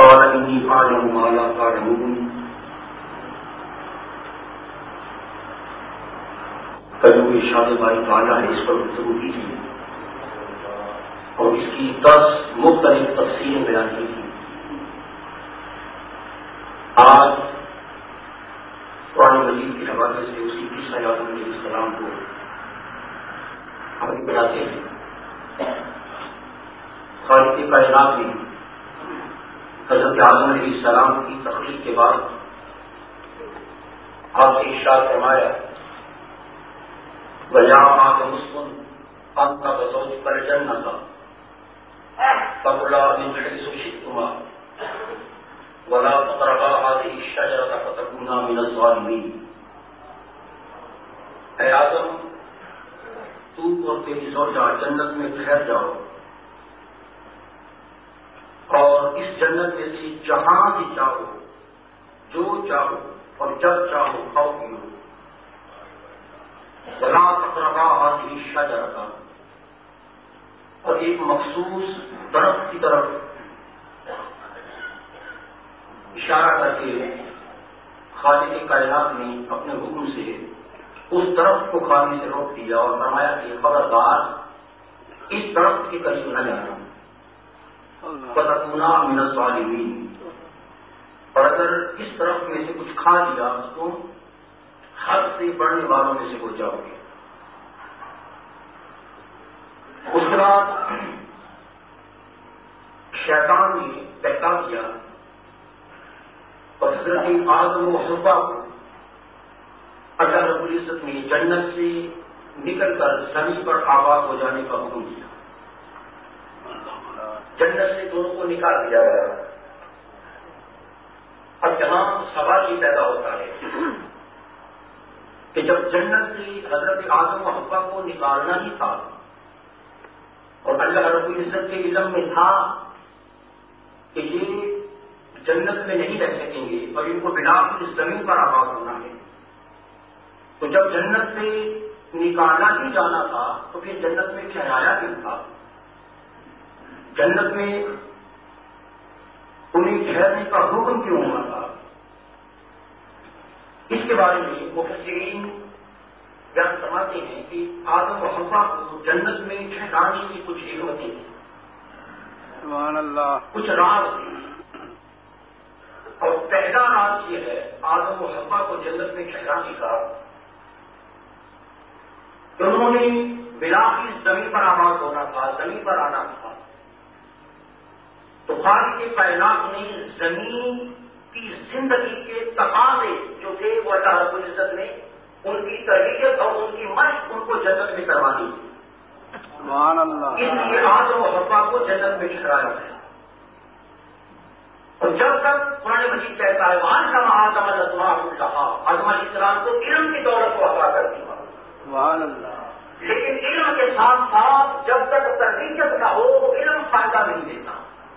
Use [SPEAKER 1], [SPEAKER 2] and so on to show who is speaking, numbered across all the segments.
[SPEAKER 1] قال انی اعلم ما لا تعلمون. کبھی ارشاد باری تعالیٰ ہے اس پر گفتگو کیجیے اور اس کی 10 مختلف تفصیلیں بیان کی تھی. آج قرآن مجید کے حوالے سے اسی عیسیٰ علیہ السلام کو آگے بڑھاتے ہیں. خالق کائنات میں حضرت آدم علیہ السلام کی تخلیق کے بعد آپ نے ارشاد فرمایا وَيَا آدَمُ اسْكُنْ أَنْتَ وَزَوْجُكَ الْجَنَّةَ فَكُلَا مِنْ حَيْثُ شِئْتُمَا وَلَا تَقْرَبَا هَٰذِهِ الشَّجَرَةَ فَتَكُونَا مِنَ الظَّالِمِينَ. اے آدم، تو اور تیری زوجہ جنت میں ٹھہر جاؤ اور اس جنت میں سے جہاں بھی چاہو، جو چاہو اور جب چاہو کھاؤ پیو. وَلَا تَقْرَبَا هَٰذِهِ الشَّجَرَةَ، اور ایک مخصوص درخت کی طرف اشارہ کر کے خالق کائنات نے اپنے حکم سے اس درخت کو کھانے سے روک دیا اور فرمایا کہ خبردار اس درخت کے قریب نہ جانا فَتَكُونَا مِنَ الظَّالِمِينَ، اور اگر اس درخت میں سے کچھ کھا لیا تو حد سے بڑھنے والوں میں سے ہو جاؤ گے. اس کے بعد شیطان نے بہکا کیا اور حضرت آدم و حوا کو اللہ رب العزت نے جنت سے نکل کر زمین پر آباد ہو جانے کا حکم دیا. جنت سے دونوں کو نکال دیا گیا. اب یہاں سوال یہ پیدا ہوتا ہے کہ جب جنت سے حضرت آدم و حوا کو نکالنا ہی تھا اور اللہ رب العزت کے علم میں تھا کہ یہ جنت میں نہیں رہ سکیں گے اور ان کو بنا کر اس زمین پر آباد ہونا ہے، تو جب جنت سے نکالنا ہی جانا تھا تو پھر جنت میں ٹھہرایا کیوں تھا؟ جنت میں انہیں ٹھہرنے کا حکم کیوں ہوا تھا؟ اس کے بارے میں مفسرین بیان فرماتے ہیں کہ آدم و حوا کو جنت میں ٹھہرانے کی کچھ حکمتیں تھیں،
[SPEAKER 2] سبحان اللہ،
[SPEAKER 1] کچھ راز تھے. اور پہلا راز یہ ہے آدم و حوا کو جنت میں ٹھہرانے کا کہ انہوں نے بلاخر زمین پر آباد ہونا تھا، زمین پر آنا تھا. تو خالق کائنات نے زمین کی زندگی کے تقاضے جو تھے وہ اللہ رب العزت نے ان کی تربیت اور ان کی مشق ان کو جنت میں کروا دی.
[SPEAKER 2] سبحان اللہ.
[SPEAKER 1] اس لیے آدم و حوا کو جنت میں ٹھہرایا ہے. اور جب تک قرآن مجید کہتا ہے وَعَلَّمَ آدَمَ الْأَسْمَاءَ كُلَّهَا، آدم علیہ السلام کو علم کی دولت کو عطا کر دیا.
[SPEAKER 2] سبحان اللہ.
[SPEAKER 1] لیکن علم کے ساتھ ساتھ جب تک تربیت نہ ہو وہ علم فائدہ نہیں دیتا.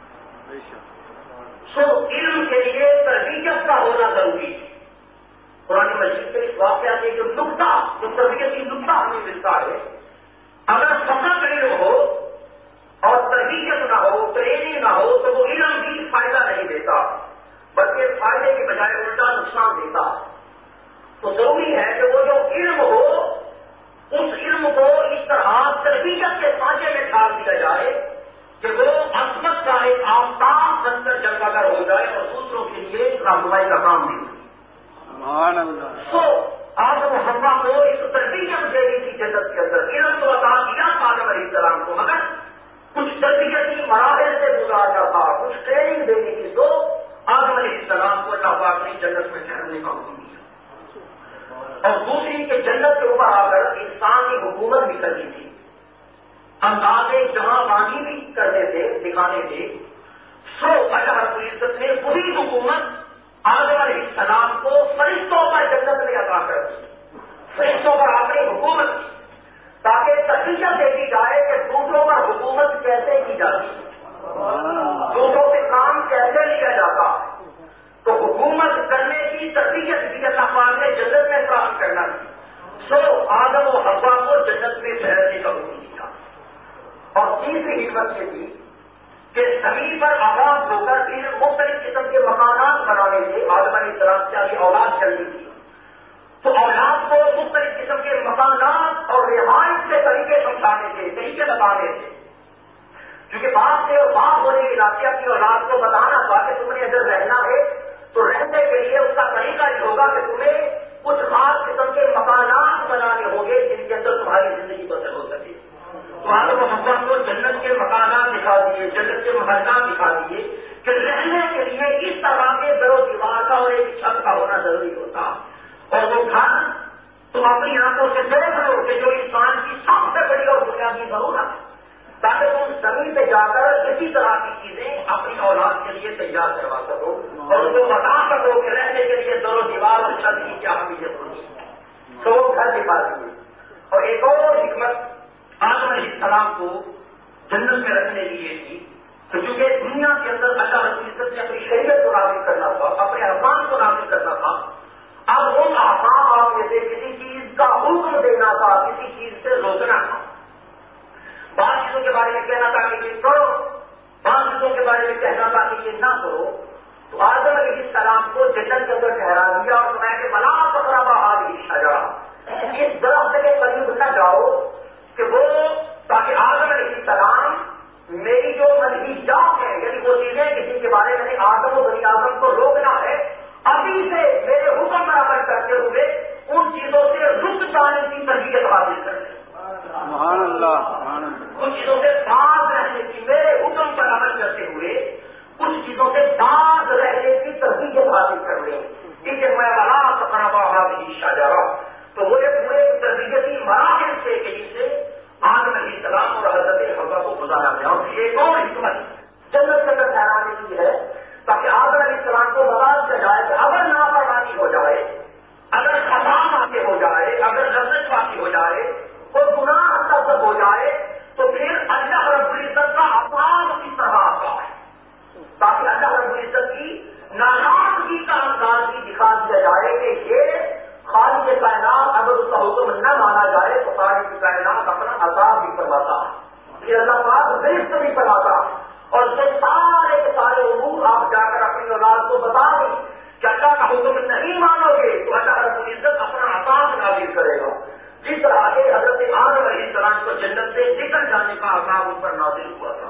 [SPEAKER 1] علم کے لیے تربیت کا ہونا ضروری ہے. قرآن مجید کے اس واقعہ سے جو نقطہ، جو تربیتی نقطہ ہمیں ملتا ہے، اگر فقط علم ہو اور تربیت نہ ہو، ٹریننگ نہ ہو تو وہ علم بھی فائدہ نہیں دیتا بلکہ فائدے کے بجائے الٹا نقصان دیتا. تو ضروری ہے کہ وہ جو علم ہو اس علم کو اس طرح تربیت کے سانچے میں ڈال دیا جائے کہ وہ عظمت کا ایک آفتاب بن کر جلوگر ہو جائے اور دوسروں کے لیے رہنمائی کا کام بھی.
[SPEAKER 2] سبحان اللہ.
[SPEAKER 1] آدم و حوا کو ایک تربیت دینے کی جنت کے اندر علم کو عطا کیا آدم علیہ السلام کو، مگر کچھ تربیتی مراحل سے گزارنا تھا، کچھ ٹریننگ دینے کی. تو آدم علیہ السلام کو اللہ پاک نے جنت میں ٹھہرنے کا حکم دیا. اور دوسری کہ جنت کے اوپر آ کر انسان کی حکومت بھی کرنی تھی، اندازے جہاں بانی بھی کرنے تھے، دکھانے تھے. اللہ رب العزت نے وہی حکومت آدم علیہ السلام کو فرشتوں پر جنت میں عطا کر دی. فرشتوں پر آپ نے حکومت کی تاکہ تربیت دیکھی جائے کہ دوسروں پر حکومت کیسے کی جاتی ہے، دوسروں سے کام کیسے لیا جاتا ہے. تو حکومت کرنے کی تربیت بھی اللہ پاک نے جنت میں فراہم کرنا تھی. آدم و حوا کو جنت میں ٹھہرنے کا حکم دیا. اور تیسری حکمت یہ تھی کہ زمین پر آباد ہو کر مختلف چھپانے تھے، کیونکہ باپ سے اور باپ ہونے کے ناطے اپنی اولاد کو بتانا تھا کہ تم نے اگر رہنا ہے تو رہنے کے لیے اس کا طریقہ یہ ہوگا کہ تمہیں کچھ خاص قسم کے مکانات بنانے ہوں گے جن کے اندر تمہاری زندگی بسر ہو سکے. تو آدم و حوا کو جنت کے مکانات دکھا دیے، جنت کے محلات دکھا دیے کہ رہنے کے لیے اس طرح کے در و دیوار کا اور ایک چھت کا ہونا ضروری ہوتا. اور وہ گھر تم اپنی آنکھوں سے دیکھ لو کہ جو انسان کی سب سے بڑی اور بنیادی ضرورت ہے، تاکہ تم زمین پہ جا کر کسی طرح کی چیزیں اپنی اولاد کے لیے تیار کروا سکو اور اس کو بتا سکو کہ رہنے کے لیے در و دیوار اور چھت کی کیا اہمیت ہوتی ہے. تو وہ گھر دکھا دیے. اور ایک اور حکمت آدم علیہ السلام کو جنت میں رکھنے کی یہ تھی کہ چونکہ دنیا کے اندر اللہ رب العزت نے اپنی شریعت کو نافذ کرنا تھا، اپنے احکام کو نافذ کرنا تھا. اب ان احکام آپ میں سے کسی چیز کا حکم دینا تھا، کسی چیز سے روکنا تھا. بعض چیزوں کے بارے میں کہنا تھا کہ یہ کرو، بعض چیزوں کے بارے میں کہنا تھا کہ یہ نہ کرو. تو آدم علیہ السلام کو جنت کے اندر ٹھہرا دیا اور میں کہ بلا تقربا هذه الشجرة، اس درخت کے قریب نہ جاؤ کہ وہ، تاکہ آدم علیہ السلام میری جو منہیات ہے، یعنی وہ چیزیں کسی کے بارے میں آدم و بنی آدم کو روکنا ہے، ابھی سے میرے حکم پر عمل کرتے ہوئے ان چیزوں سے رک جانے کی تربیت حاصل کریں.
[SPEAKER 2] سبحان اللہ، سبحان اللہ.
[SPEAKER 1] کچھ چیزوں سے باز رہنے کی، میرے حکم پر عمل کرتے ہوئے کچھ چیزوں سے باز رہنے کی تربیت حاصل کر لیں. ٹھیک ہے، میں بلا تقربا هذه الشجرة. تو وہ ایک پورے تربیتی مراحل سے کہ جس سے آدم علیہ السلام اور حضرت حوا کو گزارا گیا. اور ایک اور حکمت جنت کے اندر ٹھہرانے کی ہے تاکہ آدم علیہ السلام کو بتا دیا جائے کہ اگر نافرمانی ہو جائے، اگر خطا واقع ہو جائے، اگر لذت واقع ہو جائے، کوئی گناہ سبب ہو جائے، تو پھر اللہ رب العزت کا عذاب کس طرح آتا ہے، تاکہ اللہ رب العزت کی ناراضگی کا انداز بھی دکھا دیا جائے کہ یہ خالق کائنات اگر اس کا حکم نہ مانا جائے تو خالق کائنات اپنا عذاب بھی کرواتا ہے، یہ اللہ پاک رزق بھی کرواتا ہے. اور جو سارے کے سارے امور آپ جا کر اپنی اولاد کو بتا دیں کہ اللہ کا حکم نہیں مانو گے تو اللہ رب العزت اپنا عذاب نازل کرے گا. جس طرح کہ حضرت آدم علیہ السلام کو جنت سے نکل جانے کا عذاب ان پر نازل ہوا تھا.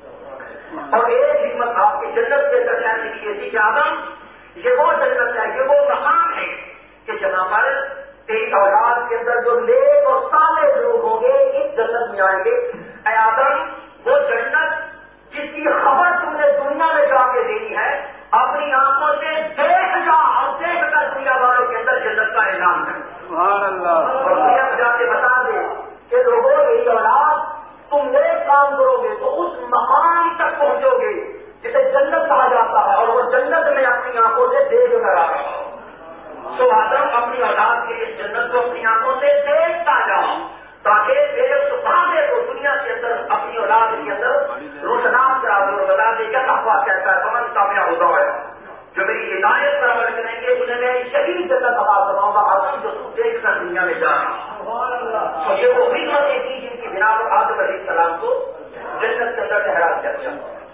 [SPEAKER 1] اور ایک حکمت آپ کی جنت کے اندر جانے کی یہ تھی کہ آدم، یہ وہ جنت ہے، یہ وہ مقام ہے کہ جہاں پر تیری اولاد کے اندر جو نیک اور صالح لوگ ہوں گے اس جنت میں آئیں گے. اے آدم، وہ جنت جس کی خبر تم نے دنیا میں جا کے دینی ہے، اپنی آنکھوں سے دیکھ جا اور دیکھ کر دنیا والوں کے اندر جنت کا اعلان کر.
[SPEAKER 2] سبحان اللہ.
[SPEAKER 1] اور دنیا میں جا کے بتا دے کہ لوگوں میری اولاد تم نیک کام کرو گے تو اس مقام تک پہنچو گے جسے جنت کہا جاتا ہے، اور وہ جنت میں اپنی آنکھوں سے دیکھ کر آ رہا ہو. سو آدم اپنی اولاد کے اس جنت کو اپنی آنکھوں سے دیکھتا جاؤ تاکہ میرے اس وعدے کو دنیا کے اندر اپنی اولاد کے اندر روشناس کرا دو. بتا دے کیا تقویٰ کہتا ہے، سمجھ کامیاب ہوتا ہے. جو میری ہدایت پر عمل کریں گے انہیں میں شہید جنت عطا کرواؤں گا. آدم جو تو دیکھ کر دنیا میں جا رہا. تو یہ وہ حکمتیں تھی جن کی بنا پر آدم علیہ السلام کو جنت کے اندر ٹھہرا دیا گیا.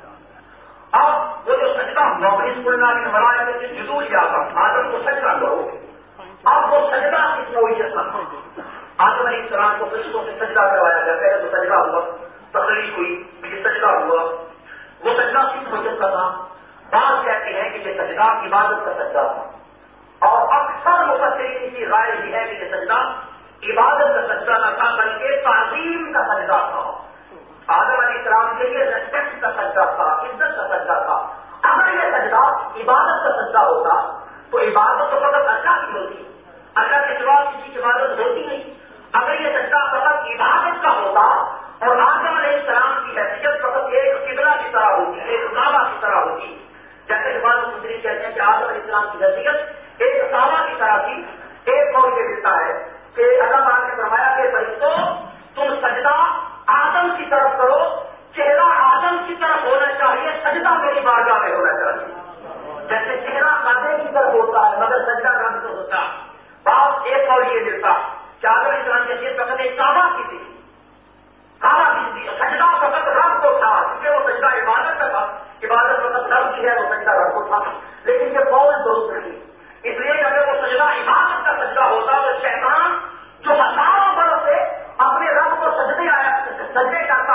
[SPEAKER 1] اب وہ جو سجدہ نوکری سننا کی مرائے میں سے جدو لیا تھا، آدم کو سجدہ کرو. اب وہ سجدہ کس نوعیت کا تھا؟ آدم علیہ السلام کو فرشتوں سے سجدہ کروایا گیا. پہلے تو سجدہ ہوا، تقریر ہوئی، پھر سجدہ ہوا. وہ سجدہ کس نوعیت کا تھا؟ بعض کہتے ہیں کہ یہ سجدہ عبادت کا سجدہ تھا، اور اکثر مفسرین کی رائے یہ ہے کہ یہ سجدہ عبادت کا سجدہ نہ تھا بلکہ تعظیم کا سجدہ تھا. آدم علیہ السلام کے لیے ریسپیکٹ کا سجدہ تھا، عزت کا سجدہ تھا. اگر یہ سجدہ عبادت کا سجدہ ہوتا تو عبادت تو فقط اللہ کی ہوتی، اللہ کے سوا کسی کی عبادت ہوتی نہیں. اگر یہ سجدہ فقط عبادت کا ہوتا اور آدم علیہ السلام کی حیثیت فقط ایک قبلہ کی طرح ہوتی، ایک کعبہ کی طرح ہوتی، جیسے کہ بعض مفسرین کہتے ہیں کہ آدم علیہ السلام کی حیثیت ایک کعبہ کی طرح تھی. ایک قول یہ ملتا ہے کہ اللہ تعالیٰ نے فرمایا کہ فرشتوں تم سجدہ آدم کی طرف کرو، چہرہ آدم کی طرف ہونا چاہیے، سجدہ میری بارگاہ میں ہونا چاہیے. جیسے چہرہ کعبے کی طرف ہوتا ہے مگر سجدہ رب سے ہوتا. بعض ایک قول یہ ملتا کہ آدم علیہ السلام کی حیثیت فقط ایک کعبہ کی تھی، کعبہ کی تھی، سجدہ فقط رب کو تھا کیونکہ وہ سجدہ عبادت کا تھا. عبادت فقط رب کی ہے، وہ سجدہ رب کو تھا. لیکن یہ قول درست نہیں، اس لیے کہ اگر وہ سجدہ عبادت کا سجدہ ہوتا تو شیطان جو ہزاروں برس سے اپنے رب کو سجدے کرتا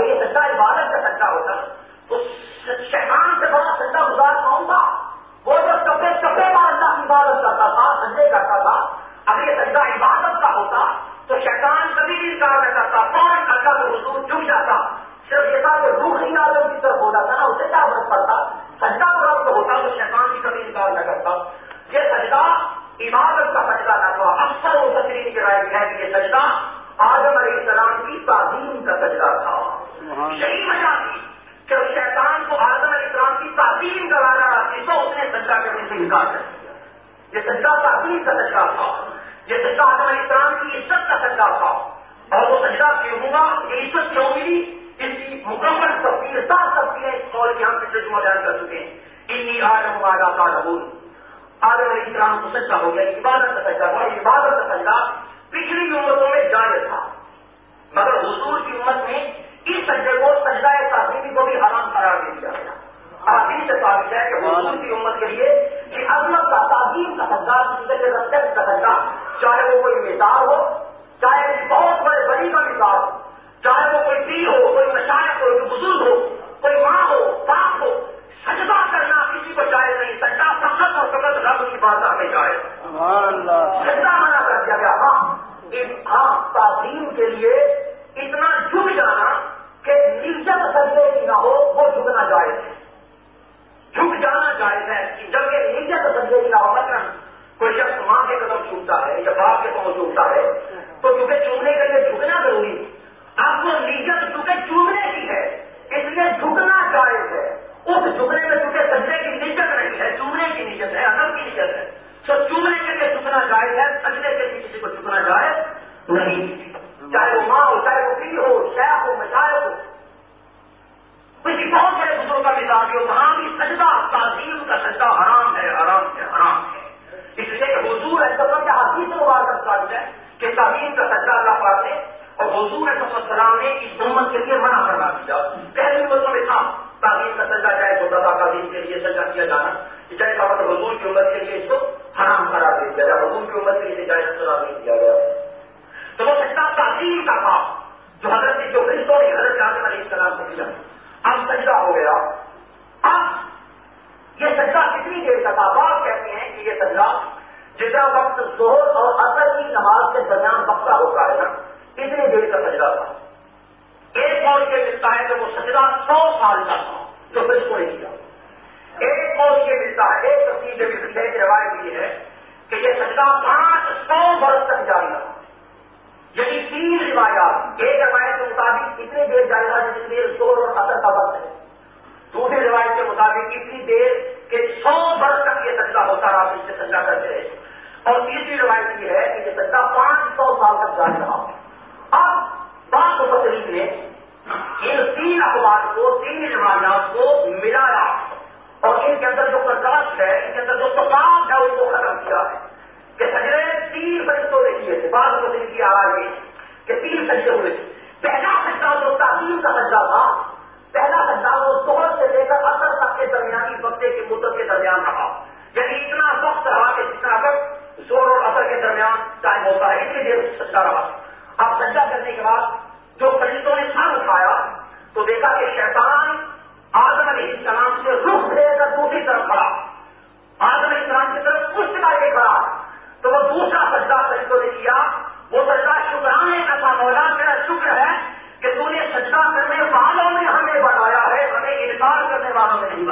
[SPEAKER 1] یہ سجدہ عبادت کا سجدہ ہوتا تو شیطان سے بڑا سجدہ گزار کون تھا؟ وہ جو کپڑے بار اللہ کی عبادت کرتا تھا، سجدے کرتا تھا. اگر یہ سجدہ عبادت کا ہوتا تو شیطان کبھی بھی انکار نہ کرتا، فوراً اللہ کے حضور جھک جاتا. صرف یہ تھا کہ روح ہی عالم کی طرف ہوتا تھا نا، اسے کیا فرق پڑتا؟ سجدہ رب ہوتا تو شیطان بھی کبھی انکار نہ کرتا. یہ سجدہ عبادت کا سجدہ نہ تھا. اکثر وہ تقریر کی رائے ہے کہ یہ سجدہ آدم علیہ السلام کی تعظیم کا سجدہ تھا. یہی وجہ تھی کہ شیطان کو آدم علیہ السلام کی تعظیم کرانا آتی تو اس نے سجدہ کرنے سے انکار کر دیا. یہ سجدہ تعظیم کا سجدہ تھا. یہ سجدہ آدم علیہ السلام کی عزت کا سجدہ تھا. اور وہ سجدہ کیوں ہوا، یہ عزت کیوں ملی، اس کی مکمل تفصیل تفصیلیں اس قول کی ہم پچھلے جمعہ بیان کر چکے ہیں. انی آدم والا کا ربول، آدم علیہ السلام کو سجدہ ہو گیا. عبادت کا سجدہ تھا. عبادت کا سجدہ پچھلی امتوں میں جائز تھا، مگر حضور کی امت میں اس سجدے کو سجدہ تعظیمی کو بھی حرام قرار دے دیا گیا. حدیث سے ثابت ہے کہ حضور کی امت کے لیے یہ عظمت کا تعظیم کا سجدہ، رسپیکٹ کا سجدہ، چاہے وہ کوئی مثال ہو، چاہے بہت بڑے بڑی کا مثال ہو، چاہے وہ کوئی پیر ہو، کوئی مشائخ ہو، کوئی بزرگ ہو، کوئی ماں ہو، باپ ہو، سجدہ کرنا کسی کو جائز نہیں. سجدہ فقط اور فقط رب کی بارگاہ میں جائز. سجدہ منع کر دیا گیا. ہاں تعظیم کے لیے اتنا جھک جانا کہ نجت سجدے کی نہ ہو وہ جھکنا جائز ہے. جھک جانا جائز ہے جبکہ نجت سجدے کی نہ ہو. مثلا کوئی شخص ماں کے قدم چومتا ہے یا باپ کے قدم چومتا ہے تو کیونکہ چومنے کے لیے جھکنا ضروری ہے. اب وہ نجت چونکہ چومنے کی ہے اس لیے جھکنا جائز ہے. اس جھکنے میں چونکہ سجدے کی نجت نہیں ہے، چومنے کی نجت ہے، ادب کی نجت ہے، تو چومنے کے لیے جھکنا جائز ہے، سجدے کے لیے کسی کو جھکنا جائز نہیں. چاہے وہ ماں ہو، چاہے وہ پیر ہو، شیخ ہو، مشائخ ہو، کسی بہت بڑے بزرگ کا مثال ہو، وہاں بھی سجدہ تعظیم کا سجدہ حرام ہے، حرام ہے، حرام ہے. اس لیے کہ حضور السلام کے حدیث مبارک ثابت ہے کہ تعظیم کا سجدہ اللہ پاک نے اور حضور السلام نے اس امت کے لیے منع کروا دیا. پہلی امتوں میں تھا تعظیم کا سجدہ جائز ہوتا تھا، تعظیم کے لیے سجدہ کیا جانا چاہے کا مطلب حضور کی امت کے لیے اس کو حرام قرار دے دیا گیا، حضور کی امت کے لیے جائز قرار نہیں دیا گیا. تو وہ سجدہ تعظیم کا تھا جو حضرت جو فرشتوں نے حضرت آدم علیہ السلام کو دیا. اب سجدہ ہو گیا. اب یہ سجدہ کتنی دیر کا تھا؟ بعض کہتے ہیں کہ یہ سجدہ جتنا وقت ظہر اور عصر کی نماز کے درمیان وقفہ ہوتا ہے نا، اتنی دیر کا سجدہ تھا. ایک قول یہ ملتا ہے کہ وہ سجدہ 100 سال کا تھا جو فرشتوں نے کیا. ایک قول یہ ملتا ہے، ایک تفصیل جو ملتی ہے، ایک روایت یہ ہے کہ یہ سجدہ 500 برس تک جاری رہا. یعنی 3 روایات. ایک روایت کے مطابق اتنی دیر جاری رہا جتنی دیر ظہر اور عصر کا وقت ہے. دوسری روایت کے مطابق اتنی دیر کہ 100 برس تک یہ سجدہ ہوتا رہا، اس سے سجدہ کرتے رہے. اور تیسری روایت یہ ہے کہ یہ سجدہ 500 سال تک جاری رہا. اب بعض مفسرین نے ان 3 اخبار کو، 3 روایات کو ملایا اور ان کے اندر جو کنٹراسٹ ہے، ان کے اندر جو تفاوت ہے اس کو ختم کیا ہے کہ سجدے 3 فرشتوں نے کیے تھے. بعض مفسرین کی آواز یہ کہ 3 سجدے ہوئے تھے. پہلا سجدہ جو تعظیم کا سجدہ تھا، پہلا سجدہ وہ ظہر سے لے کر عصر تک کے درمیانی وقت کی مدت کے درمیان رہا. یعنی اتنا وقت رہا کہ جتنا وقت ظہر اور عصر کے درمیان ٹائم ہوتا ہے اتنی دیر سجدہ رہا. اب سجدہ کرنے کے بعد جو فرشتوں نے سر اٹھایا تو دیکھا کہ شیطان آدم علیہ السلام سے رخ لے کر دوسری طرف کھڑا، آدم علیہ السلام کی طرف کچھ کر کے کھڑا. تو وہ دوسرا سجدہ فرشتوں نے کیا. وہ سجدہ شکرانے کا تھا. مولا تیرا شکر ہے کہ تو نے سجدہ کرنے والوں میں ہمیں بنایا ہے، ہمیں انکار کرنے والوں میں نہیں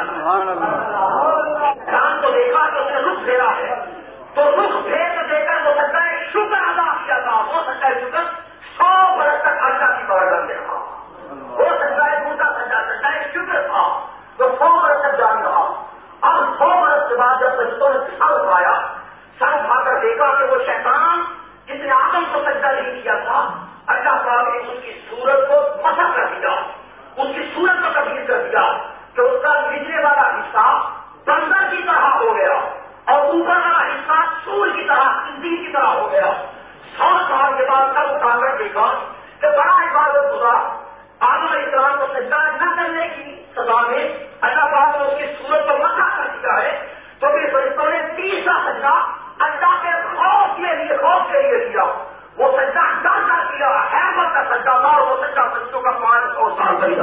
[SPEAKER 1] بنایا. شیطان تو دیکھا کہ اس نے رخ پھیرا ہے تو رخ پھیر دے کر وہ سجدہ شکر ادا کیا تھا. وہ سجدہ شکر 100 برس تک اللہ کی بارگاہ میں رہا. وہ سجدہ دوسرا سجدہ شکر تھا وہ 100 برس تک جاری رہا. اب 100 برس کے بعد جب فرشتوں نے سر اٹھایا، سر اٹھا کر دیکھا کہ وہ شیطان جس نے آدم کو سجدہ نہیں کیا تھا، اللہ تعالیٰ نے اس کی صورت کو مسخ کر دیا، اس کی صورت کو تبدیل کر دیا کہ اس کا نچلے والا حصہ بندر کی طرح ہو گیا اور اوپر والا حصہ سور کی طرح، خنزیر کی طرح ہو گیا. 100 سال کے بعد سب اٹھا کر دیکھا کہ بڑا عبادت گزار آدم علیہ السلام کو سجدہ نہ کرنے کی سزا میں اللہ تعالیٰ نے اس کی صورت کو مسخ کر دیا ہے. تو پھر فرشتوں نے تیسرا سجدہ اللہ کے خوف کے لیے کیا. وہ سجدہ ڈر کر کیا، حیبت کا سجدہ تھا اور وہ سجدہ فرشتوں کا 500 سال تک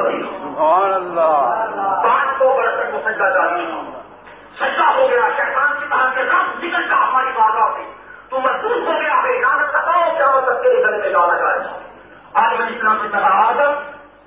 [SPEAKER 2] سبحان اللہ
[SPEAKER 1] 500 برس تک وہ سجدہ جاری سجدہ ہو گیا. شیطان سے کہا کہ رب نکل جا ہماری بارگاہ سے, تو مضبوط ہو گیا ہے, اجازت بتاؤ کیا تک تیرے گھر میں جانا جائے. آدم علیہ السلام سے کہا آدم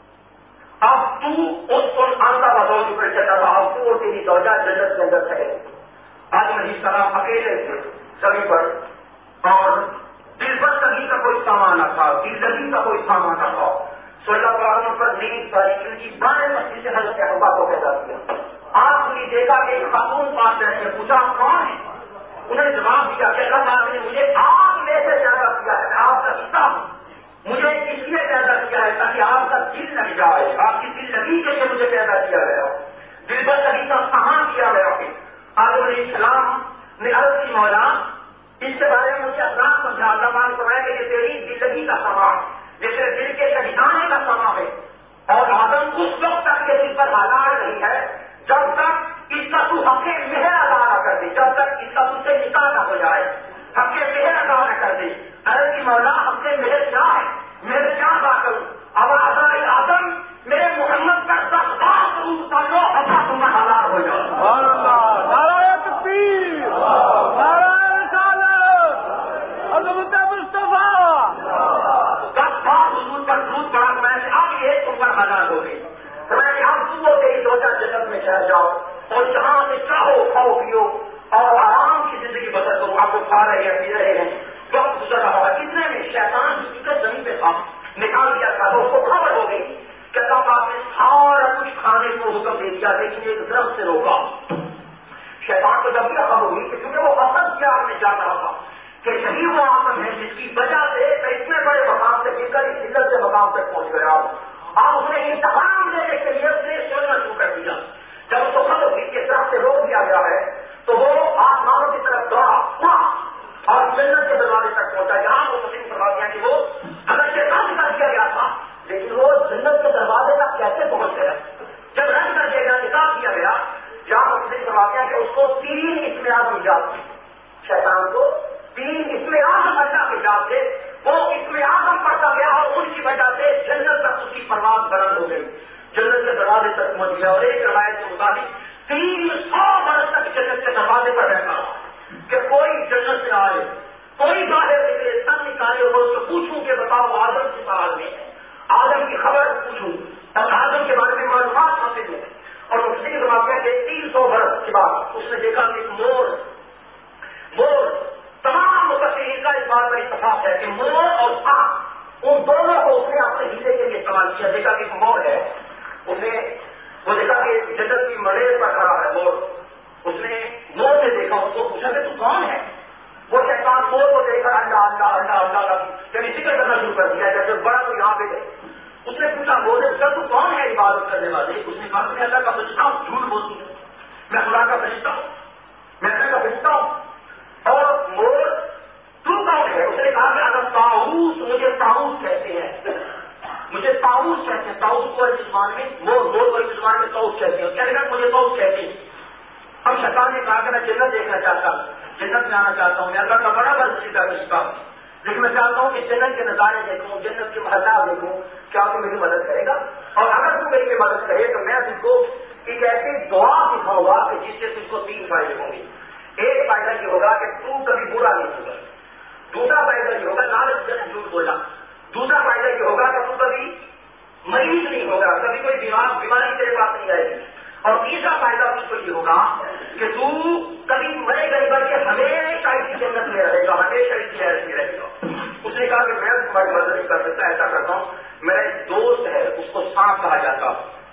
[SPEAKER 1] اب تو اس کو آندہ بتاؤ جو پھر چلا تھا, اب تو تیری زوجہ جنت کے اندر ہے. آدم علیہ السلام اکیلے تھے سبھی پر, اور دل پر کبھی کا کوئی سامان نہ تھا, دل لگی کا کوئی سامان نہ تھا. سولہ پرانا پر نیند ساری کیونکہ بڑے مسجد سے حضرت حوا کو پیدا کیا. آپ نے دیکھا کہ ایک خاتون پاس رہے, پوچھا کون ہے, انہوں نے جواب دیا کہ اللہ تعالیٰ نے مجھے آپ میں سے پیدا کیا ہے, میں آپ کا حصہ ہوں, مجھے اس لیے پیدا کیا ہے تاکہ آپ کا دل لگ جائے, آپ کی دل لگی کے لیے مجھے پیدا کیا گیا, دل پر لگی کا سامان کیا گیا. آدم علیہ السلام نے عرض کی مولا اس کے بارے میں مجھے اللہ سمجھا. اللہ تعالیٰ نے فرمایا کہ یہ تیری دل لگی کا سامان, جیسے دل کے کھجانے کا سامان ہے. اور آدم اس وقت تک یہ دل پر حالات نہیں ہے جب تک اس کا تو حق مہر ادا نہ کر دے, جب تک اس کا تجھ سے نکاح نہ ہو جائے, حق مہر ادا نہ کر دے. ارے کی مولا ہم سے مہر کیا ہے, میرے کیا ادا کروں. اب آدم میرے محمد کا سخت روپ کر لو, اپنا تمہیں حالات ہو جاؤ.
[SPEAKER 2] سبحان اللہ, نعرہ تکبیر, نعرہ رسالت, عظمت مصطفیٰ.
[SPEAKER 1] 10 بار حضور پر درود پڑا, میں نے اب یہ تم پر حالات ہو گئی. میں نے اب تم تیری سوچا جنت میں ٹھہر جاؤ اور جہاں سے چاہو کھاؤ پیو اور آرام کی زندگی بسر کرو. آپ کو کھا رہے ہیں, پی رہے ہیں, وقت گزر رہا ہے. اتنے میں شیطان کی فکر زمین پہ تھا, نکال دیا تھا, تو اس کو خبر ہو گئی کہ اللہ آپ نے سارا کچھ کھانے کو حکم دے دیا, لیکن ایک درخت سے روکا. شیطان کو جب بھی خبر ہوئی کہ کیونکہ وہ حسد کیا میں جان رہا تھا کہ یہی وہ آسم ہے جس کی وجہ سے اتنے بڑے مقام سے گر کر اس عزت سے مقام تک پہنچ گیا. اور اس نے انتقام دینے کے لیے اس نے سوچنا شروع کر دیا. جب اس کو خبر ہوئی کہ طرف سے روک دیا گیا ہے تو وہ آسمانوں کی طرف دوڑا اور جنت کے دروازے تک پہنچا. یہاں وہ مسلم فرما دیا کہ وہ اگر شیطان کر دیا گیا تھا, لیکن وہ جنت کے دروازے تک کیسے پہنچ گیا. جب رنگ کر دیا گیا, نکال دیا گیا, جہاں مسلم فرما دیا کہ اس کو 3 اسم اعظم ایجاد تھے. شیطان کو 3 اسم اعظم اللہ کے ایجاد تھے. وہ اسم اعظم پڑھتا گیا اور ان کی وجہ سے جنت تک اس کی پرواز بلند ہو گئی, جنت کے دروازے تک پہنچ گیا. اور ایک روایت کے مطابق 300 برس تک جنت کے دروازے پر رہتا کہ کوئی جنت سے آئے, کوئی باہر نکلے, سب نکالے اور اس سے پوچھوں کہ بتاؤ آدم کس حال میں ہے, آدم کی خبر پوچھوں اور آدم کے بارے میں معلومات حاصل ہوں. اور اس نے واقعہ کہ 300 برس کے بعد اس نے دیکھا کہ ایک مور تمام مفسرین کا اس بات پر اتفاق ہے کہ مور اور سانپ ان دونوں کو اس نے اپنے حصے کے لیے استعمال کیا. دیکھا کہ ایک مور ہے, اس نے وہ دیکھا کہ جنت کی مڑیر پر کھڑا ہے مور. اس نے مور سے دیکھا, اس کو پوچھا کہ تو کون ہے. وہ شیطان مور کو دیکھ کر اللہ اللہ اللہ اللہ کا یعنی ذکر کرنا شروع کر دیا. جیسے بڑا تو یہاں پہ گئے, اس نے پوچھا مور سے تو کون ہے عبادت کرنے والے. اس نے کہا میں اللہ کا فرشتہ ہوں, جھوٹ بولتی ہوں, میں خدا کا فرشتہ ہوں, میں اللہ کا فرشتہ ہوں. اور مور تو کون ہے. اس نے کہا کہ اگر طاؤوس, مجھے طاؤوس کہتے ہیں, مجھے طاؤوس کہتے ہیں. طاؤوس کو زبان میں مور کو زبان میں طاؤوس کہتے ہیں. کہنے لگا مجھے طاؤوس کہتے ہیں. اب شیطان نے کہا کہ میں جنت دیکھنا چاہتا ہوں, جنت میں آنا چاہتا ہوں, میں اللہ کا بڑا برسیدہ رشتہ ہوں, لیکن میں چاہتا ہوں کہ جنت کے نظارے دیکھوں, جنت کے محلات دیکھوں, کیا تو میری مدد کرے گا. اور اگر تو میری مدد کرے تو میں تجھ کو ایک ایسی دعا دکھاؤں گا کہ جس سے تجھ کو 3 فائدے ہوں گے. ایک فائدہ یہ ہوگا کہ تو کبھی برا نہیں ہوگا. دوسرا فائدہ یہ ہوگا لالچ سے جھوٹ بولا. دوسرا فائدہ یہ ہوگا کہ تو کبھی مریض نہیں ہوگا, کبھی کوئی بیماری تیرے پاس نہیں آئے گی. اور تیسرا فائدہ اس کو یہ ہوگا کہ تو کبھی مرے گا نہیں بلکہ ہمیشہ اسی جنت میں رہے گا, ہمیشہ اسی شہر میں رہے گا. اس نے کہا کہ میں تمہاری مدد نہیں کر سکتا, ایسا کرتا ہوں, میرا ایک دوست ہے, اس کو سانپ کہا جاتا,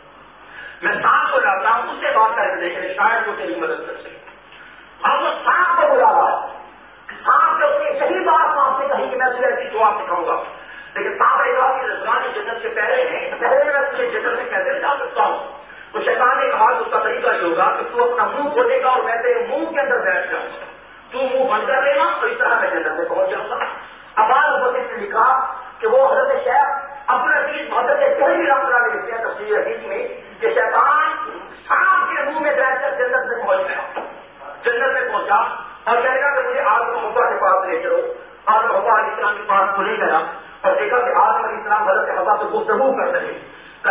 [SPEAKER 1] میں سانپ کو لاتا ہوں, اس سے بات کر کے دیکھیں شاید وہ تیری مدد کر سکے. اب وہ سانپ کو بلا رہا ہے, سانپ سے اس نے صحیح بات آپ سے کہی کہ میں تجھے ایسی دعا سکھاؤں گا, لیکن سانپ نے کہا کہ رضوان جنت سے پہلے ہیں, پہلے میں تجھے جنت میں کیسے جا سکتا ہوں. تو شیطان نے کہا کہ اس کا طریقہ یہ ہوگا کہ تو اپنا منہ کھولے گا اور میں تیرے منہ کے اندر بیٹھ جاؤں گا, تو منہ بند کر لینا, تو اس طرح میں جنت میں پہنچ جاؤں گا. ابال حسین نے لکھا کہ وہ حضرت شیخ اپنا چیز حضرت پہلی رفتہ میں لکھتے ہیں تفسیر حدیث میں کہ شیطان سانپ کے منہ میں بیٹھ کر جنت میں پہنچ گیا, جنت میں پہنچا اور کہے گا کہ مجھے آدم حوا کے پاس لے چلو. آدم حوا علیہ السلام کے پاس کو لے گیا اور دیکھا کہ آدم علیہ السلام حضرت حوا سے گفتگو کر رہے, کلام کیا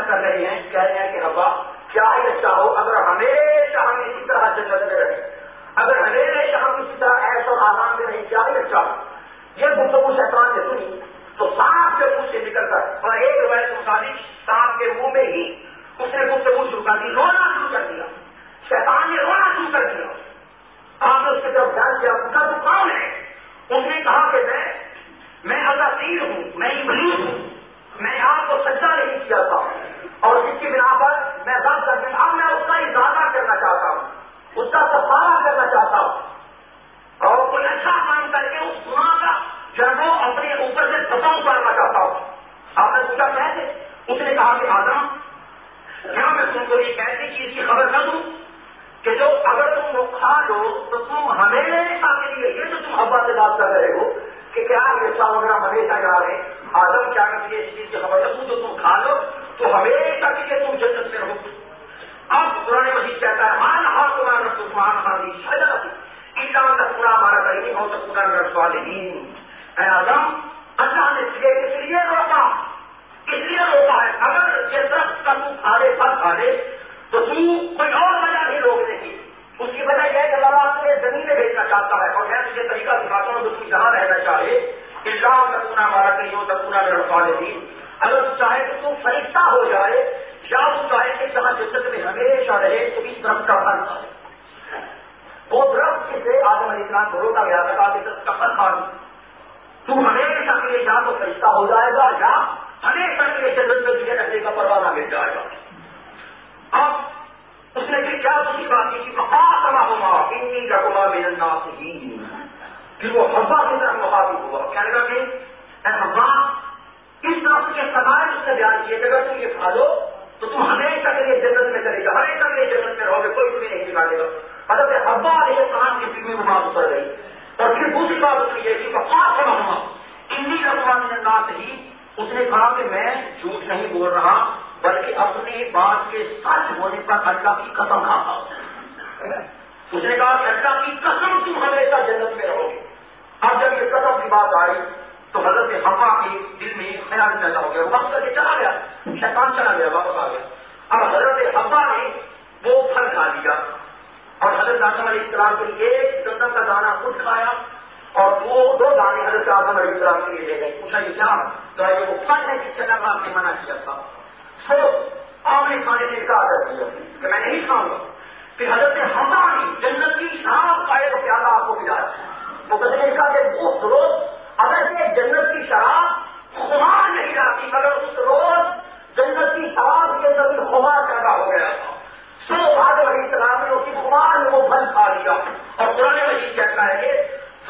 [SPEAKER 1] کر رہے ہیں، کہہ رہے ہیں کہ حوا کیا ہی اچھا ہو اگر ہمیشہ ہم اسی طرح جنت میں رہیں، اگر ہمیشہ ہم اسی طرح ایسا اور آرام میں رہیں، کیا ہی اچھا ہو۔ یہ گفتگو شیطان نے سنی تو سانپ کے منہ سے نکل کر اور ایک روایت مطابق سانپ کے منہ میں ہی اس نے گفتگو شروع کر دی، رونا شروع کر دیا، شیطان نے رونا شروع کر دیا۔ آپ نے اس کے طرف دھیان کیا، پوچھا تو کون ہے؟ اس نے کہا کہ میں اساطیر ہوں، میں ابلیس ہوں، میں آپ کو سجدہ نہیں کیا تھا اور اس کی بنا پر میں رب کر دوں، اب میں اس کا اضافہ کرنا چاہتا ہوں، اس کا کفارہ کرنا چاہتا ہوں اور کوئی اچھا کام کر کے اس گناہ کا جب وہ اپنے اوپر سے دباؤ کرنا چاہتا ہوں۔ آپ نے پوچھا کیسے؟ اس نے کہا کہ آدم کیا میں تم کو یہ کیسی چیز کی خبر نہ دوں کہ جو اگر تم وہ کھا لو تو تم ہمیشہ کے لیے، یہ جو تم حوا سے بات کر رہے ہو کہ کیا یہ سال وغیرہ ہمیشہ جا رہے ہیں، آدم کیا میں تجھے اس چیز کی خبر دوں جو تم کھا لو تو ہمیشہ کے لیے تم جنت میں رہو۔ اب قرآن مجید کہتا ہے مان ہا تمہارا طوفان ہماری شجرت انسان کا پورا ہمارا رہی ہو تو پورا رسوالین۔ اے آدم اللہ نے تجھے اس لیے روکا ہے، اگر یہ درخت کا تم کھا لے پھل کھا لے تو تم کوئی اور وجہ نہیں روکنے کی، اس کی وجہ یہ ہے کہ اللہ تمہیں زمین میں بھیجنا چاہتا ہے اور میں تجھے طریقہ دکھاتا ہوں جو تم جہاں رہنا چاہے اسلام کا پورا ہمارا کہیں ہو تو پورا رسوالین۔ اگر تو چاہے تو تم فرشتہ ہو جائے یا تو چاہے کہ جہاں جنت میں ہمیشہ رہے تو اس درخت کا پھل کھائے۔ وہ درخت سے آدم علیہ السلام کو روکا گیا تھا کہ درخت کا پھل کھا لو، تم ہمیشہ کے لیے یا تو فرشتہ ہو جائے گا یا ہمیشہ کے لیے جنت میں تجھے رہنے کا پروانہ مل جائے گا۔ اب اس نے پھر کیا دوسری بات کی فقاسمہما انی لکما من الناصحین، پھر وہ حوا کی طرف مخاطب ہوا، کہنے لگا کہ اے حوا اس درخت کے فضائل اس نے بیان کیے کہ اگر تم یہ کھا لو تو تم ہمیشہ کے لیے جنت میں چلے گا، ہمیشہ کے لیے جنت میں رہو گے، کوئی تمہیں نہیں نکالے گا۔ حضرت حوا علیہ السلام کی دل میں وہ بات اتر گئی اور پھر دوسری بات اس کی یہ تھی فقاسمہما انی لکما من الناصحین، اس نے کہا کہ میں جھوٹ نہیں بول رہا بلکہ اپنی بات کے سچ ہونے پر اللہ کی قسم کھاتا ہوں۔ اس نے کہا کہ اللہ کی قسم تم ہمیشہ جنت میں رہو گے۔ اب جب یہ قسم کی بات آئی تو حضرت حوا کے دل میں خیال پیدا ہو گیا، وقت سے چلا گیا، شیطان چلا گیا، واپس آ گیا۔ اب حضرت حوا نے وہ پھل کھا لیا اور حضرت آدم علیہ السلام کے لیے ایک گندم کا دانہ خود کھایا اور وہ دو دانے حضرت آدم علیہ السلام کے لیے لے گئے۔ پوچھا یہ کیا؟ تو یہ وہ پھل ہے جس سے اللہ آپ نے منع کیا تھا، سو آپ نے کھانے سے انکار کر دیا کہ میں نہیں کھاؤں گا۔ پھر حضرت حوا نے جنت کی شراب کا ایک پیالہ آپ کو ملایا، وہ کہتے ہیں کہ اس روز اگر یہ جنت کی شراب خمار نہیں لاتی مگر اس روز جنت کی شراب کے اندر خمار پیدا ہو گیا تھا۔ سو آدم علیہ السلام نے اسی خمار میں وہ پھل کھا لیا اور قرآن مجید کہتا ہے کہ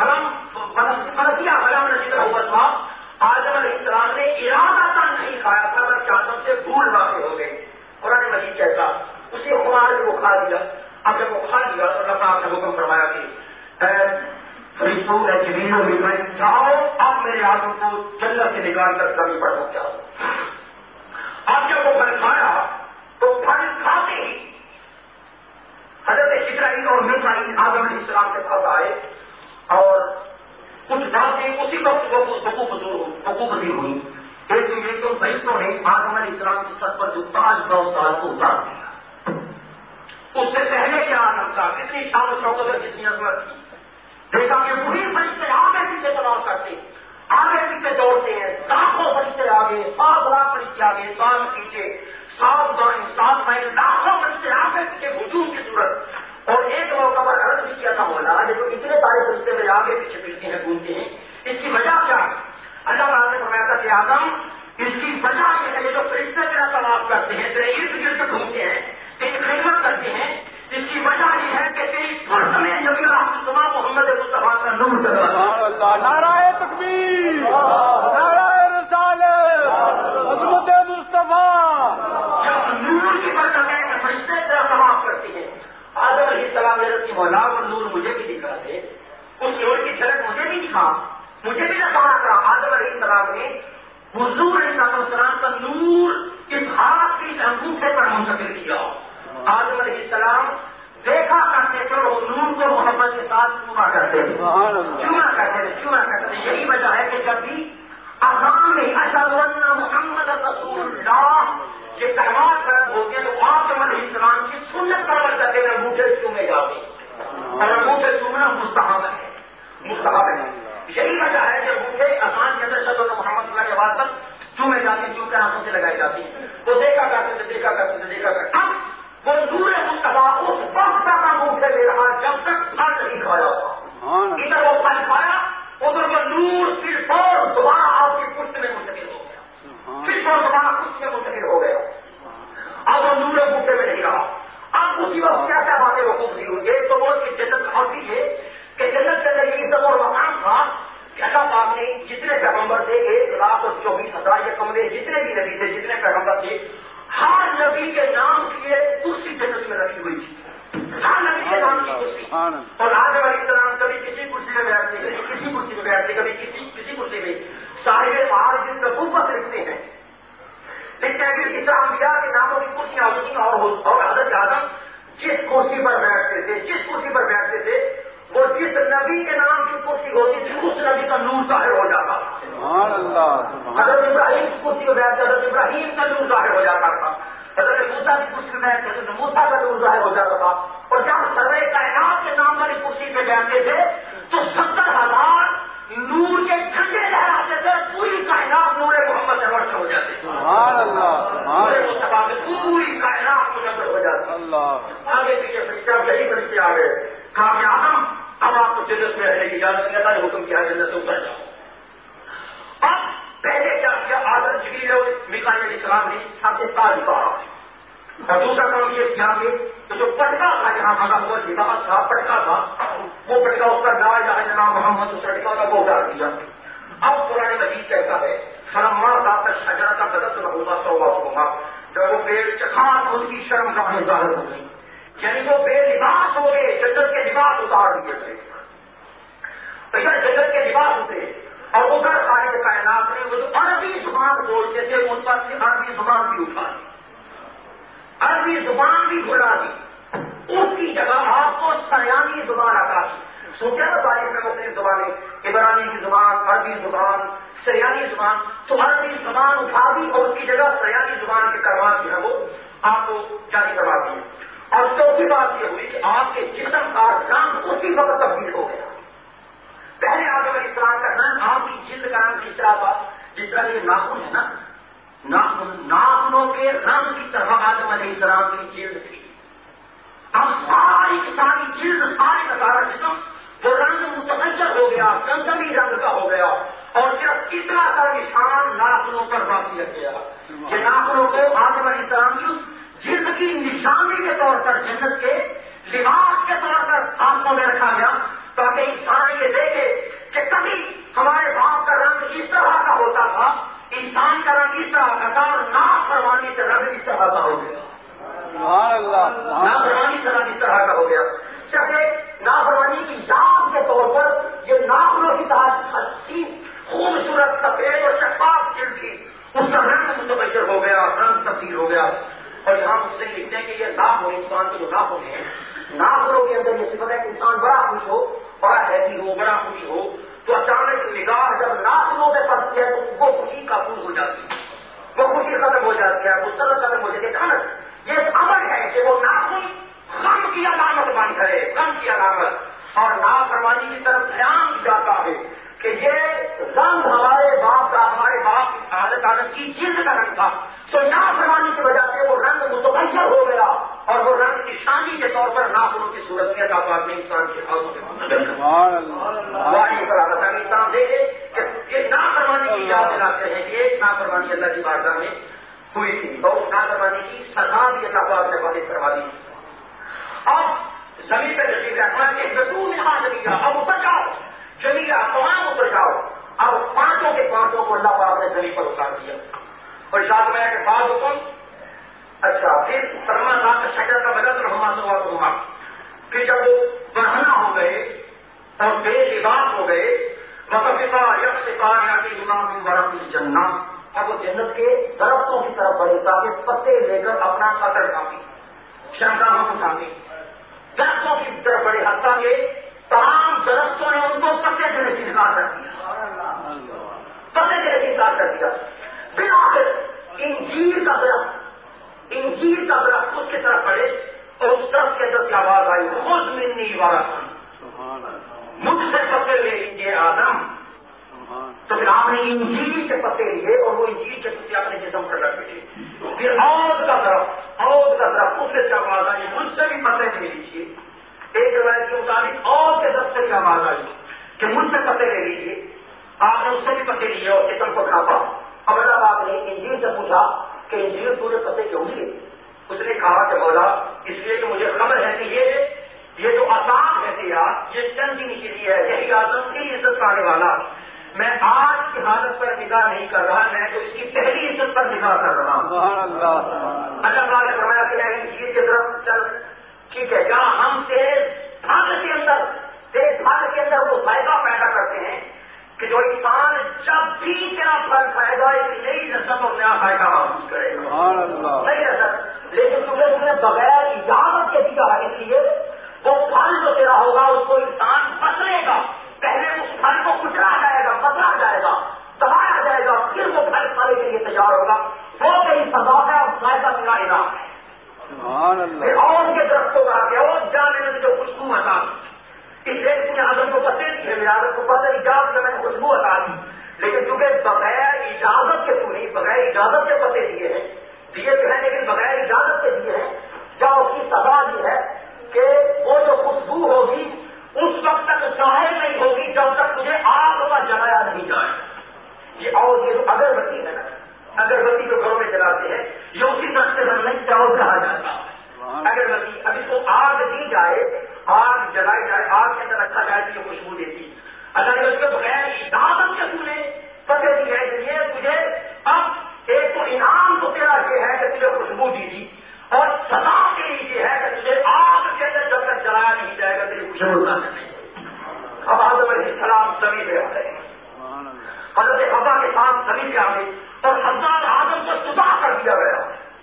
[SPEAKER 1] آدم علیہ السلام نے ارادہ نہیں کھایا تھا اگر آدم سے بھول واقع ہو گئے۔ قرآن مجید کہتا اسی خمار میں وہ کھا لیا۔ اب جب وہ کھا لیا تو اللہ تعالیٰ نے حکم فرمایا کہ فرشتوں نے جبریل و میکائیل جاؤ اب میرے آدم کو جنت سے نکال کر زمین پر پہنچاؤ۔ اب جب وہ پھل کھایا تو پھل کھاتے ہی حضرت جبرائیل اور میکائیل آدم علیہ السلام کے پاس آئے اور کچھ باتیں اسی وقت وقوع پذیر ہوئی۔ ایک تو فرشتوں نے آدم علیہ السلام کی سر پر جو تاج تھا اس تاج کو اتار دیا۔ اس سے پہلے کیا آدم تھا، کتنی شان و شوکت اور کتنی عظمت تھی، دیکھا کہ وہی فرشتے آگے پیچھے تلاش کرتے، آگے پیچھے دوڑتے ہیں، لاکھوں فرشتے آگے، 7 لاکھ فرشتے آگے، 7 پیچھے، 7 دائیں 7 بائیں، لاکھوں فرشتے آگے پیچھے ہجوم کی صورت۔ اور ایک موقع پر عرض بھی کیا تھا مولا جو اتنے سارے فرشتے میرے آگے پیچھے پھرتے ہیں گھومتے ہیں، اس کی وجہ کیا ہے؟ اللہ تعالیٰ نے فرمایا تھا کہ آدم اس کی وجہ یہ ہے جو فرشتے تیرا طواف کرتے ہیں، تیرے ارد گرد گھومتے ہیں، تیری خدمت کرتے ہیں، اس کی وجہ یہ ہے کہ تیری فرد میں نبی رحمتہ محمد مصطفیٰ کا نور چل رہا ہے۔
[SPEAKER 2] نعرہ تکبیر، نعرہ رسالت، عظمت مصطفیٰ۔
[SPEAKER 1] جب نور کی برکت ہے کہ فرشتے تیرا طواف کرتے ہیں، آدم علیہ السلام حضرت کی مولا اور نور مجھے بھی دکھا دے، اس نور کی جھلک مجھے بھی دکھا، مجھے بھی دکھانا تھا۔ آدم علیہ السلام نے حضور علیہ السلام کا نور اس ہاتھ کی انگوٹھے پر منتقل کیا۔ آدم علیہ السلام دیکھا کرتے تھے اور نور کو محبت کے ساتھ چوما کرتے تھے۔ یہی وجہ ہے کہ جب بھی اذان میں اشہد ان محمد رسول اللہ کہ کلمات فرض ہوتے ہیں تو آپ علیہ السلام کی سنت پر عمل کرتے ہوئے انگوٹھے چومے جاتے ہیں اور انگوٹھے چومنا مستحب ہے. یہی وجہ ہے کہ انگوٹھے اذان کے اندر صلی محمد صلی اللہ علیہ وسلم چومے جاتے ہیں, چوم کر ہاتھوں سے لگائی جاتی ہیں. تو دیکھا کرتے اب وہ نور مصطفیٰ اس وقت تک انگوٹھے لے رہا جب تک پھل نہیں کھایا. ادھر وہ پھل کھایا, ادھر وہ نور صرف اور دوبارہ آپ کی پشت میں منتقل ہو گیا, صرف اور دوبارہ پشت میں منتقل ہو گیا. اب وہ نور انگوٹھے میں نہیں رہا. اب اسی وقت کیا کیا باتیں وقوف سی ہوئی. ایک تو وہ کہ جنت ہوتی ہے کہ جنت کے اندر یہ عزت اور مقام تھا کہ اللہ پاک نے جتنے پیغمبر تھے 1,24,000 یہ کمرے جتنے بھی نبی تھے, جتنے پیغمبر تھے, ہر نبی کے نام کی ایک کرسی جنت میں رکھی ہوئی تھی. ہر نبی کے نام کی کرسی. اور آدم علیہ السلام کبھی کسی کرسی میں بیٹھتے, کبھی کسی کرسی میں بیٹھتے, کبھی کسی کرسی میں. صاحب معارج جن کا قوت لکھتے ہیں اس طرح انبیاء کے ناموں کی کرسیاں ہوتی ہیں. اور حضرت آدم جس کرسی پر بیٹھتے تھے وہ جس نبی کے نام کی کرسی ہوتی تھی اس نبی کا نور ظاہر ہو جاتا تھا. حضرت ابراہیم کی کرسی پر بیٹھتے حضرت ابراہیم کا نور ظاہر ہو جاتا تھا. حضرت موسیٰ کی کرسی میں بیٹھتے حضرت موسیٰ کا نور ظاہر ہو جاتا تھا. اور جب سرور کائنات کے نام والی کرسی پہ بیٹھتے تھے تو 70,000 نور کے جھنڈے لہراتے تھے. پوری کائنات نور محمد سے روشن ہو جاتی. نور مصطفیٰ میں پوری کائنات منور ہو جاتی. آگے پیچھے فرشتے یہی فرشتے آ گئے, کہا کہ آدم اب آپ کو جنت میں رہنے کی اجازت نہیں. اللہ نے حکم کیا جنت سے اتر جاؤ. اب پہلے کیا کیا, آدم جبریل اور میکائیل علیہ السلام نے سب سے تاج اتارا. اور دوسرا کام یہ کیا کہ جو پٹکا تھا یہاں بنا ہوا لباس تھا, پٹکا تھا, وہ پٹکا اس پر لا الہ الا اللہ محمد اس پٹکا کا وہ ڈال دیا. اب قرآن مجید کہتا ہے فلما ذاق الشجرۃ بدت لهما سوآتهما, جب وہ پیڑ چکھا تو ان کی شرم گاہیں ظاہر ہو گئی. یعنی وہ بے لباس ہو گئے, جنت کے لباس اتار دیے تھے. تو یہ جنت کے لباس ہوتے اور ادھر خالق کائنات نے وہ جو عربی زبان بولتے تھے ان پر سے عربی زبان بھی اٹھا دی, عربی زبان بھی بھلا دی. اس کی جگہ آپ کو سریانی زبان عطا کی. سوچا نا تاریخ میں مختلف زبانیں, عبرانی کی زبان, عربی زبان, سریانی زبان. تو عربی زبان اٹھا دی اور اس کی جگہ سریانی زبان کے کلمات جو ہے وہ آپ کو جاری کروا دیے. اور چوتھی بات یہ ہوئی کہ آپ کے جسم کا رنگ اسی وقت تبدیل ہو گیا. پہلے آدم علیہ السلام کا رنگ آپ کی جلد کا رنگ کس طرح تھا, جس طرح یہ ناخن ہے نا, ناخنوں کے رنگ کی طرح آدم علیہ السلام کی جلد تھی. اب ساری کی ساری جلد, ساری نظارہ جسم وہ رنگ متغیر ہو گیا, گندمی رنگ کا ہو گیا. اور صرف اتنا سا نشان ناخنوں پر باقی رہ گیا کہ ناخنوں کو آدم علیہ السلام کی اس جلد کی نشانی کے طور پر, جنت کے لباس کے طور پر آنکھوں میں رکھا گیا تاکہ انسان یہ دیکھے کہ کبھی ہمارے باپ کا رنگ اس طرح کا ہوتا تھا, انسان کا رنگ اس طرح کا تھا, اور نافرمانی سے رنگ اس طرح کا ہو گیا. نافرمانی سے رنگ اس طرح کا ہو گیا. چاہے نافرمانی کی یاد کے طور پر یہ ناخنوں کی طرح خوبصورت سفید اور شفاف جلد تھی, اس کا رنگ متغیر ہو گیا, رنگ تبدیل ہو گیا. اور یہاں اس سے لکھتے ہیں کہ یہ ناخن, انسان کے جو ناخن ہیں, ناخنوں کے اندر یہ صفت ہے کہ انسان بڑا خوش ہو, بڑا ہیپی ہو, بڑا خوش ہو, تو اچانک نگاہ جب ناخنوں پہ پڑتی ہے تو وہ خوشی قابو ہو جاتی ہے, وہ خوشی ختم ہو جاتی ہے, غصہ ختم ہو جاتی ہے. یہ امر ہے کہ وہ ناخن غم کی علامت بن کرے, غم کی علامت, اور نافرمانی کی طرف دھیان جاتا ہے کہ یہ رنگ ہمارے باپ حضرت آدم کی جلد کا رنگ تھا. تو نافرمانی کی وجہ سے وہ رنگ متغیر ہو گیا اور وہ رنگ نشانی کے طور پر ناخنوں کی صورت میں آپ نے انسان کے ہاتھوں سے انسان دیکھے کہ نافرمانی کی یاد دلاتے ہیں کہ ایک نافرمانی اللہ کی بارگاہ میں ہوئی تھی اور اس نافرمانی کی سزا بھی اللہ پاک نے واضح کروا دی. اب زمین پہ تشریف رکھنا کہ بدون نہا زمین اب اتر جاؤ, زمین تمام اتر جاؤ. اب پانچوں کے پانچوں کو اللہ پاک نے زمین پر اتار دیا. اور ساتھ میں کہ بعض حکم اچھا پھر فرما صاحب کا شجر کا بدل رحما سوا ہوا. پھر جب وہ برہنہ ہو گئے اور بے لباس ہو گئے, وقفا یک سے کار یا کہ امام برف کی جنت, اب وہ جنت کے درختوں کی طرف بڑھے تاکہ پتے لے کر اپنا قطر کھاتی, شمگاہوں اٹھاتی, درختوں کی طرف بڑھے حتیٰ کہ تمام درختوں نے ان کو پتے سے انکار کر دیا, پتے سے انکار کر دیا. پھر آخر انجیر کا درخت انجیل کا درخت اس کی طرف پڑے اور اس درخت کے اندر کی آواز آئی خود منی ورثا، مجھ سے پتے لے لیجیے آدم. تو پھر آپ نے انجیل کے پتے لیے اور وہ انجیل کے پتے اپنے جسم پر رکھ دیے. پھر عود کا درخت اس سے آواز آئی مجھ سے بھی پتے لے لیجیے. ایک روایت کے مطابق عود کے درخت سے آواز آئی کہ مجھ سے پتے لے لیجیے. آپ نے اس سے بھی پتے لیے اور جسم کو ڈھانپا. اب اللہ پاک نے انجیل سے پوچھا کہ انجیل پورے پتے کیوں لیے؟ اس نے کہا کہ مولا اس لیے کہ مجھے خبر ہے کہ یہ جو آسان ہے تیرا یہ چند دن کے لیے ہے، یہی آدم کی عزت پانے والا. میں آج کی حالت پر نگاہ نہیں کر رہا، میں تو اس کی پہلی عزت پر نگاہ کر رہا ہوں. اللہ تعالیٰ نے فرمایا کہ میں انجیل کی طرف چل، ٹھیک ہے، جہاں ہم تیز بھاگ کے اندر وہ ذائقہ پیدا کرتے ہیں کہ جو انسان جب بھی تیرا پھل کھائے گا ایک نئی لذت اور نیا ذائقہ محسوس کرے گا. صحیح ہے سر، لیکن تم نے بغیر اجازت کے دیا ہے، اس لیے وہ پھل جو تیرا ہوگا اس کو انسان پسرے گا. پہلے اس پھل کو کچلا جائے گا، پسرا جائے گا، دبایا جائے گا، پھر وہ پھل کھانے کے لیے تیار ہوگا. وہ کئی سزا ہے اور ذائقہ میرا انعام ہے. پھر اور کے درختوں کا آگے اور جانے میں جو خوشبو ہٹا اس لیے اس نے آدم کو پتے دیے، میرے آدم کو پتہ اجازت میں نے خوشبو ہٹا دی. لیکن چونکہ بغیر اجازت کے تو نہیں، بغیر اجازت کے پتے دیے ہیں، دیے تو ہیں لیکن بغیر اجازت کے دیے ہیں. کیا اس کی سزا یہ ہے کہ وہ جو خوشبو ہوگی اس وقت تک ظاہر نہیں ہوگی جب تک تجھے آگ کا جلایا نہیں جائے. یہ اور یہ جو اگربتی ہے نا، اگربتی جو گھروں میں جلاتے ہیں یہ اسی طرح سے بننے چاول کہا جاتا ہے. اگربتی ابھی تو آگ دی جائے، آگ جلائی جائے، آگ کے اندر رکھا جائے تو یہ خوشبو دیتی. اللہ نے اس کے بغیر اجازت کے تو نے پتے دی ہے کہ یہ تجھے اب ایک تو انعام تو تیرا یہ ہے کہ تجھے خوشبو دی تھی اور سزا کے لیے یہ ہے کہ تجھے آگ کے اندر جب تک جلایا نہیں جائے گا تیری خوشبو نہ کرے. اب آدم علیہ السلام زمین پہ آ گئے، حضرت حوا کے ساتھ زمین پہ آ گئی اور حضرت آدم کو جدا کر دیا گیا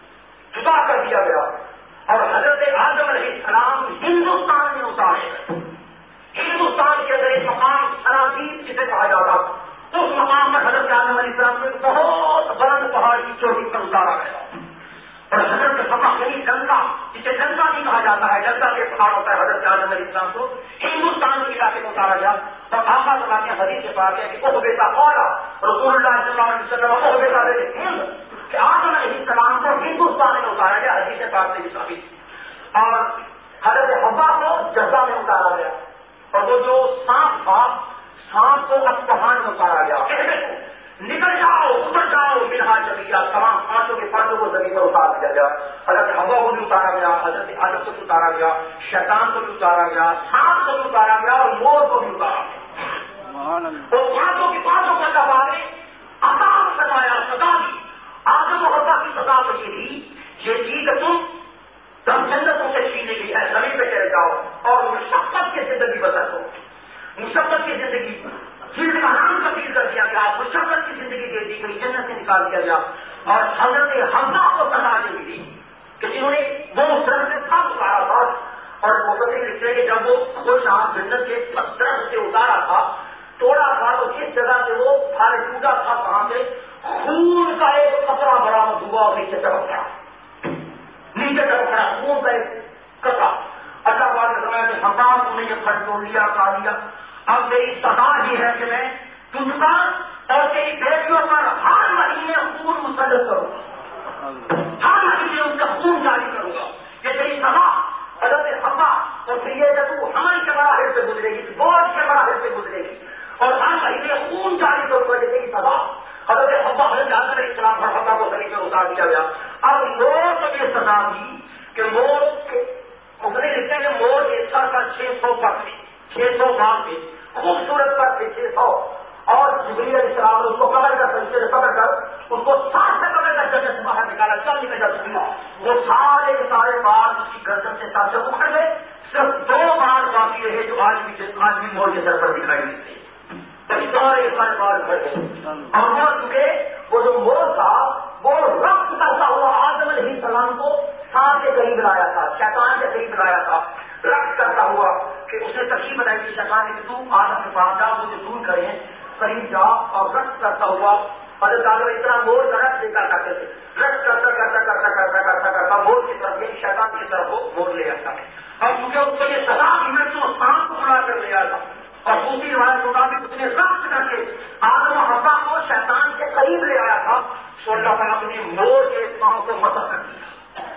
[SPEAKER 1] اور حضرت آدم علیہ السلام ہندوستان میں اتارے گئے. ہندوستان کے اندر ایک مقام سرادیپ جسے کہا جاتا، اس مقام پر حضرت آدم علیہ السلام کو ایک بہت بلند پہاڑ کی چوٹی پر اتارا گیا اور حضرت حوا یعنی ڈنکا، جسے ڈنکا بھی کہا جاتا ہے، ڈنکا کے پہاڑ ہوتا ہے، حضرت آدم علیہ السلام کو ہندوستان کے علاقے میں اتارا گیا. اور آقا تعالیٰ نے حدیث سے کہا گیا کہ وہ بیٹا اولا رسول اللہ صلی اللہ علیہ وسلم وہ بیٹا ہند کہ آدم علیہ السلام کو ہندوستان میں اتارا گیا، حدیث سے پاک سے ثابت. اور حضرت حوا کو جزا میں اتارا گیا اور وہ جو سانپ تھا، سانپ کو اصفہان میں اتارا گیا. نکل جاؤ، اتر جاؤ، منہا جميعا، تمام پانچوں کے پانچوں کو زمین پر اتار دیا گیا. حضرت حوا کو بھی اتارا گیا، حضرت آدم کو بھی اتارا گیا، شیطان کو بھی اتارا گیا، سانپ کو بھی اتارا گیا اور مور کو بھی اتارا گیا. تو پانچوں کے پانچوں کو اللہ نے عذاب سنایا، سزا دی. آدم و حوا کی سزا تو یہ تھی کہ تم جنتوں سے چھینے کی ہے، زمین پہ چلے جاؤ اور مشقت کی زندگی بسر کرو. مشقت کی زندگی جلد کا نام تبدیل کر دیا گیا، مشقت کی زندگی دے دی گئی، جنت سے نکال دیا گیا. اور حضرت حوا کو سزا نہیں ملی کہ جنہوں نے وہ اس طرح سے تھا اتارا تھا. اور مفسر لکھتے ہیں کہ جب وہ خوش جنت کے درخت سے اتارا تھا، توڑا تھا، تو جس جگہ سے وہ پھل ٹوٹا تھا وہاں سے خون کا ایک قطرہ برآمد ہوا اور نیچے چڑھ پڑا، خون کا ایک قطرہ. اللہ تعالیٰ نے فرمایا کہ حوا تم نے یہ پھل توڑ لیا، کھا لیا، اب میری سزا یہ ہے کہ میں تجھ پر اور تیری بیٹیوں پر ہر مہینے خون مسلط کروں گا، ہر مہینے ان کا خون جاری کروں گا. یہ تیری سزا حضرت حوا. اور پھر یہ کہ تو حمل کے مراحل سے گزرے گی، بوجھ کے مراحل سے گزرے گی اور ہر مہینے خون جاری کروں گا. یہ تیری سزا. حضرت حوا حضرت آدم علیہ السلام پر حوا کو زمین میں اتار دیا گیا. اب مور کو یہ سزا دی کہ مور لکھتے ہیں مور ایک سال کا 600 پر تھے، 600 باغ تھے، خوبصورت پر تھے 600. اور جبریل علیہ السلام نے اس کو پکڑ کر فرشتے سے پکڑ کر اس کو ساتھ سے پکڑ کر جنت سے باہر نکالا، چل نکل جا سکتی. وہ سارے کے سارے باغ اس کی گردن سے ساتھ سے اکھڑ گئے. صرف 2 باغ باقی رہے جو آج بھی مور کے سر پر دکھائی دیتے ہیں. سارے باغ اکھڑ گئے. اور وہ چونکہ وہ جو مور تھا وہ رقص کرتا ہوا آدم علیہ السلام کو سانپ کے قریب لایا تھا، شیطان کے قریب لایا تھا، رقص کرتا ہوا کہ اس نے ترکیب بنائی تھی شیطان نے کہ تو آدم کے پاس جا، وہ جو دور کرے قریب جا اور رقص کرتا ہوا حضرت آدم علیہ السلام مور کا رس دیکھا کرتے تھے، رس کرتا مور کی طرف یعنی شیطان کی طرف وہ مور لے آتا ہے، اور کیونکہ اس کو یہ سزا کی میں تو سانپ کو بڑا کر لے آتا، اور دوسری روایت کے مطابق اس نے رقص کر کے آدم و حوا کو شیطان کے قریب لے آیا تھا، تو اللہ تعالیٰ نے مور کے پاؤں کو مسح کر دیا۔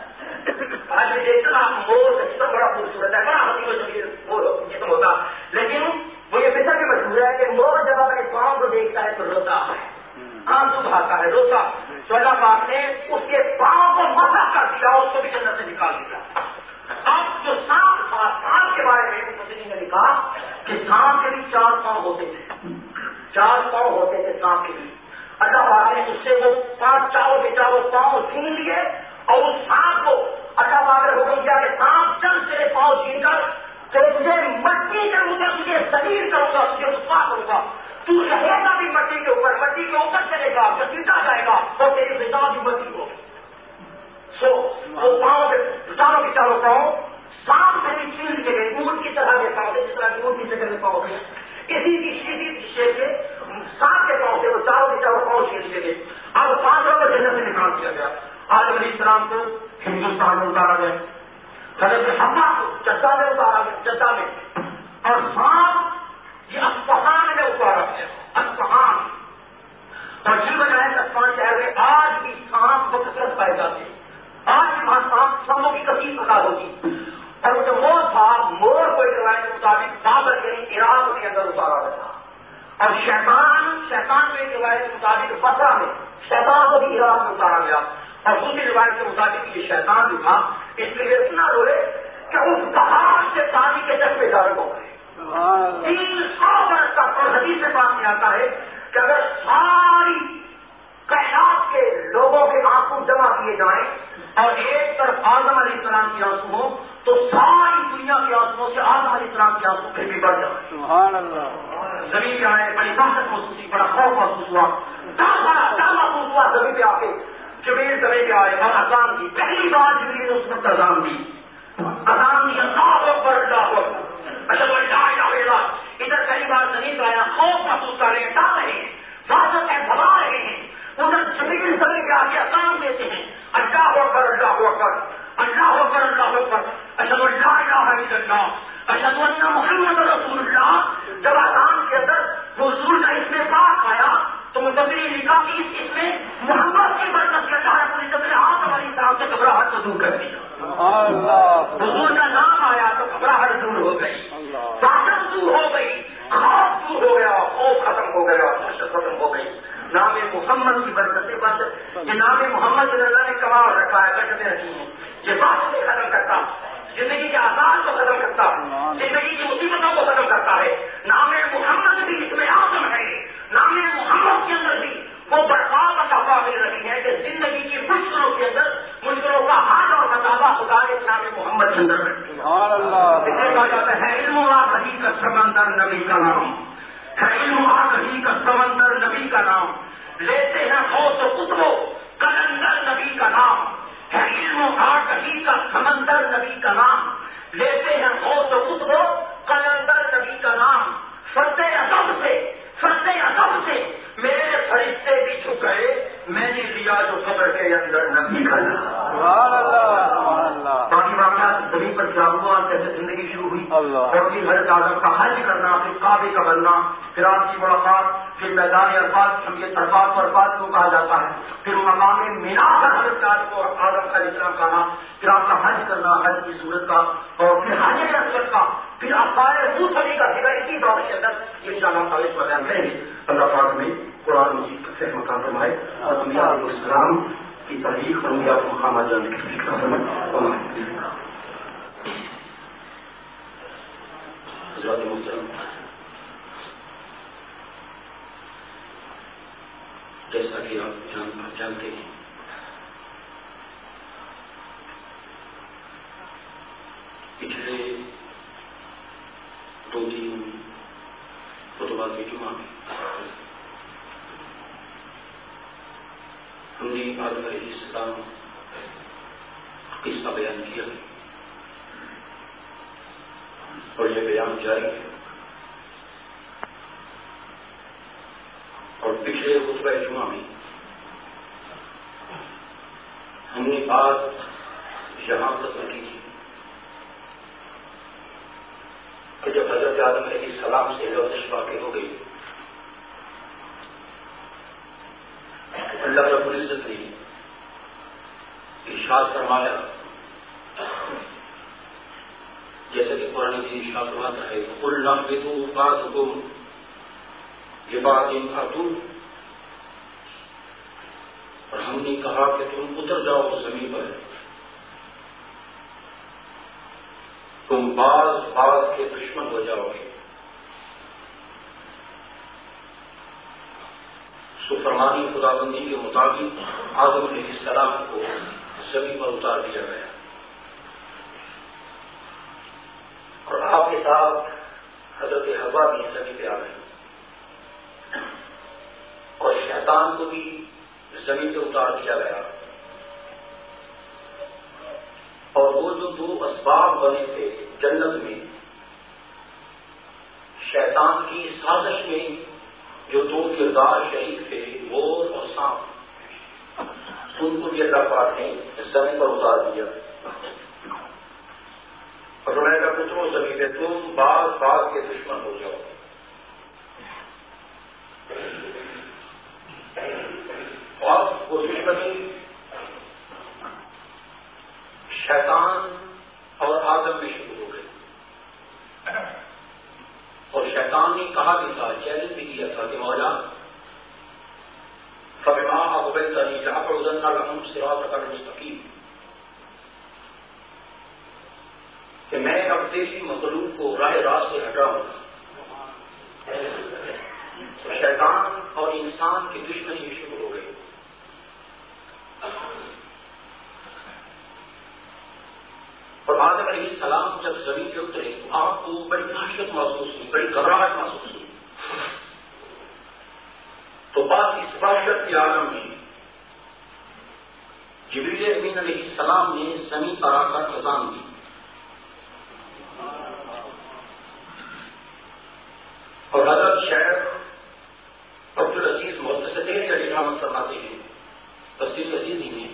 [SPEAKER 1] آج بھی دیکھتے نا مور کا جسم بڑا خوبصورت ہے، بڑا حسین و جمیل مور جسم ہوتا، لیکن وہ یہ فطر بھی مشہور ہے کہ مور جب اپنے پاؤں کو دیکھتا ہے تو روتا ہے، آنسو بہاتا ہے، روتا، تو اللہ پاک نے اس کے پاؤں کو مسح کر دیا، اس کو بھی جنت سے نکال دیا۔ اب جو سانپ تھا، سانپ کے بارے میں مسلم نے لکھا کہ سانپ کے بھی 4 پاؤں ہوتے تھے، 4 پاؤں ہوتے تھے سانپ کے بھی۔ اللہ پاک نے اس سے وہ 5 چاروں کے چاروں پاؤں چھین لیے، اور اس سانپ کو اللہ پاک نے حکم کیا کہ سانپ چل تیرے پاؤں چھین کر تجھے مٹی کے اوپر تجھے ذلیل کروں گا، تجھے رسوا کروں گا، تو رہے گا بھی مٹی کے اوپر چلے گا، گھسیٹا جائے گا، اور تیری غذا بھی مٹی ہوگی۔ سو وہ پاؤں سے چاروں کے چاروں پاؤں سانپ سے بھی چھین لیے گئے، اونٹ کی طرح کے پاؤں سے، جس طرح اونٹ کی شکل میں پاؤں گئے، اسی کی شیپ کے سانپ کے پاؤں سے وہ چاروں کے چاروں پاؤں چھین لیے گئے۔ اب 5 کو جنت سے نکال دیا گیا۔ آدم علیہ السلام کو ہندوستان میں اتارا گیا، حضرت حوا کو جدہ میں اتارا گیا، جدہ میں، اور سانپ یہ اصفہان میں اتارا گیا، اصفہان، اور یہ وجہ ہے اصفہان شہر میں آج بھی سانپ بکثرت پائے جاتے ہیں، آج بھی وہاں سانپوں کی کثیر تعداد ہوتی، اور جو مور تھا، مور کو ایک روایت کے مطابق بابل یعنی عراق کے اندر اتارا گیا تھا، اور شیطان کو ایک روایت کے مطابق بصرہ میں، شیطان کو بھی عراق میں اتارا گیا، اور دوسری روایت کے مطابق یہ شیطان بھی تھا، اس لیے اتنا روئے کہ اس پہاڑ سے پانی کے چشمے جاری ہو گئے 300 برس تک، اور حدیث سے بات میں آتا ہے کہ اگر ساری کائنات کے لوگوں کے آنسو جمع کیے جائیں اور ایک طرف آدم علیہ السلام کے آنسو ہوں تو ساری دنیا کے آنسوؤں سے آدم علیہ السلام کے آنسو پھر بھی بڑھ جائیں۔ سبحان اللہ۔ زمین پہ آئے، بڑی وحشت محسوس ہوئی، بڑا خوف محسوس ہوا، ڈر محسوس ہوا، زمین پہ آ کے جبریل زمین پہ آئے اور اذان دی، پہلی بار جبریل نے اس وقت اذان دی، اللہ اکبر اللہ اکبر، اشہد ان لا الہ الا اللہ۔ ادھر پہلی بار زمین پہ آیا، خوف محسوس کر رہے ہیں، ڈر رہے ہیں، وحشت ہے، گھبرا رہے ہیں، ادھر جبریل زمین پہ آ کے اذان دیتے ہیں، اللہ اکبر اللہ اکبر، اللہ اکبر اللہ اکبر، اشہد ان لا الہ الا اللہ، اشہد ان محمد رسول اللہ۔ جب اذان کے اندر حضور کا اسم پاک آیا تو مفسرین نے لکھا کہ اس میں محمد کی برکت کے ساتھ پوری طرح آدم علیہ السلام سے گھبراہٹ کو دور کر دیا، حضور کا نام آیا تو گھبراہٹ دور ہو گئی، وحشت دور ہو گئی، خوف دور ہو گیا، خوف ختم ہو گیا، وحشت ختم ہو گئی۔ نام محمد کی برکت سے بس یہ نام محمد صلی اللہ نے کمال رکھا ہے، برکتیں رکھی ہیں، یہ وحشتیں ختم کرتا، زندگی کے آزاد کو ختم کرتا، زندگی کی مصیبتوں کو ختم کرتا ہے۔ نام محمد بھی اس میں اعظم ہے، نام محمد کے اندر بھی وہ برکات عطا مل رہی ہے کہ زندگی کی مشکلوں کے اندر مشکلوں کا حل اور خطابہ خدا کے نام محمد کے اندر رکھی ہے۔ کہا جاتا ہے علم آگہی کا سمندر نبی کا نام ہے، علم آگہی کا سمندر نبی کا نام، لیتے ہیں غوث و قطب و قلندر نبی کا نام ہے، علم آگہی کا سمندر نبی کا نام، لیتے ہیں غوث و قطب و قلندر نبی کا نام، فرد ادب سے میرے فرشتے بھی جھک گئے، میں نے لیا جو قبر کے اندر نبی کا نام۔ باقی واقعات زمین پر کیا ہوا، کیسے زندگی شروع ہوئی، اور پھر حضرت آدم کا حج کرنا، پھر کعبے کا بننا، پھر آپ کی ملاقات، پھر میدان عرفات، ہم یہ عرفات و عرفات کو کہا جاتا ہے، پھر مقام مینا پر حضرت آدم علیہ السلام کا نام، پھر آپ کا حج کرنا، حج کی صورت کا، اور پھر حج اسود کا، پھر افطار موسوی کا ذکر اسی دور کے اندر انشاءاللہ تعالی بیان کریں گے۔ اللہ پاک میں قرآن مجید کا فہم عطا فرمائے اور انبیاء علیہ السلام کی تحریک اور انبیاء کو مقامات جاننے کی فکر فرمائے۔ حضرات محترم، جیسا کہ آپ جانتے ہیں پچھلے 2-3 خطبات کے جمعہ میں ہم نے آدم علیہ السلام قصہ بیان کیا ہے اور یہ بیان جاری ہے، اور پچھلے
[SPEAKER 3] پچھلے خطبہ جمعہ میں ہم نے بات یہاں ختم کی تھی کہ جب حضرت آدم علیہ السلام سے لوزش واقع ہو گئی، اللہ رب العزت نے ارشاد فرمایا، جیسے کہ قرآن کی ارشاد فرماتا ہے قُلْ نَهْبِطُوا بَعْضُكُمْ لِبَعْضٍ عَدُوٌّ، اور ہم نے کہا کہ تم اتر جاؤ زمین پر، تم بعض کے دشمن ہو جاؤ گے۔ سو فرمانی خداوندی کے مطابق آدم علیہ السلام کو زمین پر اتار دیا گیا، اور آپ کے ساتھ حضرت حوا بھی زمین پہ آ گئی، اور شیطان کو بھی زمین پہ اتار دیا گیا، اور وہ جو دو اسباب بنے تھے جنت میں شیطان کی سازش میں، جو دو کردار شریک تھے مور اور سانپ، ان کو بھی اللہ پاک نے زمین پر اتار دیا، اور فرمایا کہ پترو زمین پہ تم بعض کے دشمن ہو جاؤ۔ اور وہ دشمنی شیطان اور آدم میں شروع ہو گئی، اور شیطان نے کہا بھی تھا، چیلنج بھی کیا تھا کہ مولا فَبِمَا أَغْوَيْتَنِي لَأَقْعُدَنَّ لَهُمْ صِرَاطَكَ الْمُسْتَقِيمَ، کہ میں اب تیری مخلوق کو راہ راست سے ہٹاؤں گا۔ تو شیطان اور انسان کی دشمنی شروع ہو گئی، اور آدم علیہ السلام جب زمین پہ اترے تو آپ کو بڑی دہشت محسوس ہوئی، بڑی گھبراہٹ محسوس ہوئی، تو بات اس وحشت کے عالم میں جبریل امین علیہ السلام نے زمین پر آ کر اذان دی، اور حضرت شیخ عبدالعزیز محدث دہلوی علیہ رحمت فرماتے ہیں تفسیر عزیزی میں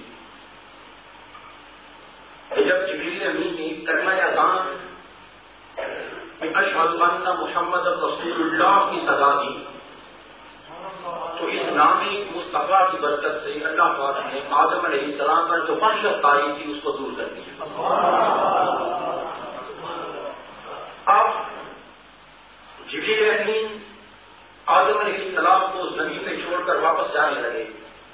[SPEAKER 3] کہ جب جبریل امین نے کلمہ اذان میں اشہد ان محمد رسول اللہ کی صدا دی، تو اس نامی مصطفیٰ کی برکت سے اللہ پاک نے آدم علیہ السلام پر جو وحشت طاری تھی اس کو دور کر دیا۔ اب جبریل امین آدم علیہ السلام کو زمین میں چھوڑ کر واپس جانے لگے،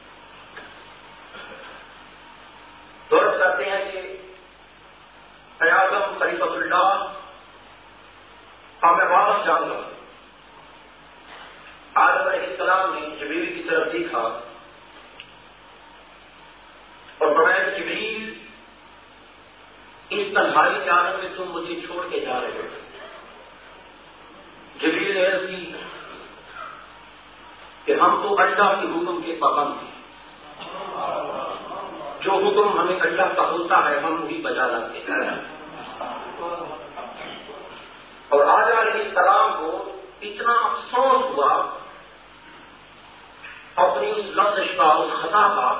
[SPEAKER 3] تو عرض کرتے ہیں کہ اے آدم خلیفۃ اللہ، اب میں واپس جاؤں گا۔ آدم علیہ السلام نے جبریل کی طرف دیکھا اور فرمایا کہ جبریل، اس تنہائی کے عالم میں تم مجھے چھوڑ کے جا رہے ہو۔ جبریل نے عرض کی کہ ہم تو اللہ کے حکم کے پابند ہیں، جو حکم ہمیں اللہ کا ہوتا ہے ہم وہی بجا لاتے ہیں۔ اور آدم علیہ السلام کو اتنا افسوس ہوا اپنی اس لفظ کا، اس خطا کا،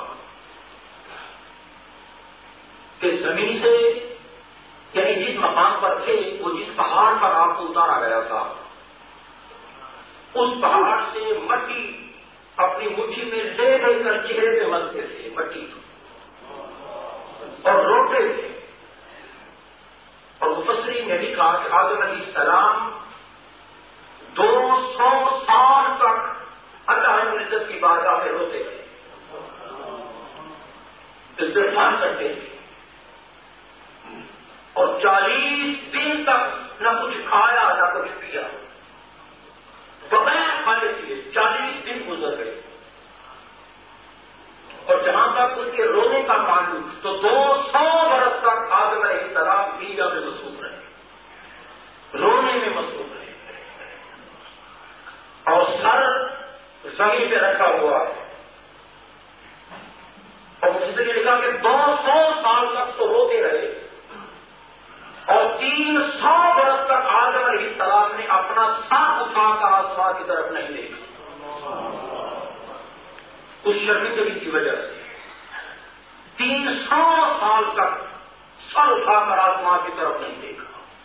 [SPEAKER 3] کہ زمین سے یعنی جس مقام پر تھے، وہ جس پہاڑ پر آپ کو اتارا گیا تھا، اس پہاڑ سے مٹی اپنی مٹھی میں لے کر چہرے پہ ملتے تھے، مٹی اور روتے تھے۔ اور مفسرین نے لکھا کہ آدم علیہ السلام 200 سال تک اللہ رب العزت کی بارگاہ میں روتے تھے، استغفار کرتے تھے، اور 40 دن تک نہ کچھ کھایا نہ کچھ پیا، بغیر کھانے پیے 40 دن گزر گئے۔ اور جہاں تک ان کے رونے کا تعلق، تو 200 برس تک آدم علیہ السلام پیگا میں مصروف رہے، رونے میں مصروف رہے، اور سر زمین پہ رکھا ہوا ہے۔ اور مجھے نے لکھا کہ 200 سال تک تو روتے رہے، اور 300 برس تک آدم علیہ السلام نے اپنا سر اٹھا کر آسمان کی طرف نہیں دیکھا۔ اس شرمندگی کی وجہ سے 300 سال تک سر اٹھا کر آسمان کی طرف نہیں دیکھا.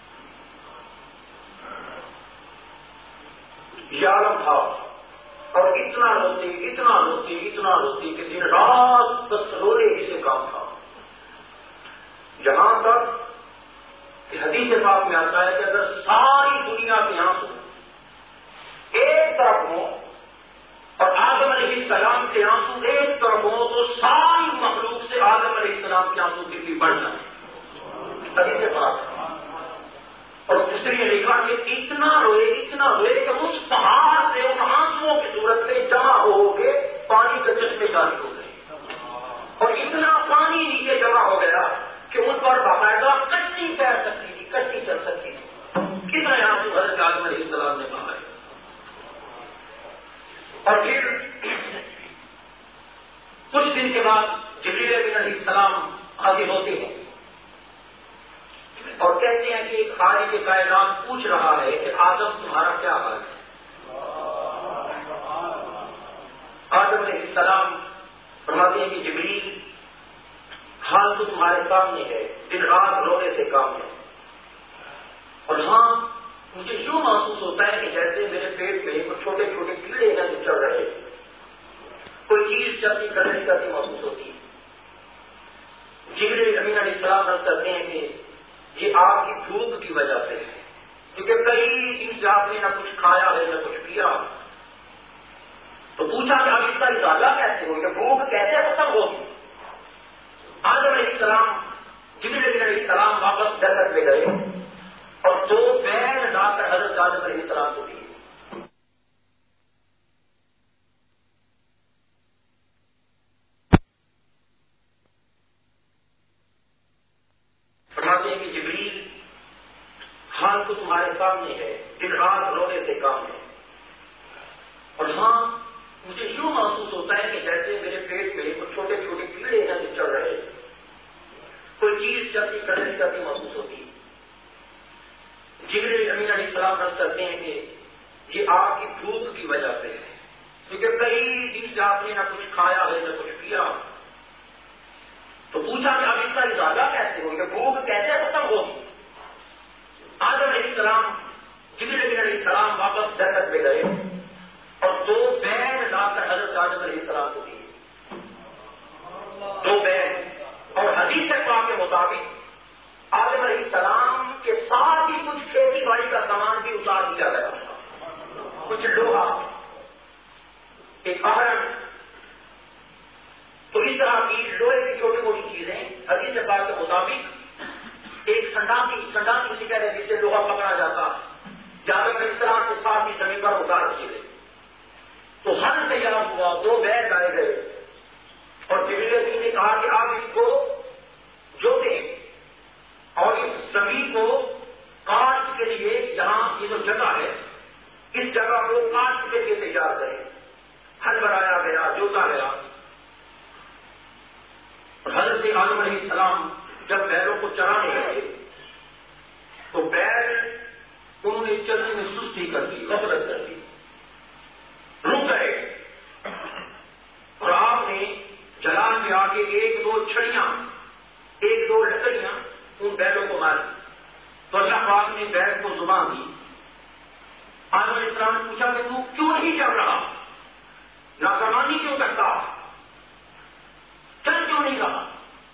[SPEAKER 3] یہ عالم تھا اور اتنا روتے کہ دن رات بس رونے ہی سے کام تھا. جہاں تک کہ حدیث پاک میں آتا ہے کہ اگر ساری دنیا کے آنسو ایک طرف ہوں اور آدم علیہ السلام کے آنسو ایک طرف ہوں تو ساری مخلوق سے آدم علیہ السلام کے آنسو پھر بھی بڑھ جائیں. حدیث پاک اور دوسری نے لکھا کہ اتنا روئے کہ اس پہاڑ سے ان آنسوؤں کی صورت میں جمع ہو کے پانی کے چشمے جاری ہو گئے اور اتنا پانی نیچے جمع ہو گیا کہ ان پر باقاعدہ کشتی تیر سکتی تھی, کشتی چل سکتی تھی. کتنا آنسو حضرت آدم علیہ السلام نے کہا ہے. اور پھر کچھ دن کے بعد جبریل امین علیہ السلام حاضر ہوتے ہیں اور کہتے ہیں کہ ایک خالق کائنات پوچھ رہا ہے کہ آدم تمہارا کیا حال ہے. آدم علیہ السلام فرماتے ہیں کہ جبریل حال تو تمہارے سامنے ہے, دن رات رونے سے کام ہے. اور ہاں مجھے یوں محسوس ہوتا ہے کہ جیسے میرے پیٹ میں کچھ چھوٹے چھوٹے کیڑے ہیں جو چل رہے ہیں, کوئی چیز چلتی کرتی محسوس ہوتی ہے. جبریل امین علیہ السلام رد کرتے ہیں کہ یہ آپ کی بھوک کی وجہ سے ہے, کیونکہ کئی دن سے آپ نے نہ کچھ کھایا ہے نہ کچھ پیا. تو پوچھا کہ اب اس کا ارادہ کیسے ہو, کہ بھوک کیسے ختم ہوگی. آدم علیہ السلام جبریل علیہ السلام واپس جنت میں گئے اور 2 بیل لا کر حضرت آدم علیہ السلام کو دیے. فرماتے ہیں کہ جبریل حال تو تمہارے سامنے ہے, دن رات رونے سے کام ہے. اور ہاں مجھے یوں محسوس ہوتا ہے کہ جیسے میرے پیٹ میں کچھ چھوٹے چھوٹے کیڑے ہیں جو چل رہے ہیں, کوئی چیز چلتی کرتی محسوس ہوتی ہے. جبریل امین علیہ السلام رد کرتے ہیں کہ یہ آپ کی بھوک کی وجہ سے ہے, کیونکہ کئی دن سے آپ نے نہ کچھ کھایا ہے نہ کچھ پیا. تو پوچھا کہ اب اس کا ارادہ کیسے ہو, کہ بھوک کیسے ختم ہوگی. آدم علیہ السلام جبریل علیہ السلام واپس جنت میں گئے اور 2 بیل لا کر حضرت آدم علیہ السلام کو دیے. 2 بیل. اور حدیث پاک کے مطابق آدم علیہ السلام کے ساتھ ہی کچھ کھیتی باڑی کا سامان بھی اتار دیا گیا تھا, کچھ لوہا, ایک اہرن. تو اس طرح کی لوہے کی چھوٹی موٹی چیزیں حدیث پاک کے مطابق ایک سنڈاسی اسے کہتے ہیں جس سے لوہا پکڑا جاتا ہے, آدم علیہ السلام کے ساتھ ہی زمین پر اتار دیے گئے. تو ہر تیار ہوا, 2 بیل لائے گئے اور جبریل نے کہا کہ آپ اس کو جوتیں اور اس زمین کو کاٹ کے لیے یہاں یہ جو جگہ ہے اس جگہ کو کاٹ کے لیے تیار کریں. ہل بنایا گیا, جوتا گیا. اور حضرت آدم علیہ السلام جب بیلوں کو چرانے لگے تو بیل انہوں نے چلنے میں سستی کر دی, غفلت کر دی, رک گئے. اور آپ نے جلال میں آ کے 1-2 چھڑیاں 1-2 لکڑیاں ان بیلوں کو ماری. تو اللہ پاک نے بیل کو زبان دی. آدم علیہ السلام نے پوچھا کہ تو کیوں نہیں چل رہا, نافرمانی کیوں کرتا, چل کیوں نہیں رہا.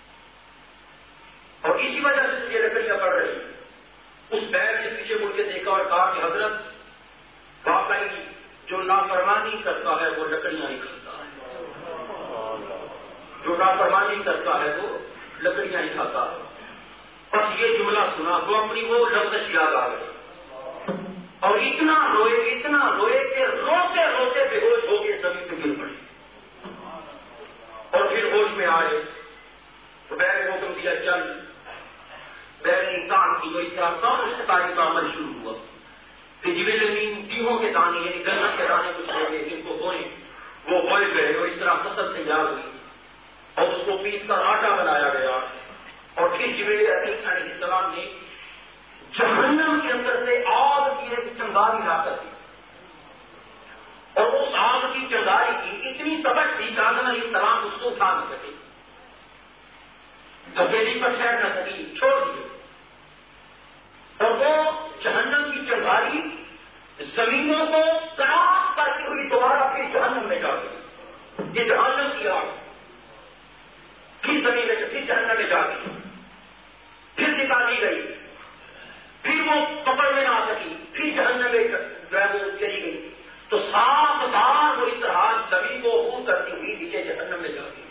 [SPEAKER 3] اور اسی وجہ سے تجھے لکڑیاں پڑ رہی. اس بیل نے پیچھے مڑ کے دیکھا اور کہا کہ حضرت واقعی جو نافرمانی کرتا ہے وہ لکڑیاں ہی کھاتا ہے, جو نافرمانی کرتا ہے وہ لکڑیاں ہی کھاتا ہے. بس یہ جملہ سنا تو اپنی وہ لفظ یاد آ گئی اور اتنا روئے کہ روتے روتے بے ہوش ہو کے زمین پہ گر پڑے. اور پھر ہوش میں آئے تو بیل نے حکم دیا چل. بیل نے کام کی, اس طرح کام استقالی کا عمل شروع ہوا. پھر جبریل امین تیہوں کے دانے یعنی گندم کے دانے کچھ لے گئے جن کو بوئے, وہ بول گئے اور اس طرح فصل تیار ہوئی اور اس کو پیس کر آٹا بنایا گیا. اور پھر جبریل علیہ السلام نے جہنم کے اندر سے آگ کی ایک چنگاری لا کر دی اور اس آگ کی چنگاری کی اتنی تپش تھی کہ آدم علیہ السلام اس کو اٹھا نہ سکے، اکیلی پر ٹھہر نہ سکی، چھوڑ دیے. اور وہ جہنم کی چنگاری زمینوں کو کراس کرتی ہوئی دوبارہ پھر جہنم میں جا گئی. یہ جہنم کی آگ پھر زمین میں پھر جہنم میں جا گئی، پھر نکالی گئی، پھر وہ پکڑ میں نہ آ سکی، پھر جہنم میں جو ہے وہ چلی گئی. تو 7 بار وہ اس طرح زمین کو عبور کرتی ہوئی نیچے جہنم میں جا گئی.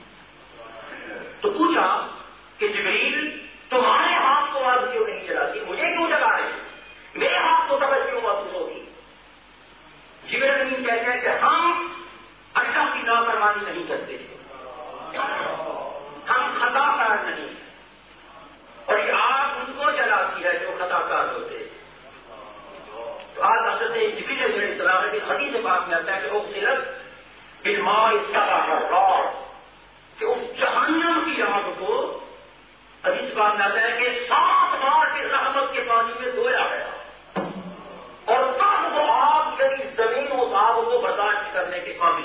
[SPEAKER 3] تو پوچھا کہ جبریل تمہارے ہاتھ کو آگ کیوں نہیں جلاتی، مجھے کیوں جلا رہے ہیں، میرے ہاتھ کو تبج کیوں محسوس ہوگی؟ جبریل امین کہتے ہیں کہ ہم اللہ کی نافرمانی نہیں کرتے، ہم خطا کار نہیں، اور یہ آگ ان کو جلاتی ہے جو خطا کار ہوتے ہیں. تو آج حضرت جبریل علیہ السلام کی حدیث پاک میں آتا ہے کہ وہ صرف بالماء السبع کہ اس جہنم کی آگ کو حدیث پاک میں آتا ہے کہ 7 بار کی رحمت کے پانی میں دھویا گیا، اور تب وہ آگ یعنی زمین اس آگ کو برداشت کرنے کے قابل.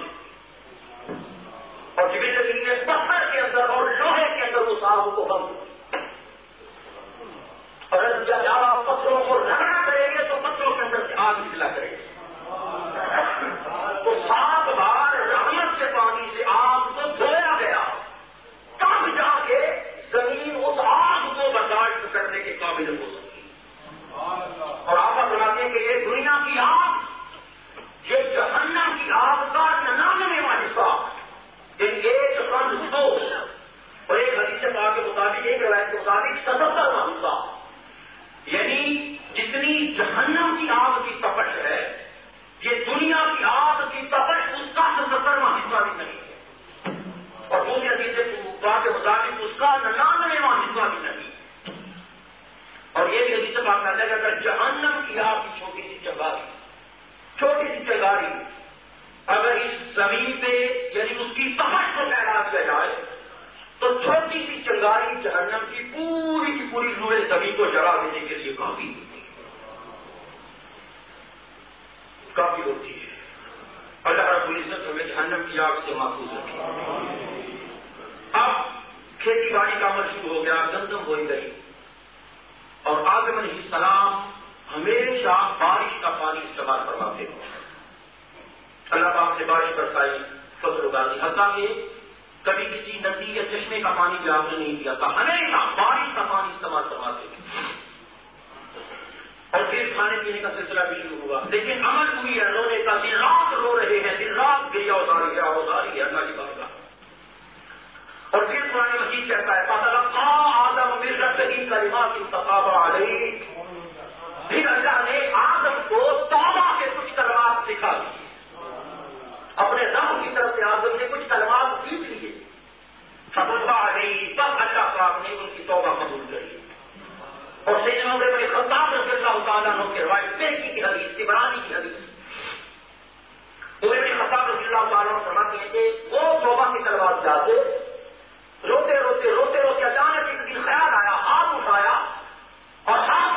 [SPEAKER 3] اور جبریل نے پتھر کے اندر اور لوہے کے اندر اس آگ کو بند، اور جب آپ پتھروں کو رگڑا کریں گے تو پتھروں کے اندر سے آگ نکلا کرے گی. تو 7 بار رحمت کے پانی سے آگ کو دھویا گیا، تب جا کے زمین اس آگ کو برداشت کرنے کے قابل ہو سکی. اور آپ بتاتے ہیں کہ یہ دنیا کی آگ، یہ جہنم کی آگ کا 99واں حصہ، ایک رن 2 اور ایک حدیث پاک کے مطابق، ایک روایت کے مطابق 77واں حصہ. یعنی جتنی جہنم کی آگ کی تپش ہے، یہ دنیا کی آگ کی تپش اس کا 77واں حصہ بھی نہیں ہے، اور دوسری حدیث پاک کے مطابق اس کا 99واں حصہ بھی نہیں. اور یہ بھی حدیث پاک میں ہے کہ اگر جہنم کی آگ کی چھوٹی سی چنگاری اگر اس زمین پہ یعنی اس کی تپش کو پھیلا دیا جائے تو چھوٹی سی چنگاری جہنم کی پوری روئے زمین کو جلا دینے کے لیے کافی ہوتی ہے. اللہ رب العزت ہمیں جہنم کی آگ سے محفوظ رکھے. اب کھیتی باڑی کا عمل شروع ہو گیا، گندم بوئی گئی، اور آدم علیہ السلام ہمیشہ بارش کا پانی استعمال کرواتے ہیں. اللہ پاک سے بارش برسائی، فصل اگائی، حتیٰ کہ کبھی کسی ندی یا چشمے کا پانی بھی آپ نے نہیں دیا تھا، ہمیشہ بارش کا پانی استعمال کرواتے تھے. اور پھر کھانے پینے کا سلسلہ بھی شروع ہوا. لیکن عمل ہوئی ہے رونے کا، دن رات رو رہے ہیں، دن رات گریا اتاری ہے اللہ کی بات کا. اور پھر قرآن مجید کہتا ہے فَتَلَقَّىٰ آدَمُ مِن رَّبِّهِ كَلِمَاتٍ فَتَابَ عَلَيْهِ. پھر اللہ نے آدم کو توبہ کے کچھ کلمات سکھا دیے، اپنے رب کی طرف سے آدم نے کچھ کلمات سیکھ لیے. فَتَابَ عَلَيْهِ، تب اللہ پاک نے ان کی توبہ قبول کری. اور سیدنا عمر بن خطاب رضی اللہ تعالیٰ عنہ کی روایت کی حدیث، طبرانی کی حدیث، عمر بن خطاب رضی اللہ تعالیٰ عنہ فرماتے ہیں کہ وہ توبہ کی کلمات جاتے، روتے روتے اچانک ایک دن خیال آیا، ہاتھ اٹھایا اور ہاتھ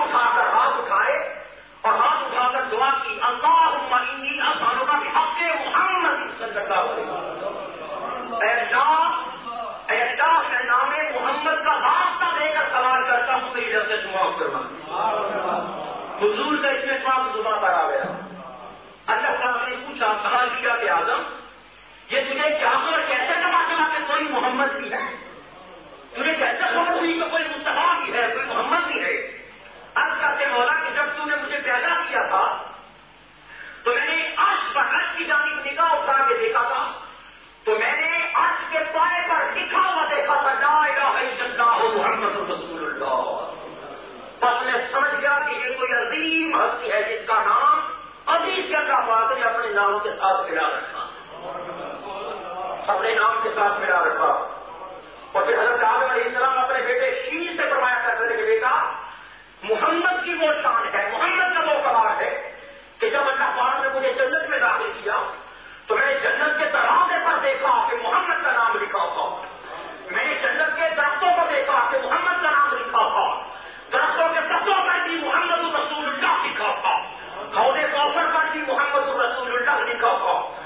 [SPEAKER 3] اٹھا کر دعا کی، اللہم انی اسألک بحق محمد صلی اللہ علیہ وسلم، اے اللہ میں نام محمد کا واسطہ دے کر سوال کرتا ہوں میری رضا سے معاف فرما. حضور کا اس میں پاک زبان پر آ گیا. اللہ تعالیٰ نے پوچھا، سوال کیا کہ آدم یہ تجھے کیا کر کیسے پتا چلا کہ کوئی محمد بھی ہے؟ تجھے کیسے خبر ہوئی کہ کوئی مصطفیٰ بھی ہے، کوئی محمد بھی ہے؟ عرض کرتے مولا کہ جب تو نے مجھے پیدا کیا تھا تو میں نے عرش کی جانب نگاہ اٹھا کے دیکھا تھا، تو میں نے عرش کے پائے پر لکھا ہوا دیکھا تھا لا الہ الا اللہ محمد رسول اللہ. بس میں سمجھ گیا کہ یہ کوئی عظیم ہستی ہے جس کا نام عزیز کے اللہ پاک نے اپنے نام کے ساتھ ملا رکھا، اپنے نام کے ساتھ ملا رکھا. اور پھر حضرت آدم علیہ السلام اپنے بیٹے شیر سے فرمایا کرتے تھے کہ بیٹا محمد کی وہ شان ہے، محمد کا وہ کمال ہے کہ جب اللہ پاک نے مجھے جنت میں داخل کیا تو میں نے جنت کے دروازے پر دیکھا کہ محمد کا نام لکھا تھا، میں نے جنت کے درختوں پر دیکھا کہ محمد کا نام لکھا تھا، درختوں کے پتوں پر بھی محمد رسول اللہ لکھا تھا، حوض کوثر پر بھی محمد رسول اللہ لکھا تھا،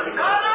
[SPEAKER 1] دکھانا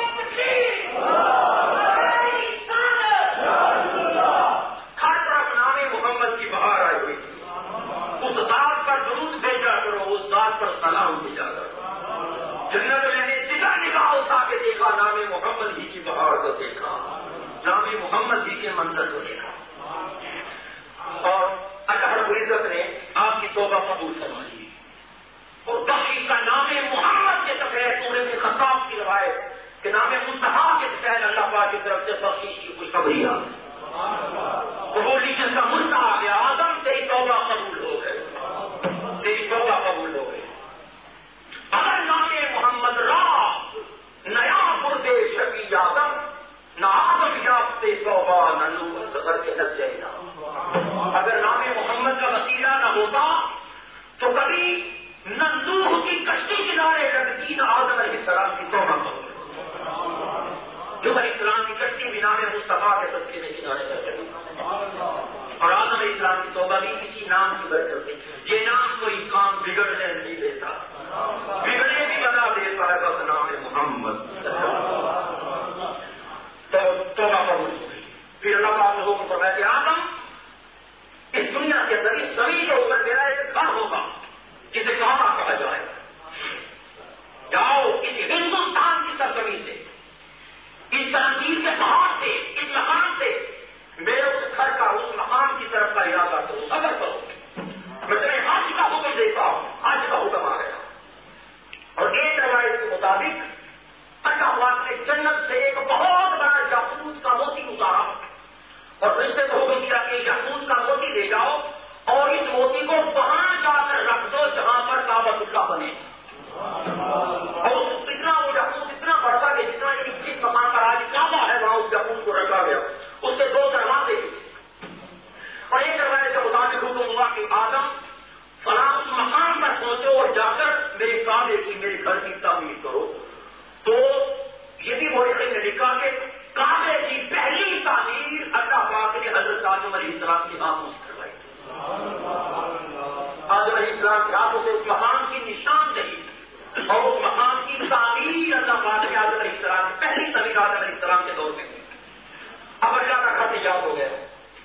[SPEAKER 1] ہر طرف نام محمد کی بہار آئی ہوئی تھی. اس ذات پر درود بھیجا کرو, اس ذات پر سلام بھیجا کرو. جنت میں نے جگہ نگاہ اٹھا کے دیکھا, نام محمد ہی کی بہار کو دیکھا, نام محمد ہی کے منظر کو دیکھا. اور اللہ رب العزت نے آپ کی توبہ قبول فرمائی. اور بخشی کا نام محمد کے تحت عمر بن خطاب کی روایت کہ نام مصطفیٰ کے تحت اللہ پاک کی طرف سے بخشش کی خوشخبری آ قبولی جس کا مدعا آ گیا, آدم تیری توبہ قبول ہو گئے, تیری توبہ قبول ہو گئی. اگر نام محمد را نیا مردے شبی آدم, نہ آدم یافتے توبہ نہ نور سفر کے لگ جائے نا. اگر نام محمد کا وسیلہ نہ ہوتا تو کبھی نہ نوح کی کشتی کنارے لگتی, نہ آدم علیہ السلام کی توبہ قبول. جو علیہ السلام کی کشتی بھی نام مصطفیٰ کے صدقے میں کنارے لگ گئی, اور آدم علیہ السلام کی توبہ بھی اسی نام کی برکت سے. یہ نام کوئی کام بگڑنے نہیں دیتا, بگڑنے بھی بتا دیتا ہے, بس نام محمد. تو توبہ قبول ہو گئی. پھر اللہ پاک نے حکم فرمایا کہ آدم اس دنیا کے اندر اس زمین کے اوپر میرا ایک گھر ہوگا جسے کعبہ کہا جائے. جاؤ اس ہندوستان کی سرزمین سے, اس تنظیم کے پہاڑ سے, اس مقام سے میرے اس گھر کا, اس مقام کی طرف کا ارادہ کرو, صبر کرو. میں تمہیں حج کا حکم دیتا ہوں. حج کا حکم آ گیا. اور ایک روایت کے مطابق اللہ پاک نے جنت سے ایک بہت بڑا یاقوت کا موتی اتارا اور رشتے کو حکم دیا کہ یاقوت کا موتی لے جاؤ اور اس موتی کو وہاں جا کر رکھ دو جہاں پر کعبۃ اللہ بنے. اور اتنا وہ یاقوت اتنا بڑھتا کہ جتنا جس مقام پر آج کعبہ ہے وہاں اس یاقوت کو رکھا گیا. اس سے 2 دروازے تھے. اور ایک دروازے کے مطابق حکم ہوا کہ آدم فلاں اس مقام پر پہنچو اور جا کر میرے کعبے کی, میرے گھر کی تعمیر کرو. تو یہ بھی مورخین نے لکھا کہ کعبے کی پہلی تعمیر اللہ پاک نے حضرت آدم علیہ السلام کے ہاتھوں سے کروائی. آدم علیہ السلام کے ہاتھوں سے اس مقام کی نشاندہی اور اس مقام کی تعمیر اللہ پاک نے آدم علیہ السلام کی پہلی تعمیر آدم علیہ السلام کے دور میں. اب اللہ کا خط ایجاد ہو گیا.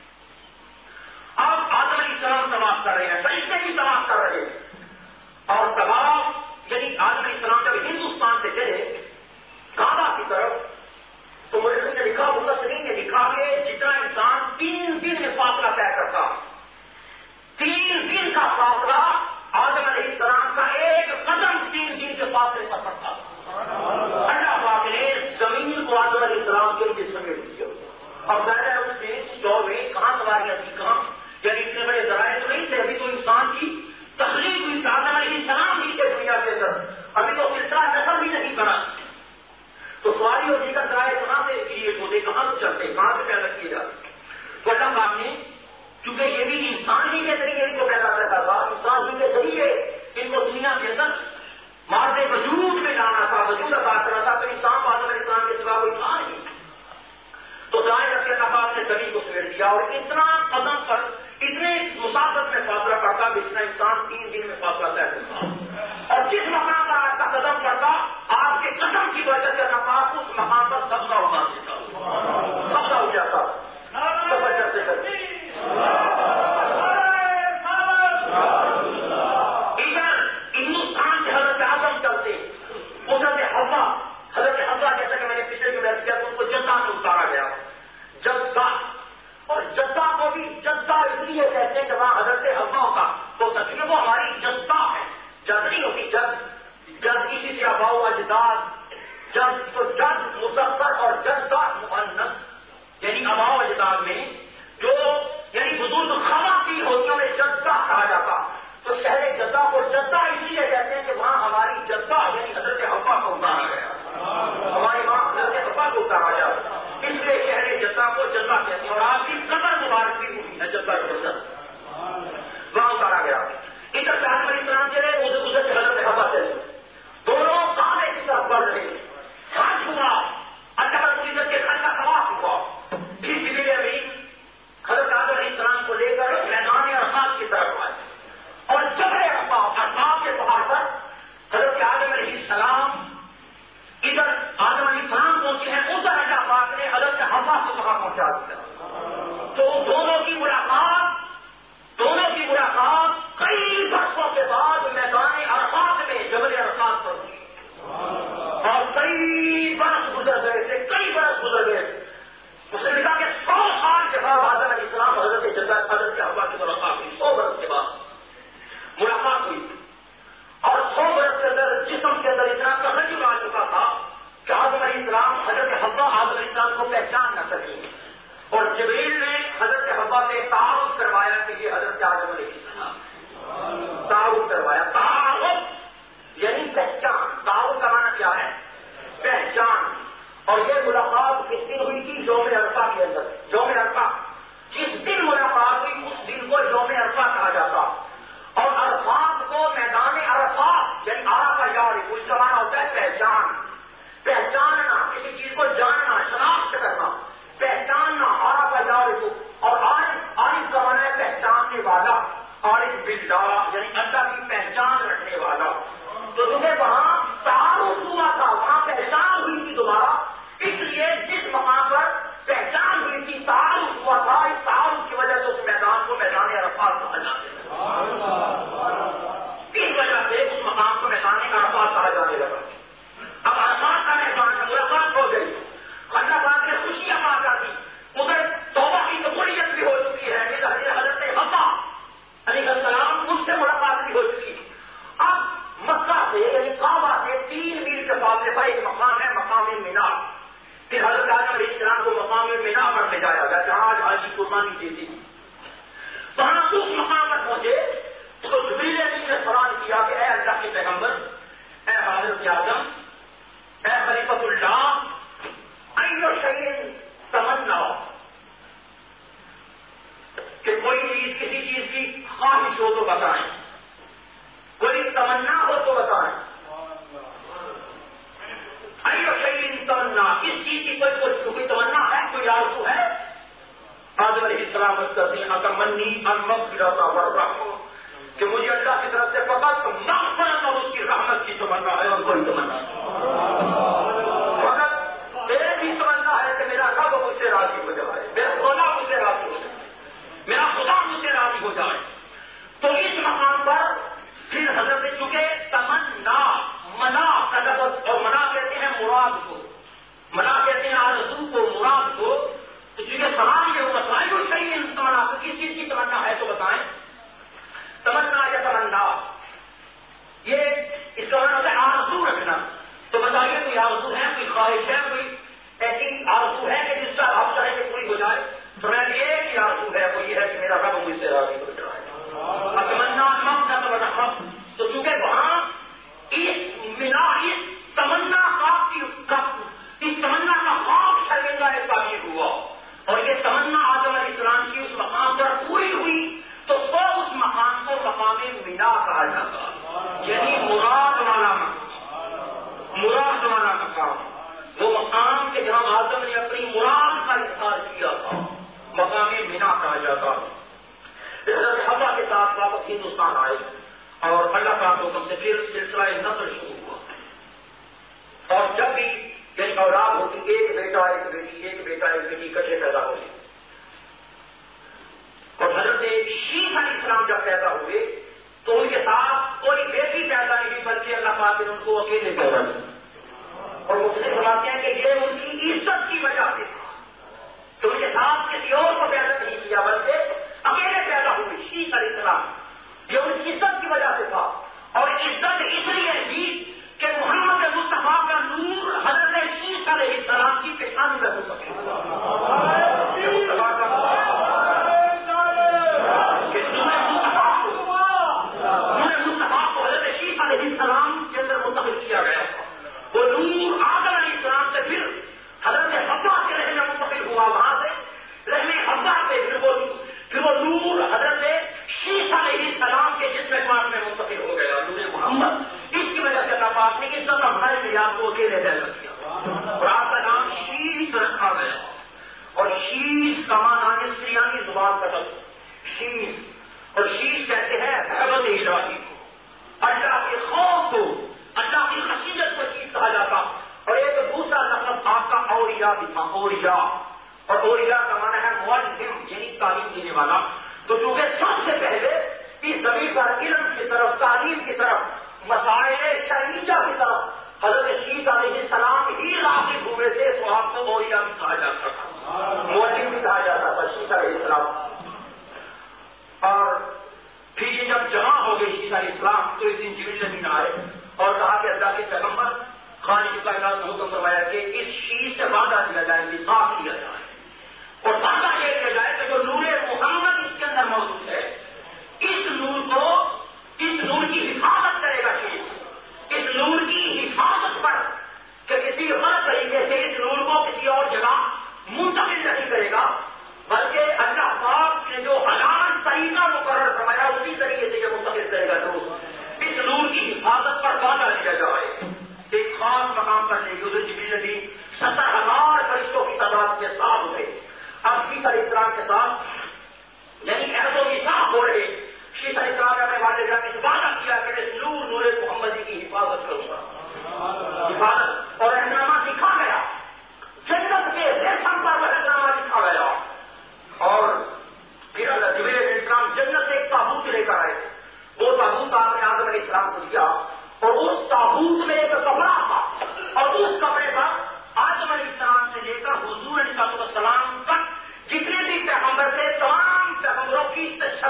[SPEAKER 1] اب آدم علیہ السلام طواف کر رہے ہیں, فرشتے بھی طواف کر رہے ہیں. اور طواف یعنی آدم علیہ السلام جب ہندوستان سے چلے کعبہ کی طرف تو مورخین نے لکھا, مفسرین نے لکھا کہ جتنا انسان 3 دن میں فاصلہ طے کرتا, 3 دن کا فاصلہ آدم علیہ السلام کا ایک قدم 3 دن کے فاصلے پر پڑتا. اللہ پاک نے زمین کو آدم علیہ السلام کے لیے سمیٹ دیا. اور ظاہر ہے اس میں اس دور میں کہاں سواریاں تھی, کہاں, یعنی اتنے بڑے ذرائع تو نہیں تھے. ابھی تو انسان کی تخلیق ہوئی, آدم علیہ السلام ہی تھے دنیا کے اندر, ابھی تو سلسلہ نسل بھی نہیں بنا. تو سواری اور دیگر ذرائع کہاں سے کریٹ ہوتے, کہاں سے چلتے, کہاں سے پیدا کیے جاتے. تو اللہ پاک نے چونکہ یہ بھی انسان ہی کے ذریعے ان کو پیدا کرتا تھا, انسان ہی کے ذریعے ان کو دنیا کے اندر مارتے وجود میں لانا تھا, وجود عطا کرنا تھا. تو انسان آدم علیہ السلام کے سوا کوئی تھا نہیں. تو ظاہر رکھ کے اللہ پاک نے زمین کو پھیر دیا اور اتنا قدم پر اتنے مسافت میں فاصلہ پڑتا جتنا انسان 3 دن میں فاصلہ طے کرتا. اور جس مقام پر آپ کا قدم پڑتا آپ کے قدم کی وجہ سے اللہ پاک اس مقام پر سبزہ اگا دیتا, سبزہ ہو جاتا. ادھر ہندوستان سے حضرت اعظم چلتے, حضرت حضا جیسا کہ میں نے پچھلے جو درس کیا تو ان کو جدہ میں اتارا گیا. جدہ, اور جدہ کو بھی جدہ اس لیے کہتے ہیں کہ وہاں حضرت حضا کا تو تقریباً وہ ہماری جدہ ہے. جد نہیں ہوتی, جد اسی سے اباؤ اجداد, جد تو جد مذکر اور جدہ مؤنث, یعنی اباؤ اجداد میں جو یعنی بزرگ خواتین ہوتی ہیں انہیں جدہ کہا جاتا. تو شہر جدہ کو جدہ اس لیے کہتے ہیں کہ وہاں ہماری جدہ یعنی حضرت حوا کو اتارا گیا, ہماری ماں حضرت حوا کو اتارا گیا, اس لیے شہر جدہ کو جدہ کہتے ہیں. اور آپ کی قبر مبارک بھی ہوئی ہے جدہ کو وہاں اتارا گیا. ادھر سے آدم علیہ السلام چلے, ادھر سے حضرت حوا چلے, دونوں کعبے کی طرف بڑھ رہے. حج ہوا, اللہ رب العزت کے گھر کا طواف ہوا. اس ضلع میں حضرت آدم علیہ السلام کو لے کر میدان عرفات کی طرف آئے. اور جبل عرفات کے پہاڑ پر حضرت آدم علیہ السلام
[SPEAKER 3] آدم علیہ السلام پہنچے ہیں ادھر اللہ پاک نے حضرت حوا کو وہاں پہنچا دیا. تو دونوں کی ملاقات کئی برسوں کے بعد میدان عرفات میں جبل عرفات پر ہوئی. اور کئی برس گزر گئے تھے. اس نے کہا کہ 100 سال کے بعد آدم علیہ السلام حضرت حوا کی ملاقات ہوئی. 100 برس کے بعد ملاقات ہوئی. اور 100 برس کے اندر جسم کے اندر اتنا تغیر آ چکا تھا کہ آدم علیہ السلام حضرت حوا آدم علیہ السلام کو پہچان نہ سکیں. اور جبریل نے حضرت حوا سے تعارف کروایا کہ یہ حضرت آدم علیہ السلام. تعارف کروایا. تعارف یعنی پہچان. تعارف کرانا کیا ہے؟ پہچان. اور یہ ملاقات کس دن ہوئی تھی؟ یوم عرفہ کے اندر. یوم عرفہ جس دن ملاقات ہوئی اس دن کو یوم عرفہ کہا جاتا. اور عرفات کو میدان عرفات یعنی عرفہ یعرف اس کا معنی ہوتا ہے پہچان. پہچاننا، کسی چیز کو جاننا، شناخت کرنا، پہچاننا. عرفہ یعرف. اور عارف کا معنی ہے پہچاننے والا. عارف باللہ یعنی اللہ کی پہچان رکھنے والا. تو تمہیں وہاں تعارف ہوا تھا، وہاں پہچان ہوئی تھی دوبارہ. اس لیے جس مقام پر پہچان ہوئی تھی، تعارف ہوا تھا، اس تعارف کی وجہ سے اس میدان کو میدان عرفات کہا جاتا ہے. اس وجہ سے اس مقام کو میدان عرفات کہا جانے لگا. اب عرفات کا میدان ملاقات ہو گئی. اللہ پاک نے خوشیاں پا جاتی. ادھر توبہ کی قبولیت بھی ہو چکی ہے. حضرت حوا علیہ السلام اس سے ملاقات بھی ہو چکی. اب مکہ سے یعنی کعبہ سے 3 میل کے فاصلے پر ایک مقام ہے مقام مینا. پھر حضرت آدم علیہ السلام کو مقام مینا پر لے جایا گیا جہاں آج حاجی قربانی دیتی. وہاں اس مقام پر پہنچے تو جبریل امین نے سوال کیا کہ اے اللہ کے پیغمبر، اے حضرت آدم، اے خلیفۃ اللہ، ایو شیء تمنا، کہ کوئی چیز کسی چیز کی خواہش ہو تو بتائیں، کوئی تمنا ہو تو بتائیں. ایو شیء تمنا، اس چیز کی کوئی تمنا ہے، کوئی آرزو ہے؟ آدم علیہ السلام کرتے ہیں اتمنی المغفرۃ والرحمہ، کہ مجھے اللہ کی طرف سے فقط مغفرت اور اس کی رحمت کی تمنا ہے اور کوئی تمنا نہیں. فقط ایک ہی تمنا ہے کہ میرا رب مجھ سے راضی ہو جائے، میرا خدا مجھ سے راضی ہو جائے، میرا خدا مجھ سے راضی ہو جائے. تو اس مقام پر پھر حضرت چکے تمنا منا کا لفظ، اور منا کہتے ہیں مراد کو، منا کہتے ہیں آرزو کو، مراد کو. تو چونکہ سوال یہ ہوا تو صحیح تمنا، کس چیز کی تمنا ہے تو بتائیں. تمنا یا تمنا یہ اس کا مطلب ہے آرزو رکھنا. تو بتائیے کوئی آرزو ہے، کوئی خواہش ہے، کوئی ایسی آرزو ہے کہ جس کا آپ چاہے کہ پوری ہو جائے؟ تو میں ایک ہی آرزو ہے، وہ یہ ہے کہ میرا رب مجھ سے راضی ہو جائے. تمنا تو چونکہ وہاں اس تمنا اس تمنا کا خواب شرمندہ نے تعبیر ہوا، اور یہ تمنا آدم علیہ السلام کی اس مقام پر پوری ہوئی. تو وہ اس مقام کو مقام مینا کہا جاتا، یعنی مراد والا مقام. وہ مقام کہ جہاں آدم نے اپنی مراد کا اظہار کیا تھا، مقام مینا کہا جاتا. حضرت حوا کے ساتھ واپس ہندوستان آئے اور اللہ کا حکم سے پھر سلسلہ نسل شروع ہوا. اور جب بھی یعنی اولاد ہوتی، ایک بیٹا ایک بیٹی، ایک بیٹا ایک بیٹی اکٹھے پیدا ہوئے. اور حضرت شیخ علیہ السلام جب پیدا ہوئے تو ان کے ساتھ کوئی بیٹی پیدا نہیں، بلکہ اللہ پاک نے ان کو اکیلے پیدا کیا. اور مجھ سے سمجھتے ہیں کہ یہ ان کی عزت کی وجہ سے تھا کہ ان کے ساتھ کسی اور کو پیدا نہیں کیا، بلکہ اکیلے پیدا ہوئے. شیخ علیہ السلام یہ ان کی عزت کی وجہ سے تھا. اور عزت اس لیے تھی کہ محمد مصطفیٰ کا نور حضرت شیخ علیہ السلام کی پیشان میں ہو سکے. السلام کے اندر منتقل کیا گیا. وہ نور آدم علیہ السلام سے پھر حضرت حوا کے رحم میں منتقل ہوا، وہاں سے رحم حوا سے پھر وہ نور حضرت شیخ علیہ السلام کے جسم پاک میں منتقل ہو گیا، نور محمد. اس کی وجہ سے اللہ پاک نے عزت اور بھائی میں آپ کو اکیلے پیدا کیا اور آپ کا نام شیش رکھا گیا. اور شیش کا معنی سریانی زبان کا لفظ شیش، اور شیش کہتے ہیں حیبت الہی کو، اللہ کے خوف کو، اللہ کی خشیت کو چیز کہا جاتا.
[SPEAKER 1] اور ایک دوسرا لفظ آپ کا اوریا بھی تھا، اوریا، اور اوریا کا معنی ہے معلم، یعنی تعلیم دینے والا. تو چونکہ سب سے پہلے اس زمین پر علم کی طرف، تعلیم کی طرف، مسائل شرعیہ کی طرف حضرت شیخ علیہ السلام ہی راغب ہوئے تھے، تو آپ کو اوریا بھی کہا جاتا تھا، معلم بھی کہا جاتا تھا شیخ علیہ السلام. اور پھر یہ جب جمع ہو گئی شیخ علیہ السلام تو اس دن جبریل امین آئے اور کہا کہ اللہ کے پیغمبر خالق کائنات نے حکم فرمایا کہ اس شیخ سے وعدہ دیا جائے، میثاق لیا جائے، اور وعدہ یہ کیا جائے کہ جو نور محمد اس کے اندر موجود ہے، اس نور کی حفاظت کرے گا شیخ، اس نور کی حفاظت پر کہ کسی غلط طریقے سے اس نور کو کسی اور جگہ منتقل نہیں کرے گا، بلکہ اللہ پاک نے جو حلال طریقہ مقرر فرمایا اسی طریقے سے یہ منتقل کرے گا نور. اس نور کی حفاظت پر وعدہ دیا جائے. ایک خاص مقام پر لے گئے جبریل نبی 70,000 فرشتوں کی تعداد کے ساتھ ہوئے. اب شیخ علیہ السلام کے ساتھ یعنی عہد و میثاق ہو رہے. شیخ علیہ السلام نے اپنے والد جان نے وعدہ کیا کہ اس نور محمدی کی حفاظت کروں گا. حفاظت اور احترامہ لکھا گیا، جنت کے ریشم پر احترامہ لکھا گیا. اور پھر اللہ جبریل علیہ السلام جنت سے ایک تابوت لے کر آئے. وہ تابوت آپ نے آدم علیہ السلام کو دیا اور اس تابوت میں ایک کپڑا تھا، اور اس کپڑے پر آدم علیہ السلام سے لے کر حضور علیہ السلام تک جتنے بھی پیغمبر تھے تمام پیغمبروں کی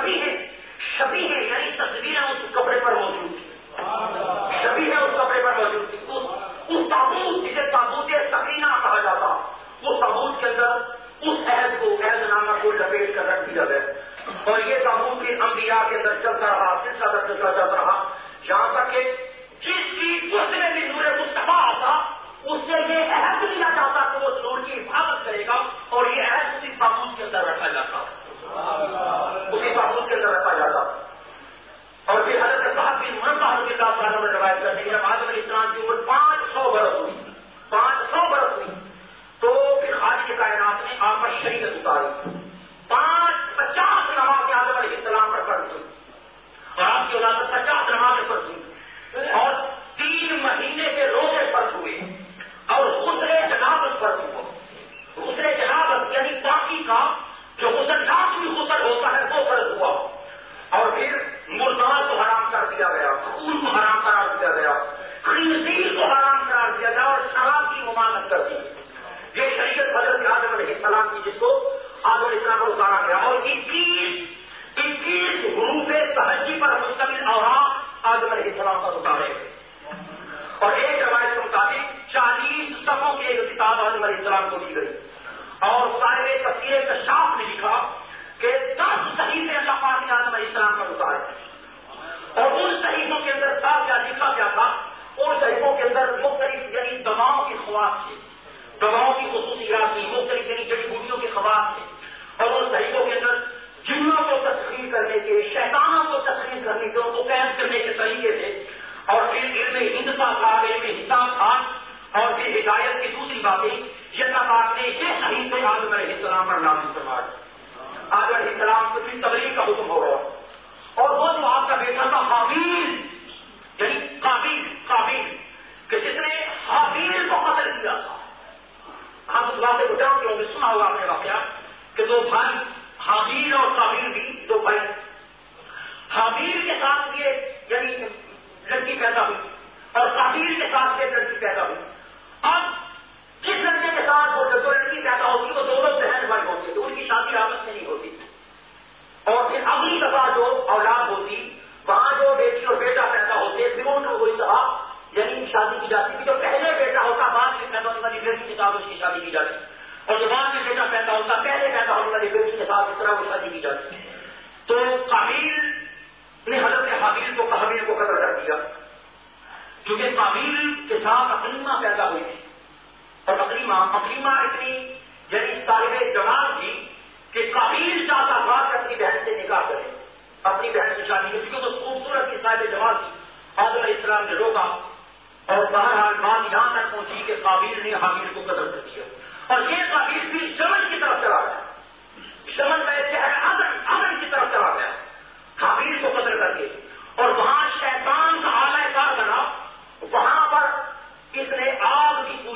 [SPEAKER 1] شبیہیں یعنی تصویریں اس کپڑے پر موجود تھی. شبیہیں اس کپڑے پر موجود تھی. اس تابوت جسے تابوت سکینہ کہا جاتا، اس تابوت کے اندر اس عہد نامہ کو لپیٹ کر رکھ دیا گیا. اور یہ تابوت کے انبیاء کے اندر چلتا رہا، سلسلہ چلتا رہا، یہاں تک کہ جس کی دوسرے بھی نور مصطفیٰ آتا اس سے یہ عہد لیا جاتا کہ وہ نور کی حفاظت کرے گا، اور یہ عہد اسی تابوت کے اندر رکھا جاتا، اسی تابوت کے اندر رکھا جاتا. اور پھر حضرت صاحب بن منصور رضی اللہ تعالیٰ عنہ روایت کرتے ہیں جب آدم علیہ السلام کی عمر 500 برس ہوئی، 500 برس ہوئی تو پھر خالق کائنات نے آپ پر شریعت اتاری. 50 نمازیں آدم علیہ السلام پر فرض ہوئی اور آپ کی اولاد 50 نمازیں فرض ہوئی، اور 3 مہینے کے روزے فرض ہوئے، اور غسل جنابت فرض ہوا. غسل جنابت یعنی باقی کا جو غسل لازمی غسل ہوتا ہے وہ فرض ہوا. اور پھر مردار کو حرام کر دیا گیا، خون کو حرام قرار دیا گیا، خنزیر کو حرام قرار دیا گیا، اور شراب کی ممانعت کر دی. یہ شریعت حضرت آدم علیہ السلام کی جس کو آدم علیہ السلام پر اتارا گیا. اور 21 حروف تہجی پر مشتمل اوراق آدم علیہ السلام پر اتارے گئے. اور ایک روایت کے مطابق 40 صفوں کی ایک کتاب آدم علیہ السلام کو دی گئی. اور صاحب تفسیر کشاف نے لکھا کہ 10 صحیفے اللہ پاک نے آدم علیہ السلام پر اتارے، اور ان صحیفوں کے اندر کیا لکھا گیا تھا. ان صحیفوں کے اندر مختلف یعنی دواؤں کی خواص تھی، دواؤں کی خصوصیات تھی، مختلف یعنی جڑی بوٹیوں کی خواص تھی. اور ان صحیفوں کے اندر جنوں کو تسخیر کرنے کے، شیطانوں کو تسخیر کرنے کے، ان کو قید کرنے کے طریقے تھے. اور پھر علم ہندسہ تھا، علم حساب تھا، اور پھر ہدایت کی دوسری باتیں یہ اللہ پاک نے یہ صحیفے آدم علیہ السلام پر نازل فرمائے. آدم علیہ السلام کو پھر تبلیغ کا حکم ہو رہا، اور وہ جو آپ کا بیٹا تھا حابیل یعنی قابیل کہ جس نے حابیل کو قتل کیا تھا. آپ اس واقعے کو جانتے ہوں گے، سنا ہوگا آپ نے واقعہ کہ 2 بھائی حابیل اور قابیل بھی 2 بھائی. حابیل کے ساتھ یہ یعنی لڑکی پیدا ہوئی اور قابیل کے ساتھ یہ لڑکی پیدا ہوئی. اب جس لڑکے کے ساتھ وہ جو لڑکی پیدا ہوتی وہ دونوں بہن بھائی ہوتے تھے، ان کی شادی آپس میں نہیں ہوتی. اور پھر اگلی دفعہ جو اولاد ہوتی وہاں جو بیٹی اور بیٹا پیدا ہوتے پھر ان کو وہی طرح یعنی شادی کی جاتی تھی. جو پہلے بیٹا ہوتا بعد میں پیدا ہونے والی بیٹی کے ساتھ اس کی شادی کی جاتی، اور جو بعد میں بیٹا پیدا ہوتا پہلے پیدا ہونے والی بیٹی کے ساتھ اس طرح وہ شادی کی جاتی. تو قابیل نے حضرت حابیل کو قتل کر دیا، کیونکہ قابیل کے ساتھ اقلیمہ پیدا ہوئی تھی. اور اقلیمہ اتنی یعنی صاحب جمال تھی کہ قابیل چاہتا تھا کہ اپنی بہن سے نکاح کرے، اپنی بہن سے شادی کرے، کیونکہ وہ خوبصورت کی صاحب جمال تھی. آدم علیہ السلام نے روکا، اور بہرحال بات یہاں تک پہنچی کہ قابیل نے حابیل کو قتل کر دیا. اور یہ قابیل بھی یمن کی طرف چلا گیا، یمن میں شہر عدن کی طرف چلا گیا حابیل کو قتل کر کے. اور وہاں شیطان کا اعلی کار بنا، وہاں پر اس نے آگ کی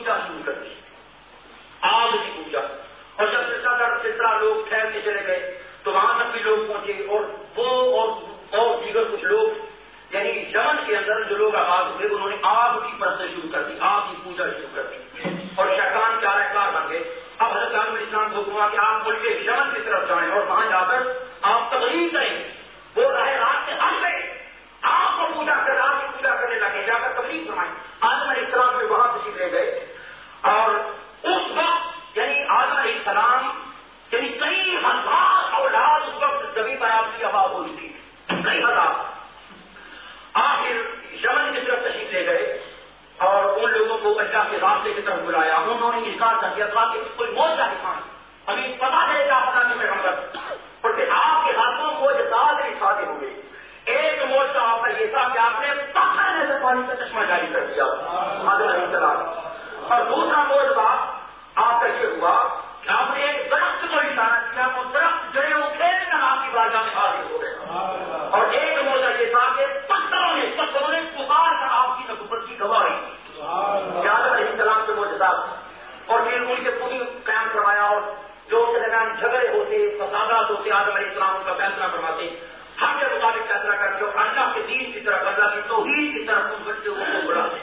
[SPEAKER 3] چلے گئے تو وہاں تک بھی لوگ پہنچے، اور وہ اور دیگر کچھ لوگ یعنی یمن کے اندر جو لوگ آباد ہوئے انہوں نے آگ کی پرستش شروع کر دی، آگ کی پوجا شروع کر دی، اور شیطان چارہ کار بن گئے۔ اب حضرت عالم الاسلام کو ہوا کہ آپ ملک یمن کی طرف جائیں اور وہاں جا کر آپ تقریر کریں۔ وہ راہ رات سے ہٹ گئے، آپ کو پوجا کر آپ کی پوجا کرنے لگے، جا کر تقریر فرمائیں۔ آدم علیہ السلام بھی وہاں تشریف لے گئے، اور اس وقت یعنی آدم علیہ السلام یعنی کئی ہزار اولاد اس وقت زمین پر آپ کی آباد ہو چکی تھی، کئی ہزار۔ آخر یمن کی طرف تشریف لے گئے اور ان لوگوں کو اللہ کے راستے کی طرف بلایا۔ انہوں نے انکار کر دیا تھا کہ کوئی موجزہ دکھائیں، ابھی پتا چلے گا پتا کہ میں ہمدرد، اور پھر آپ کے ہاتھوں معجزات بھی صادر ہوئے۔ ایک موجزہ آپ کا یہ تھا کہ آپ نے پتھر میں سے پانی کا چشمہ جاری کر دیا آدم علیہ السلام، اور دوسرا موجزہ آپ کا یہ ہوا کہ آپ نے ایک درخت کو اشارہ کیا، وہ درخت جڑے اٹھے میں آپ کی بارگاہ میں حاضر ہو گئے، اور ایک موجزہ یہ تھا کہ پتھروں نے پکار کر آپ کی نبوت کی گواہی آدم علیہ السلام کے معجزات، اور پھر ان کے پوری قیام کروایا، اور جو ان کے درمیان جھگڑے ہوتے فسادات ہوتے آدم علیہ السلام ان کا فیصلہ کرواتے، ہم کے مطابق فیصلہ کرتے اور اللہ کے دین کی طرف اللہ کی توحید کی طرف ان بچے کو بلاتے۔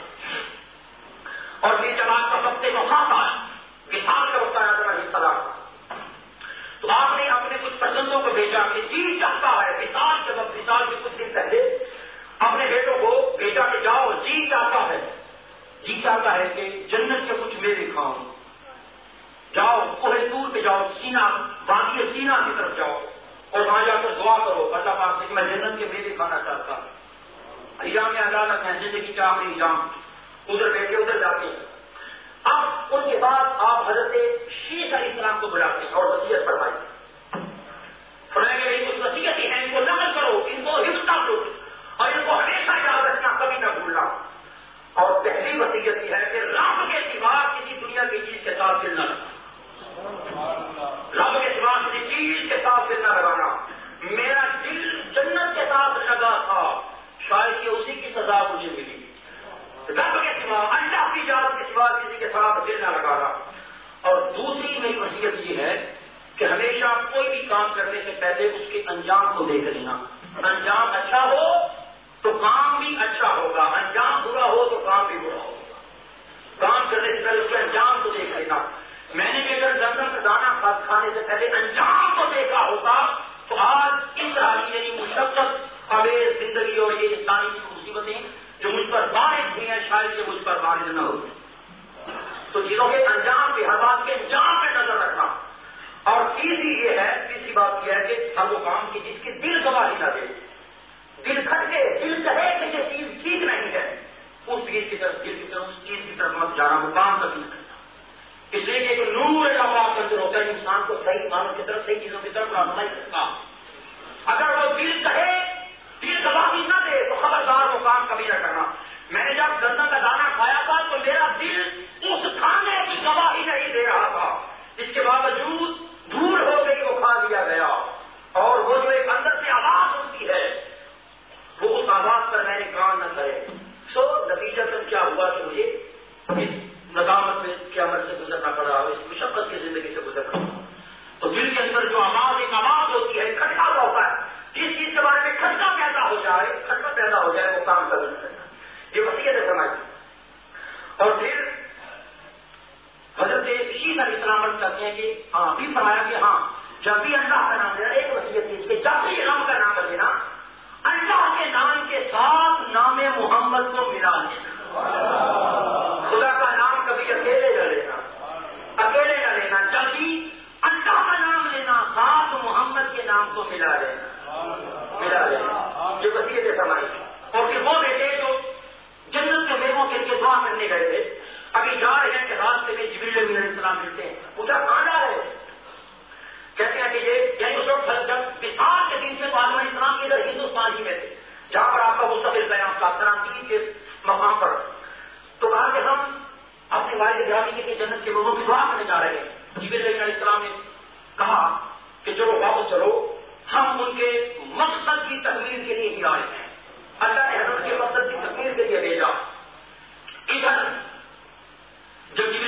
[SPEAKER 3] اور پھر جب آپ کا وقت وفات آیا، وصال کا وقت آیا آدم علیہ السلام، تو آپ نے اپنے کچھ فرزندوں کو بھیجا کہ جی چاہتا ہے وصال کے وقت، وصال کے کچھ دن پہلے اپنے بیٹوں کو بھیجا کہ جاؤ جی چاہتا ہے کہ جنت کے کچھ میوے کھاؤ، جاؤ کوہ طور پہ جاؤ، سینا وادی سینا کی طرف جاؤ اور وہاں جا کر دعا کرو اللہ پاک سے کہ میں جنت کے میوے کھانا چاہتا ہوں۔ ایام عدالت ہے زندگی کا آخری ایام، ادھر بیٹھے ادھر جاتے ہیں۔ اب ان کے بعد آپ حضرت شیخ علیہ السلام کو بلاتے ہیں اور وصیت فرمائی، فرمائیں گے میری کچھ وصیتیں ہیں، ان کو نقل کرو، ان کو حفظ کرو اور ان کو ہمیشہ یاد رکھنا، کبھی نہ بھولنا۔ اور پہلی وصیت یہ ہے کہ رب کے سوا کسی دنیا کی چیز کے ساتھ دل نہ لگانا، رب کے سوا کسی چیز کے ساتھ دل نہ لگانا۔ میرا دل جنت کے ساتھ لگا تھا، شاید کہ اسی کی سزا مجھے ملی۔ رب کے سوا اللہ کی ذات کے سوا کسی کے ساتھ دل نہ لگانا۔ اور دوسری میری وصیت یہ ہے کہ ہمیشہ کوئی بھی کام کرنے سے پہلے اس کے انجام کو دیکھ لینا، انجام اچھا ہو تو کام بھی اچھا ہوگا، انجام برا ہو تو کام بھی برا ہوگا۔ کام کرنے سے پہلے اس کے انجام کو دیکھ لینا۔ میں نے بھی اگر زمزم کا دانہ کھانے سے پہلے انجام کو دیکھا ہوگا تو آج اس طرح یعنی مشقت اویز زندگی اور یہ انسانی کی مصیبتیں جو مجھ پر وارد ہوئی ہیں شاید یہ مجھ پر وارد نہ ہوئی۔ تو چیزوں کے انجام پہ، ہر بات کے انجام پہ نظر رکھنا۔ اور تیسری بات یہ ہے کہ ہر وہ کام کی جس کی دل گواہی نہ دے، دل کھٹکے، دل کہے کہ یہ چیز ٹھیک نہیں ہے، اس چیز کی طرف مت جانا، مقام تک نہیں کرنا۔ اس لیے کہ نور اللہ کے اندر ہوتا ہے انسان کو صحیح معنوں کی طرف، صحیح چیزوں کی طرف رہنمائی کرتا۔ اگر وہ دل کہے، دل گواہی نہ دے تو خبردار وہ کام کبھی نہ کرنا۔ میں نے جب گندم کا دانہ کھایا تھا تو میرا دل اس کھانے کی گواہی نہیں دے رہا تھا، اس کے باوجود دھول ہو گئی، وہ کھا لیا گیا، اور وہ جو ایک اندر سے آواز ہوتی ہے وہ اس آواز پر میں نے کام نہ کرے۔ نتیجہ کیا ہوا کہ مجھے اس ندامت میں کے عمل سے گزرنا پڑا، اس مشقت کی زندگی سے گزرنا پڑا۔ تو دل کے اندر جو آواز ایک آواز ہوتی ہے، کھٹکا ہوتا ہے، جس چیز کے بارے میں کھٹکا پیدا ہو جائے وہ کام کبھی نہیں کرنا۔ یہ وصیت ہے سمجھ۔ اور پھر حضرت شیخ علیہ السلام کہتے ہیں کہ ہاں بھی فرمایا کہ ہاں جب بھی اللہ کا نام لینا، ایک وصیت تھی اس کے، جب بھی رب کا نام لینا اللہ کے نام کے ساتھ نام محمد کو ملا لینا۔ خدا کا نام کبھی اکیلے نہ لینا، جب بھی اللہ کا نام لینا ساتھ محمد کے نام کو ملا لینا۔ یہ وصیت ہے سمجھ۔ اور پھر وہ بیٹے جو جنت کے میووں کے لیے دعا کرنے گئے تھے، ابھی جا رہے ہیں کہ راستے میں جبریل امین علیہ السلام ملتے ہیں، پوچھا کہاں جا رہے ہیں؟ کہتے ہیں کہ یہ یعنی اس وقت جب وصال کے دن سے آدم علیہ السلام ادھر ہندوستان ہی میں تھے جہاں پر آپ کا مستقل قیام تھا سرانتین کے مقام پر، تو کہا کہ ہم اپنے والد گرامی کے جنت کے لوگوں کی دعا کرنے جا رہے ہیں۔ جبریل امین علیہ السلام نے کہا کہ چلو واپس چلو، ہم ان کے مقصد کی تکمیل کے لیے ہی آئے ہیں، اللہ نے حضرت کے مقصد کی تکمیل کے لیے بھیجا۔ ادھر جب جبریل امین علیہ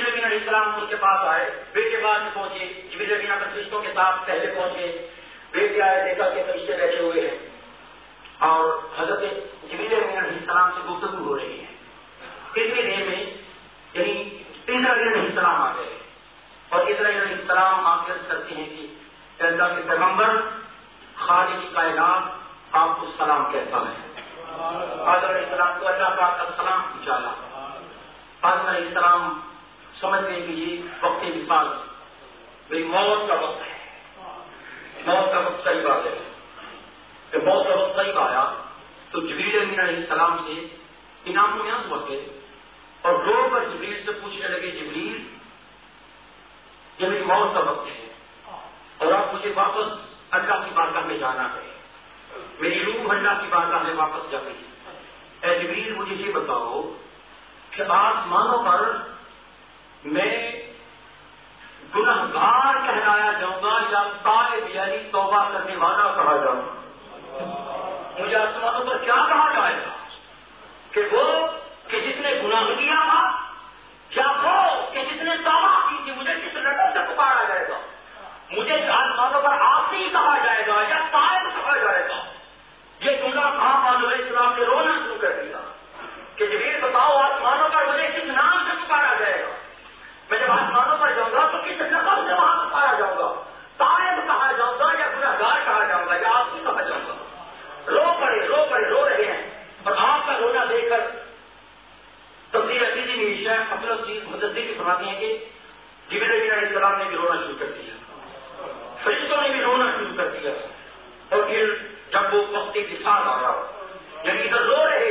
[SPEAKER 3] السلام ان کے پاس آئے، بیٹے بعد میں پہنچے، جبریل امین اپنے فرشتوں کے ساتھ پہلے پہنچے، بیٹے آئے، دیکھا کہ فرشتے بیٹھے ہوئے ہیں اور حضرت جبریل امین علیہ السلام سے گفتگو ہو رہی ہے۔ اتنی دیر میں یعنی اسرائیل علیہ السلام آ گئے اور اسرائیل علیہ السلام آ کے عرض کرتے ہیں کہ اللہ کے پیغمبر خالق کائنات آپ کو سلام کہتا ہے۔ آدم علیہ السلام کو اللہ پاک کا سلام پہنچایا۔ آدم علیہ السلام سمجھ گئے کہ یہ وقت وصال میری موت کا وقت ہے، موت کا وقت قریب آ گیا۔ جب موت کا وقت قریب آیا تو جبریل امین علیہ السلام سے انعام میں وقت گئے اور رو کر جبریل سے پوچھنے لگے، جبریل یہ میری موت کا وقت ہے اور اب مجھے واپس اللہ کی بارگاہ میں جانا ہے، میری روح اللہ کی بارگاہ میں واپس جا گئی۔ اے جبریل مجھے یہ بتاؤ کہ آسمانوں پر میں گنہگار کہلایا جاؤں گا یا تائب یعنی توبہ کرنے والا کہا جاؤں گا؟ مجھے آسمانوں پر کیا کہا جائے گا؟ کہ وہ کہ جس نے گناہ کیا تھا، کیا وہ کہ جس نے توبہ کی تھی؟ مجھے کس لڑکوں سے پکارا جائے گا؟ مجھے آسمانوں پر آسی کہا جائے گا یا تائب کہا جائے گا؟ یہ جملہ کہاں آدم علیہ السلام نے رونا شروع کر دیا کہ جبریل بتاؤ آسمانوں پر مجھے کس نام سے پکارا جائے گا؟ میں جب آسمانوں پر جاؤں گا تو کس نقل سے وہاں پکارا جاؤں گا؟ تائب کہا جاؤں گا یا گنہگار کہا جاؤں گا یا آسی کہا جاؤں گا؟ رو رہے ہیں اور آپ کا رونا دیکھ کر تفسیر عزیزی میں شیخ عبد العزیز مدثر بھی فرماتے ہیں کہ جبریل علیہ السلام نے بھی رونا شروع کر دیا، فرشتوں نے بھی رونا شروع کر دیا اور پھر جب وہ وقت وصال آیا یعنی ادھر رو رہے،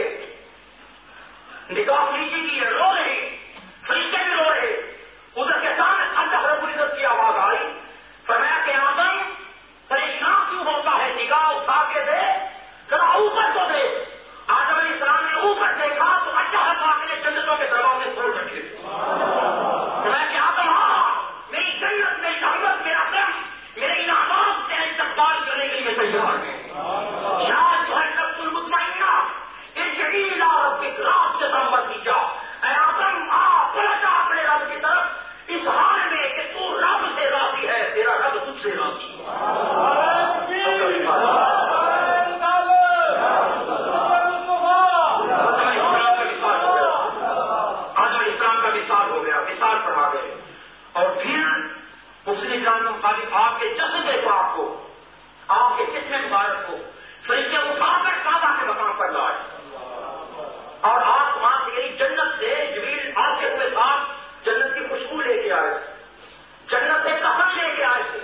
[SPEAKER 3] نگاہ نیچے کی ہے، رو رہے، فرشتے بھی رو رہے، ادھر کے سامنے اللہ رب العزت کی آواز آئی، فرمایا کہ آدم پریشان کیوں ہوتا ہے؟ نگاہ اٹھا کے دے، ذرا اوپر کو دے۔ آدم علیہ السلام نے اوپر دیکھا تو اللہ پاک نے جنتوں کے دروازے کھول رکھے۔ فرمایا کہ آدم میری جنت، میری رحمت، میرا کرم، میرے انعامات سے استقبال کرنے کے لیے تیار ہے۔ یا جو ہے نفس المطمئنہ ارجعی الی ربک، رات سے تمبر کی جا، اے آدم پلٹ جا اپنے رب کی طرف اس حال میں کہ تو رب سے راضی ہے، تیرا رب تجھ سے راضی ہے۔ مثال پڑھا گئے اور پھر اس نے جان کے مطابق آپ کے جسد پاک کو، آپ کے جسم مبارک کو فرشتے اٹھا کر کعبہ کے مقام پر لائے اور آسمان سے یعنی جنت سے جبریل آتے ہوئے ساتھ جنت کی خوشبو لے کے آئے، جنت سے کفن لے کے آئے تھے،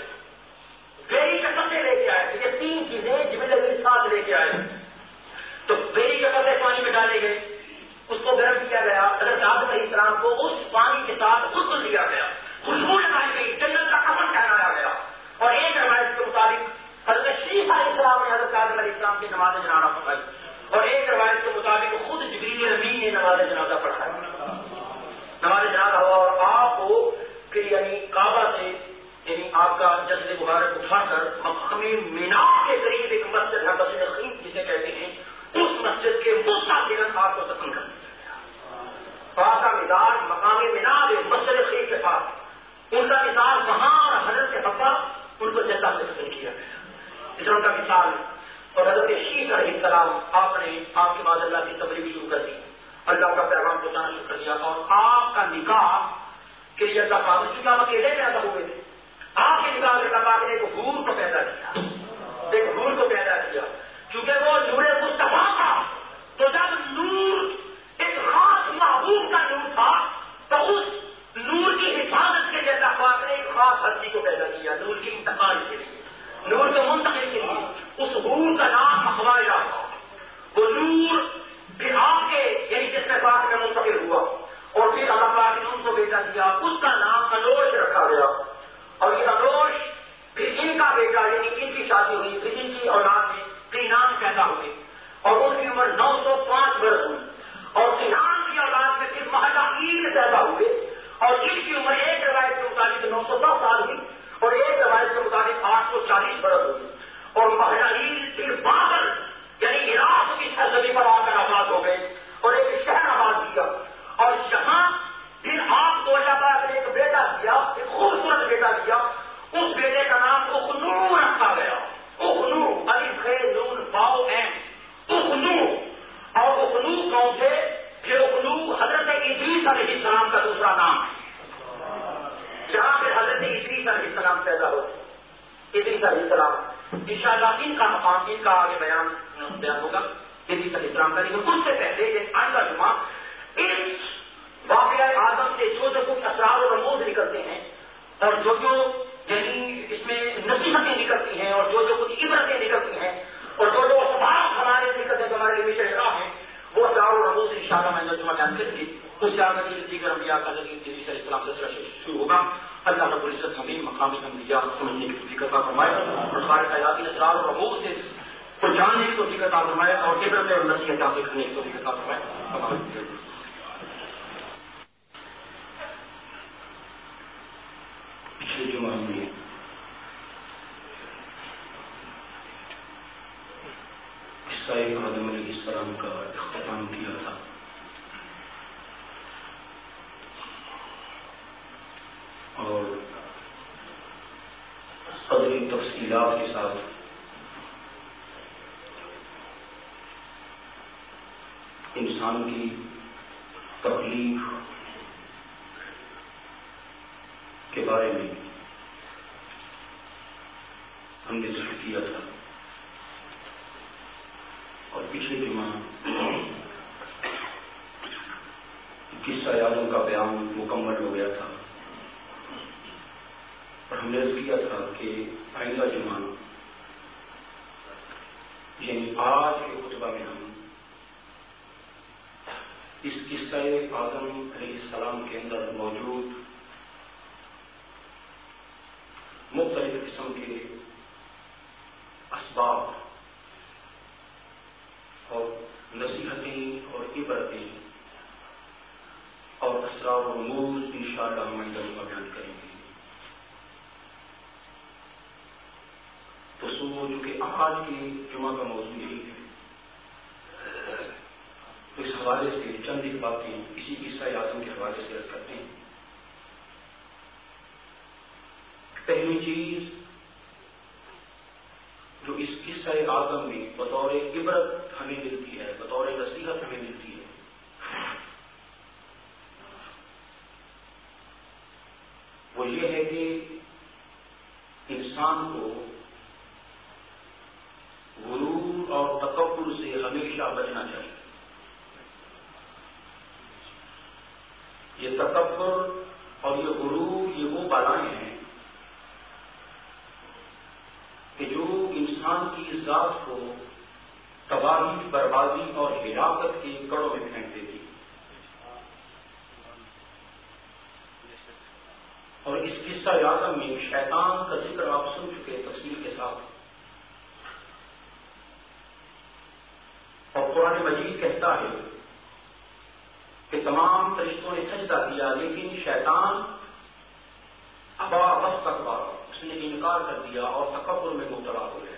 [SPEAKER 3] بیری کے پتے لے کے آئے تھے، یہ تین چیزیں جبریل علیہ السلام لے کے آئے۔ تو بیری کے پتے پانی میں ڈالے گئے، اس کو گرم کیا گیا، حضرت آدم علیہ السلام کو اس پانی کے ساتھ غسل دیا گیا، خوشبو لگائی گئی، جنت کا کفن پہنایا گیا اور ایک روایت کے مطابق حضرت شیخ علیہ السلام نے حضرت آدم علیہ السلام کی نماز جنازہ پڑھائی اور ایک روایت کے مطابق خود جبریل امین نے نماز جنازہ پڑھائی۔ نماز جنازہ ہوا اور آپ کو پھر یعنی کعبہ سے یعنی آپ کا جسد مبارک اٹھا کر مقام مینا کے قریب ایک مسجد ہے، مسجد خیف جسے کہتے ہیں، اس مسجد کے مستقبل آپ کو دفن کر دیا گیا۔ آپ کا مزاج مقام مینا مسجد خیف کے پاس، ان کا مزاج وہاں اور حضرت حوا ان کو جنت سے دفن کیا گیا۔ اس طرح کا مثال اور حضرت شیخ علیہ السلام آپ نے آپ کے بعد اللہ کی تبلیغ شروع کر دی، اللہ کا پیغام پہنچانا شروع کر دیا اور آپ کا نکاح کے لیے اللہ پاک چونکہ آپ اکیلے پیدا ہوئے تھے، آپ کے نکاح میں اللہ پاک نے ایک حور کو پیدا کیا، ایک حور کو پیدا کیا کیونکہ وہ نور مصطفیٰ تھا۔ تو جب نور ایک خاص محبوب کا نور تھا تو اس نور کی حفاظت کے لیے اللہ پاک نے ایک خاص ہستی کو پیدا کیا، نور کے انتقال کے لیے، نور کے منتقل کے لیے۔ اس حور کا نام حوالہ تھا۔ وہ نور پھر آپ کے یعنی جس میں پاک میں منتقل ہوا اور پھر اللہ پاک نے ان کو بیٹا دیا، اس کا نام انوش رکھا گیا اور یہ انوش پھر ان کا بیٹا یعنی ان کی شادی ہوئی، پھر ان کی اولاد میں قینان پیدا ہوئے اور ان کی عمر 905 برس ہوئی اور قینان کی اولاد میں پھر مہدائیل پیدا ہوئے اور ان کی عمر ایک روایت کے مطابق 910 سال ہوئی اور ایک روایت کے مطابق 840 برس ہوئی اور مہدائیل پھر بابل یعنی عراق کی سرزمین پر آ کر آباد ہو گئے اور ایک شہر آباد کیا اور یہاں پھر آپ کو اللہ پاک نے ایک بیٹا ادریس علیہ السلام پیدا ہوتے. ادریس علیہ السلام انشاءاللہ ان کا مقام ان کا آگے بیان ہوگا. ادریس علیہ السلام کا لیکن اس سے پہلے آج کا جمعہ اس واقعہ اعظم سے جو کچھ اسرار و رموز نکلتے ہیں اور جو یعنی اس میں نصیحتیں نکلتی ہیں اور جو کچھ عبرتیں نکلتی ہیں اور جو اسباب ہمارے نکلتے ہیں جو ہمارے لیے شہراہ ہیں وہ اسرار و رموز انشاءاللہ میں جمعہ بیان کریں گے. اس جگہ کی دیگر انبیاء کا ذریعہ ادریس علیہ السلام سے شروع ہوگا. اللہ رب العزت ہمیں مقامی انبیاء سمجھنے کی توفیق عطا فرمائے اور سارے حیاتی اسرار و رموز سے کو جاننے کی توفیق عطا فرمائے اور عبرتیں اور نصیحتیں حاصل کرنے کی توفیق عطا فرمائے. پچھلے جمعہ میں قصہ آدم علیہ السلام کا اختتام کیا تھا اور قدری تفصیلات کے ساتھ انسان کی تکلیف کے بارے میں ہم نے ذکر کیا تھا. اور پچھلے جمعہ قصہ آدم کا بیان مکمل ہو گیا تھا اور ہم نے عرض کیا تھا کہ آئندہ جمعہ یعنی آج کے خطبہ میں ہم اس قصہ آدم علیہ السلام کے اندر موجود مختلف قسم کے اسباب اور نصیحتیں اور عبرتیں اور اسرار و رموز انشاءاللہ ہم آئندہ کا بیان کریں گے. تو جو کہ آج کے جمعہ کا موضوع یہی ہے تو اس حوالے سے چند ایک باتیں اسی قصہ آدم کے حوالے سے عرض کرتے ہیں. پہلی چیز جو اس قصہ آدم میں بطور عبرت ہمیں ملتی ہے بطور نصیحت ہمیں ملتی ہے وہ یہ ہے کہ انسان کو غرور اور تکبر سے ہمیشہ بچنا چاہیے. یہ تکبر اور یہ غرور یہ وہ بالائیں ہیں کہ جو انسان کی ذات کو تباہی بربادی اور ہلاکت کے کڑوں میں پھینک دیتی. اور اس قصہ آدم میں شیطان کا ذکر آپ سن چکے تفصیل کے ساتھ. اور قرآن مجید کہتا ہے کہ تمام فرشتوں نے سجدہ کیا لیکن شیطان ابا واستکبر اس نے انکار کر دیا اور تکبر میں مبتلا ہو گیا.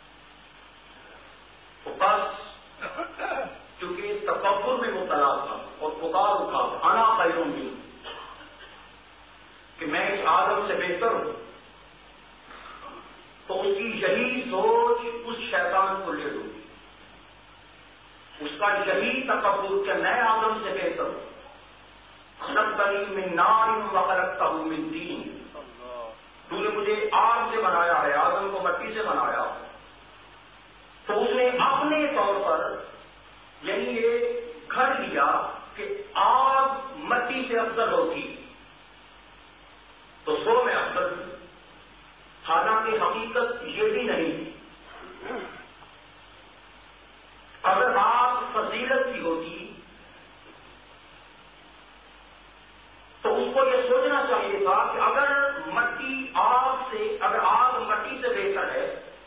[SPEAKER 3] تو بس چونکہ تکبر میں مبتلا تھا اور پکار اٹھا انا خیر منہ کہ میں اس آدم سے بہتر ہوں تو اس کی یہی سوچ اس شیطان کو لے لوں گی. اس کا یہی تکبر کہ میں آدم سے بہتر ہوں. خلقتنی من نار وخلقتہ من طین تو نے مجھے آگ سے بنایا ہے آدم کو مٹی سے بنایا. تو اس نے اپنے طور پر یعنی یہ گھڑ لیا کہ آگ مٹی سے افضل ہوتی تو سو میں افضل تھی. حالانکہ حقیقت یہ بھی نہیں تھی. اگر آگ فضیلت کی ہوتی تو اس کو یہ سوچنا چاہیے تھا کہ اگر آگ مٹی سے بہتر ہے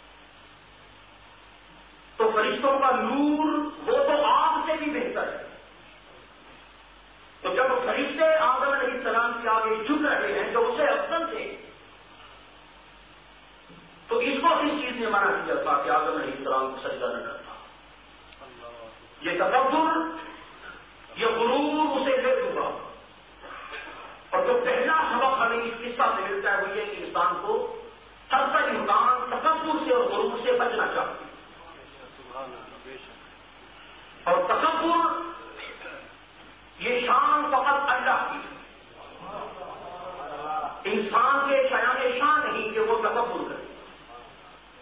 [SPEAKER 3] تو فرشتوں کا نور وہ تو آگ سے بھی بہتر ہے. تو جب فرشتے آدم علیہ السلام کے آگے جھک رہے ہیں جو اسے افضل تھے تو اس کو اس چیز نے منع کیا تھا کہ آدم علیہ السلام کو سجدہ نہ کرتا. یہ تکبر یہ غرور اسے لے چکا. اور جو پہلا سبق ہمیں اس قصہ سے ملتا ہے وہ یہ کہ انسان کو ہر کا امکان تکبر سے اور غرور سے بچنا چاہیے. اور تکبر یہ شان فقط اللہ کی. انسان کے شایان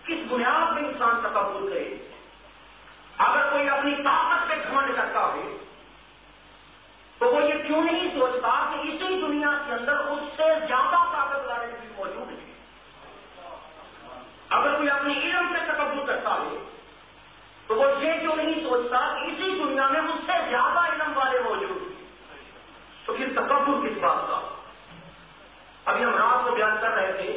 [SPEAKER 3] کس بنیاد پہ انسان تکبر کرے؟ اگر کوئی اپنی طاقت پہ گھمنڈ کرتا ہے تو وہ یہ کیوں نہیں سوچتا کہ اسی دنیا کے اندر اس سے زیادہ طاقت والے بھی موجود ہیں؟ اگر کوئی اپنی علم پہ تکبر کرتا ہے تو وہ یہ کیوں نہیں سوچتا کہ اسی دنیا میں اس سے زیادہ علم والے موجود ہیں؟ تو پھر تکبر کس بات کا؟ ابھی ہم رات کو بیان کر رہے تھے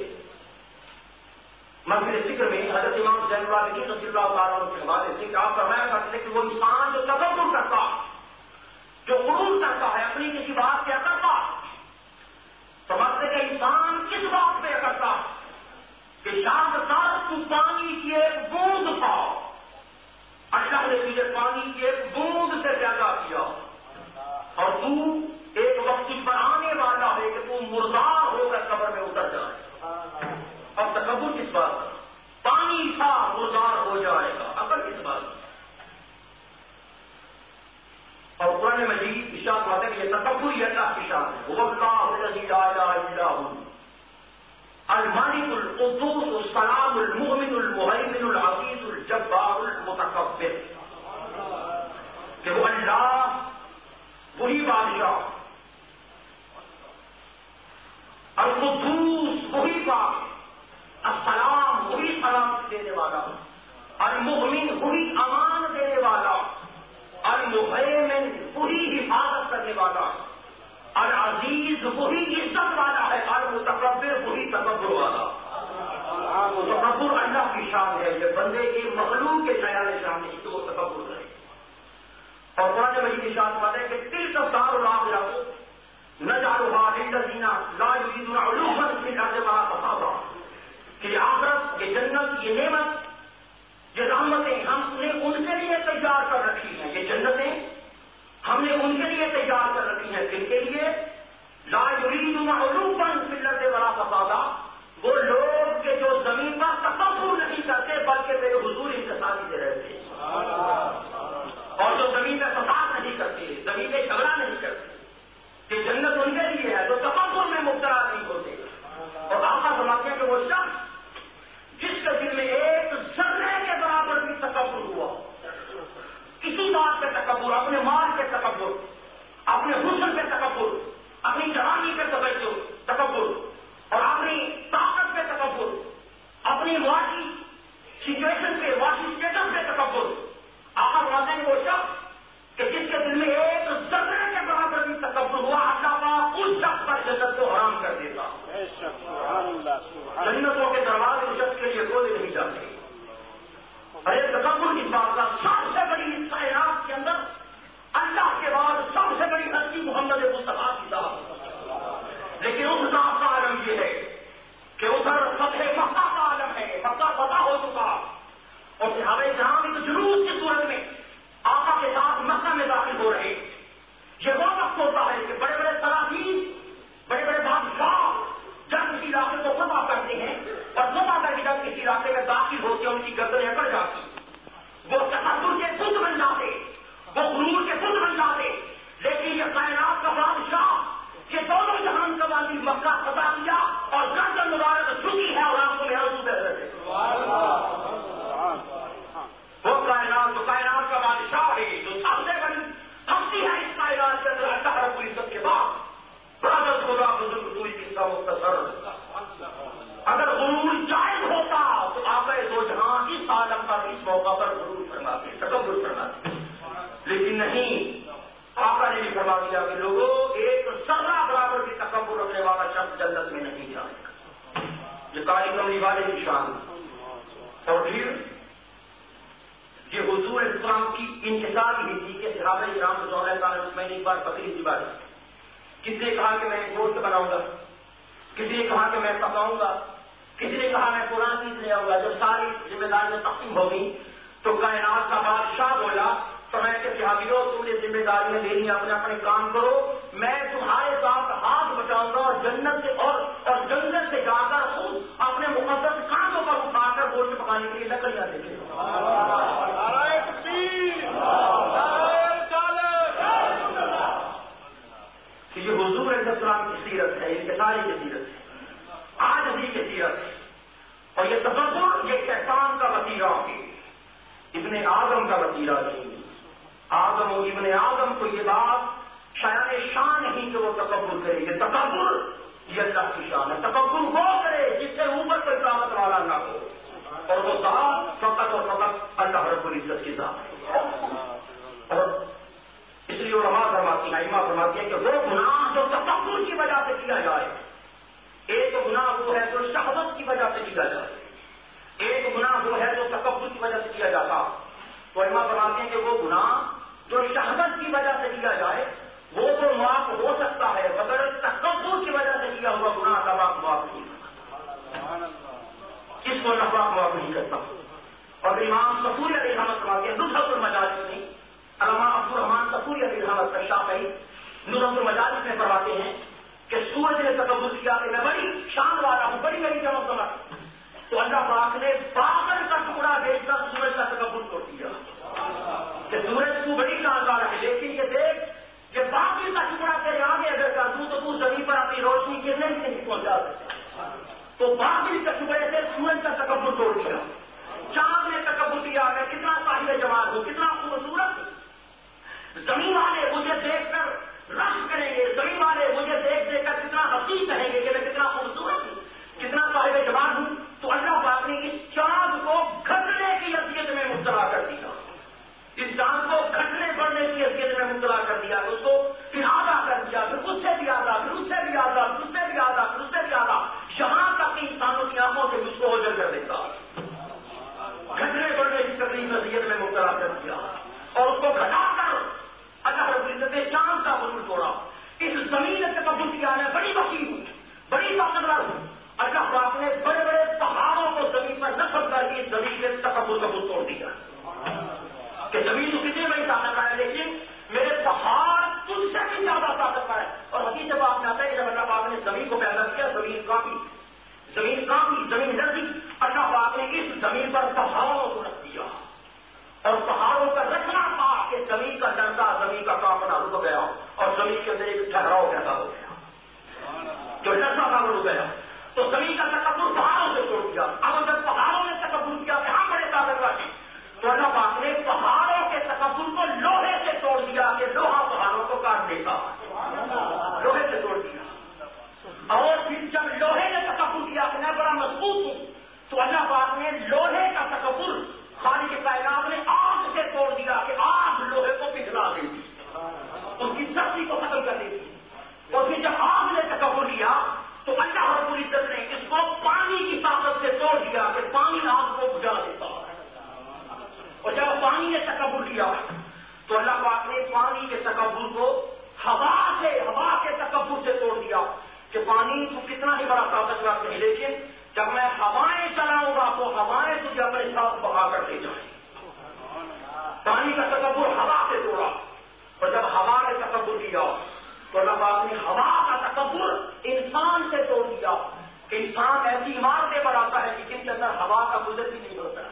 [SPEAKER 3] محفل ذکر میں حضرت امام زین العابدین رضی اللہ تعالیٰ عنہ کے حوالے سے کہ آپ فرمایا کرتے کہ وہ انسان جو تکبر کرتا، جو غرور کرتا ہے، اپنی کسی بات پہ کرتا، سمجھتے کہ انسان کس بات پہ کرتا کہ شاید تو پانی کی ایک بوند تھا، اللہ نے تجھے پانی کی ایک بوند سے پیدا کیا اور تو ایک وقت پر آنے والا ہے کہ تو مردار ہو کر قبر میں اتر جائے۔ اب تکبر کس بات کا؟ پانی تھا مردار ہو جائے گا، عقل کس بات کا؟ اور قرآن مجید ارشاد ہوتا ہے کہ یہ تکبر یہ اللہ کی شان ہے، وہ اللہ الذی لا الہ الا هو الملک القدوس السلام المؤمن المہیمن العزیز الجبار المتکبر، کہ وہ اللہ وہی بادشاہ، القدوس وہی پاک، السلام وہی سلام دینے والا، المؤمن وہی امان دینے والا، المہیمن وہی حفاظت کرنے والا، العزیز وہی عزت والا ہے، المتکبر وہی تکبر والا۔ تکبر اللہ کی شان ہے، یہ بندے کی مخلوق کے خیال شان ہے کہ وہ تکبر کرے۔ اور قرآن مجید کی شان بات ہے کہ تلک الدار الآخرہ نجعلها للذین لا یریدون علوا فی الارض ولا فسادا، کہ آخرت، یہ جنت، یہ نعمت، یہ رحمتیں ہم نے ان کے لیے تیار کر رکھی ہیں، یہ جنتیں ہم نے ان کے لیے تیار کر رکھی ہیں، جن کے لیے لا یریدون علوا فی الارض ولا فسادا، وہ لوگ کہ جو زمین پر تکبر نہیں کرتے بلکہ میرے حضور انتصاری سے رہتے، اور جو زمین میں فساد نہیں کرتے، زمین میں جھگڑا نہیں کرتے، کہ جنت ان کے لیے ہے جو تکبر میں مبتلا نہیں ہوتے۔ اور آقا فرماتے ہیں کہ وہ شخص جس کے دل میں ایک ذرے کے برابر بھی تکبر ہوا، کسی بات پہ تکبر، اپنے مال پہ تکبر، اپنے حسن پہ تکبر، اپنی جوانی پہ تکبر، اور اپنی طاقت پہ تکبر، اپنی معاشی سچویشن پہ، معاشی اسٹیٹس پہ تکبر، آقا فرماتے ہیں کہ وہ شخص کہ جس کے دل میں ایک ذرے کے برابر بھی تکبر ہوا، اللہ پاک اس شخص پر جنت کو حرام کر دیتا۔ جنتوں کے دروازے اس شخص کے لیے کھولے نہیں جاتے۔ ارے تکبر کی بات کا سب سے بڑی اس کائنات کے اندر اللہ کے بعد سب سے بڑی ہستی محمد مصطفیٰ کی ذات، لیکن اس ذات کا عالم یہ ہے کہ ادھر فتح مکہ کا عالم ہے، مکہ فتح ہو چکا، اور صحابہ کرام ایک جلوس کی صورت میں آقا کے ساتھ مکہ میں داخل ہو رہے۔ یہ وہ وقت ہوتا ہے کہ بڑے بڑے سلاطین، بڑے بڑے بادشاہ جب کسی علاقے کو فتح کرتے ہیں اور فتح کر کے جب کسی علاقے میں داخل ہوتے ہیں ان کی گردنیں اکڑ جاتی، وہ تکبر کے خود بن جاتے، وہ غرور کے خود بن جاتے، لیکن یہ کائنات کا بادشاہ یہ دونوں جہان کا والی مکہ فتح کیا اور گردن مبارک جھکی ہے اور آپ کو محسوس کر رہے وہ کائنات کا بادشاہ ہے جو سب سے بڑی ہستی ہے اس کائنات کے اندر اللہ رب العزت کے بعد، برادر خدا بزرگ کوئی قصہ مختصر، اگر غرور جائز ہوتا تو آپ دو جہاں اس عالم پر اس موقع پر غرور فرماتے، تکبر فرماتے، لیکن نہیں، آقا نے بھی فرما دیا کہ لوگوں ایک ذرہ برابر بھی تکبر رکھنے والا شخص جنت میں نہیں جائے گا۔ یہ کاری کملی والے کی شان، اور پھر یہ حضور اسلام کی انکسار ہی تھی کہ صحابہ کرام رضی اللہ تعالیٰ عنہم، میں نے ایک بار بکری کی بات، کسی نے کہا کہ میں گوشت بناؤں گا، کسی نے کہا کہ میں پکاؤں گا، کسی نے کہا میں قرآن چیز لے آؤں گا۔ جب ساری ذمہ داریاں تقسیم ہو گئی تو کائنات کا بادشاہ بولا، فرمایا کہ صحابیوں تم نے ذمہ داریاں لینی، اپنے اپنے کام کرو، میں تمہارے ساتھ ہاتھ بچاؤں گا اور جنت سے اور جنگل سے جا کر خود اپنے مقدس کانٹوں پر اٹھا کر گوشت پکانے کے لیے لکڑیاں دے دیں۔ کہ یہ حضور علیہ السلام کی سیرت ہے، انکساری کی سیرت ہے، آج بھی کی سیرت ہے، اور یہ تکبر، یہ شیطان ابن آدم کا وسیلہ نہیں. آدم و ابن آدم کو یہ بات شان نہیں کہ وہ تکبر کرے. یہ تکبر یہ اللہ کی شان ہے. تکبر وہ کرے جس سے اوپر کوئی طاقت والا نہ ہو, اور وہ ذات فقط اور فقط اللہ رب العزت کی ذات ہے. اور اس لیے علماء فرماتی ہیں, ائمہ فرماتی ہیں کہ وہ گناہ جو تکبر کی وجہ سے کیا جائے, ایک گناہ وہ ہے جو شہوت کی وجہ سے کیا جائے, ایک گناہ وہ ہے جو تکبر کی وجہ سے کیا جاتا. تو ائمہ فرماتے ہیں کہ وہ گناہ جو شہوت کی وجہ سے کیا جائے وہ تو معاف ہو سکتا ہے, مگر تکبر کی وجہ سے کیا ہوا گناہ کا معاف نہیں کرتا, اس کو اللہ معاف نہیں کرتا. اور امام صفوری علیہ رحمۃ فرماتے ہیں نصرۃ المجالس میں, علامہ عبد الرحمان صفوری علیہ رحمۃ کا شافعی نصرۃ المجالس میں فرماتے ہیں کہ سورج نے تکبر کیا کہ میں بڑی شان والا ہوں, بڑی بڑی چمک دمک, تو اللہ پاک نے بادل کا ٹکڑا بھیج کر سورج کا تکبر توڑ دیا کہ سورج تو بڑی شان والا ہے, لیکن یہ دیکھ کہ بادل کا ٹکڑا تیرے آگے اگر کر دوں تو زمین پر اپنی روشنی گرنے سے نہیں پہنچا سکتا. تو بادل کے ٹکڑے سے سورج کا تکبر توڑ دیا. چاند نے تکبر کیا میں کتنا صاحب جمال ہوں, کتنا خوبصورت. زمین والے مجھے دیکھ کر رشک کریں گے, زمین والے مجھے دیکھ دیکھ کر کتنا حسین کہیں گے کہ میں کتنا خوبصورت ہوں, کتنا صاحب جمال ہوں. تو اللہ پاک نے اس چاند کو گھٹنے کی حیثیت میں مبتلا کر دیا, اس چاند کو گھٹنے بڑھنے کی حیثیت میں مبتلا کر دیا, اس کو پھر آدھا کر دیا, پھر اس سے بھی آدھا, پھر اس سے بھی آدھا, پھر اس سے بھی آدھا, پھر اس سے بھی آدھا, یہاں تک کہ انسانوں کی آنکھوں سے اس کو اوجل کر دیتا, گھٹنے بڑھنے کی تکلیف حیثیت میں مبتلا کر دیا, اور اس کو گھٹا کر اللہ رب العزت نے چاند کا وجود توڑا. اس زمین نے تکبر کیا ہے بڑی وسیع ہوں, بڑی طاقتور ہوں. اللہ پاک نے بڑے بڑے پہاڑوں کو زمین پر نصب کر کے زمین کے تکبر کو توڑ دیا کہ زمین تو کتنی بڑی طاقتور ہے, لیکن میرے پہاڑ تجھ سے بھی زیادہ طاقتور ہے. اور حقیقت جب آپ جاتا ہے کہ جب اللہ پاک نے زمین کو پیدا کیا, زمین کافی زمین لڑکی, اللہ پاک نے اس زمین پر پہاڑوں کو رکھ دیا, اور پہاڑوں کا رکھنا تھا کہ زمین کا ڈرتا, زمین کا کانپنا رک گیا, اور زمین کے اندر ایک ٹھہراؤ پیدا ہو گیا, جو ڈرتا تھا وہ رک گیا. تو زمین کا تکبر پہاڑوں سے توڑ دیا. اب اگر پہاڑوں نے تکبر کیا کہ ہم بڑے طاقتور ہیں, تو اللہ پاک نے پہاڑوں کے تکبر کو لوہے سے توڑ دیا کہ لوہا پہاڑوں کو کاٹ دے گا, لوہے سے توڑ دیا. اور پھر جب لوہے نے تکبر کیا کہ میں بڑا مضبوط ہوں, تو اللہ پاک نے لوہے کا تکبر خالق کائنات نے آگ سے توڑ دیا کہ آگ لوہے کو پگھلا دے گی, اس کی سختی کو ختم کر دے گی. اور پھر جب آگ نے تکبر کیا تو اللہ رب العزت نے اس کو پانی کی طاقت سے توڑ دیا کہ پانی آگ کو بجھا دیتا. اور جب پانی نے تکبر کیا تو اللہ پاک نے پانی کے تکبر کو ہوا کے تکبر سے توڑ دیا کہ پانی تو کتنا ہی بڑا طاقتور نہیں, لیکن جب میں ہوائیں چلاؤں گا تو ہوائیں تجھے اپنے ساتھ بہا کر لے جائیں. پانی کا تکبر ہوا سے توڑا, اور جب ہوا نے تکبر کیا تو اللہ پاک نے ہوا کا تکبر انسان سے توڑ دیا کہ انسان ایسی عمارتیں بناتا ہے جن کے اندر ہوا کا گزر بھی نہیں ہوتا,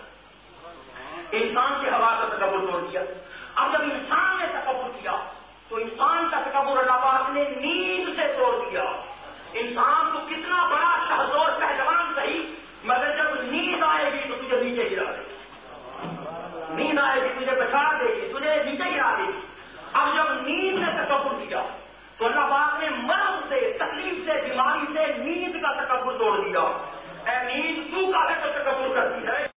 [SPEAKER 3] انسان کی ہوا کا تکبر توڑ دیا. اب جب انسان نے تکبر کیا تو انسان کا تکبر اللہ پاک نے نیند سے توڑ دیا. انسان کو کتنا بڑا شہزور پہلوان صحیح, مگر جب نیند آئے گی تو تجھے نیچے گرا دے گی, نیند آئے گی تجھے بچا دے گی, تجھے نیچے گرا دے گی. اب جب نیند نے تکبر کیا تو اللہ پاک نے مرض سے, تکلیف سے, بیماری سے نیند کا تکبر توڑ دیا. اے نیند تو کاہے کو تکبر کرتی ہے؟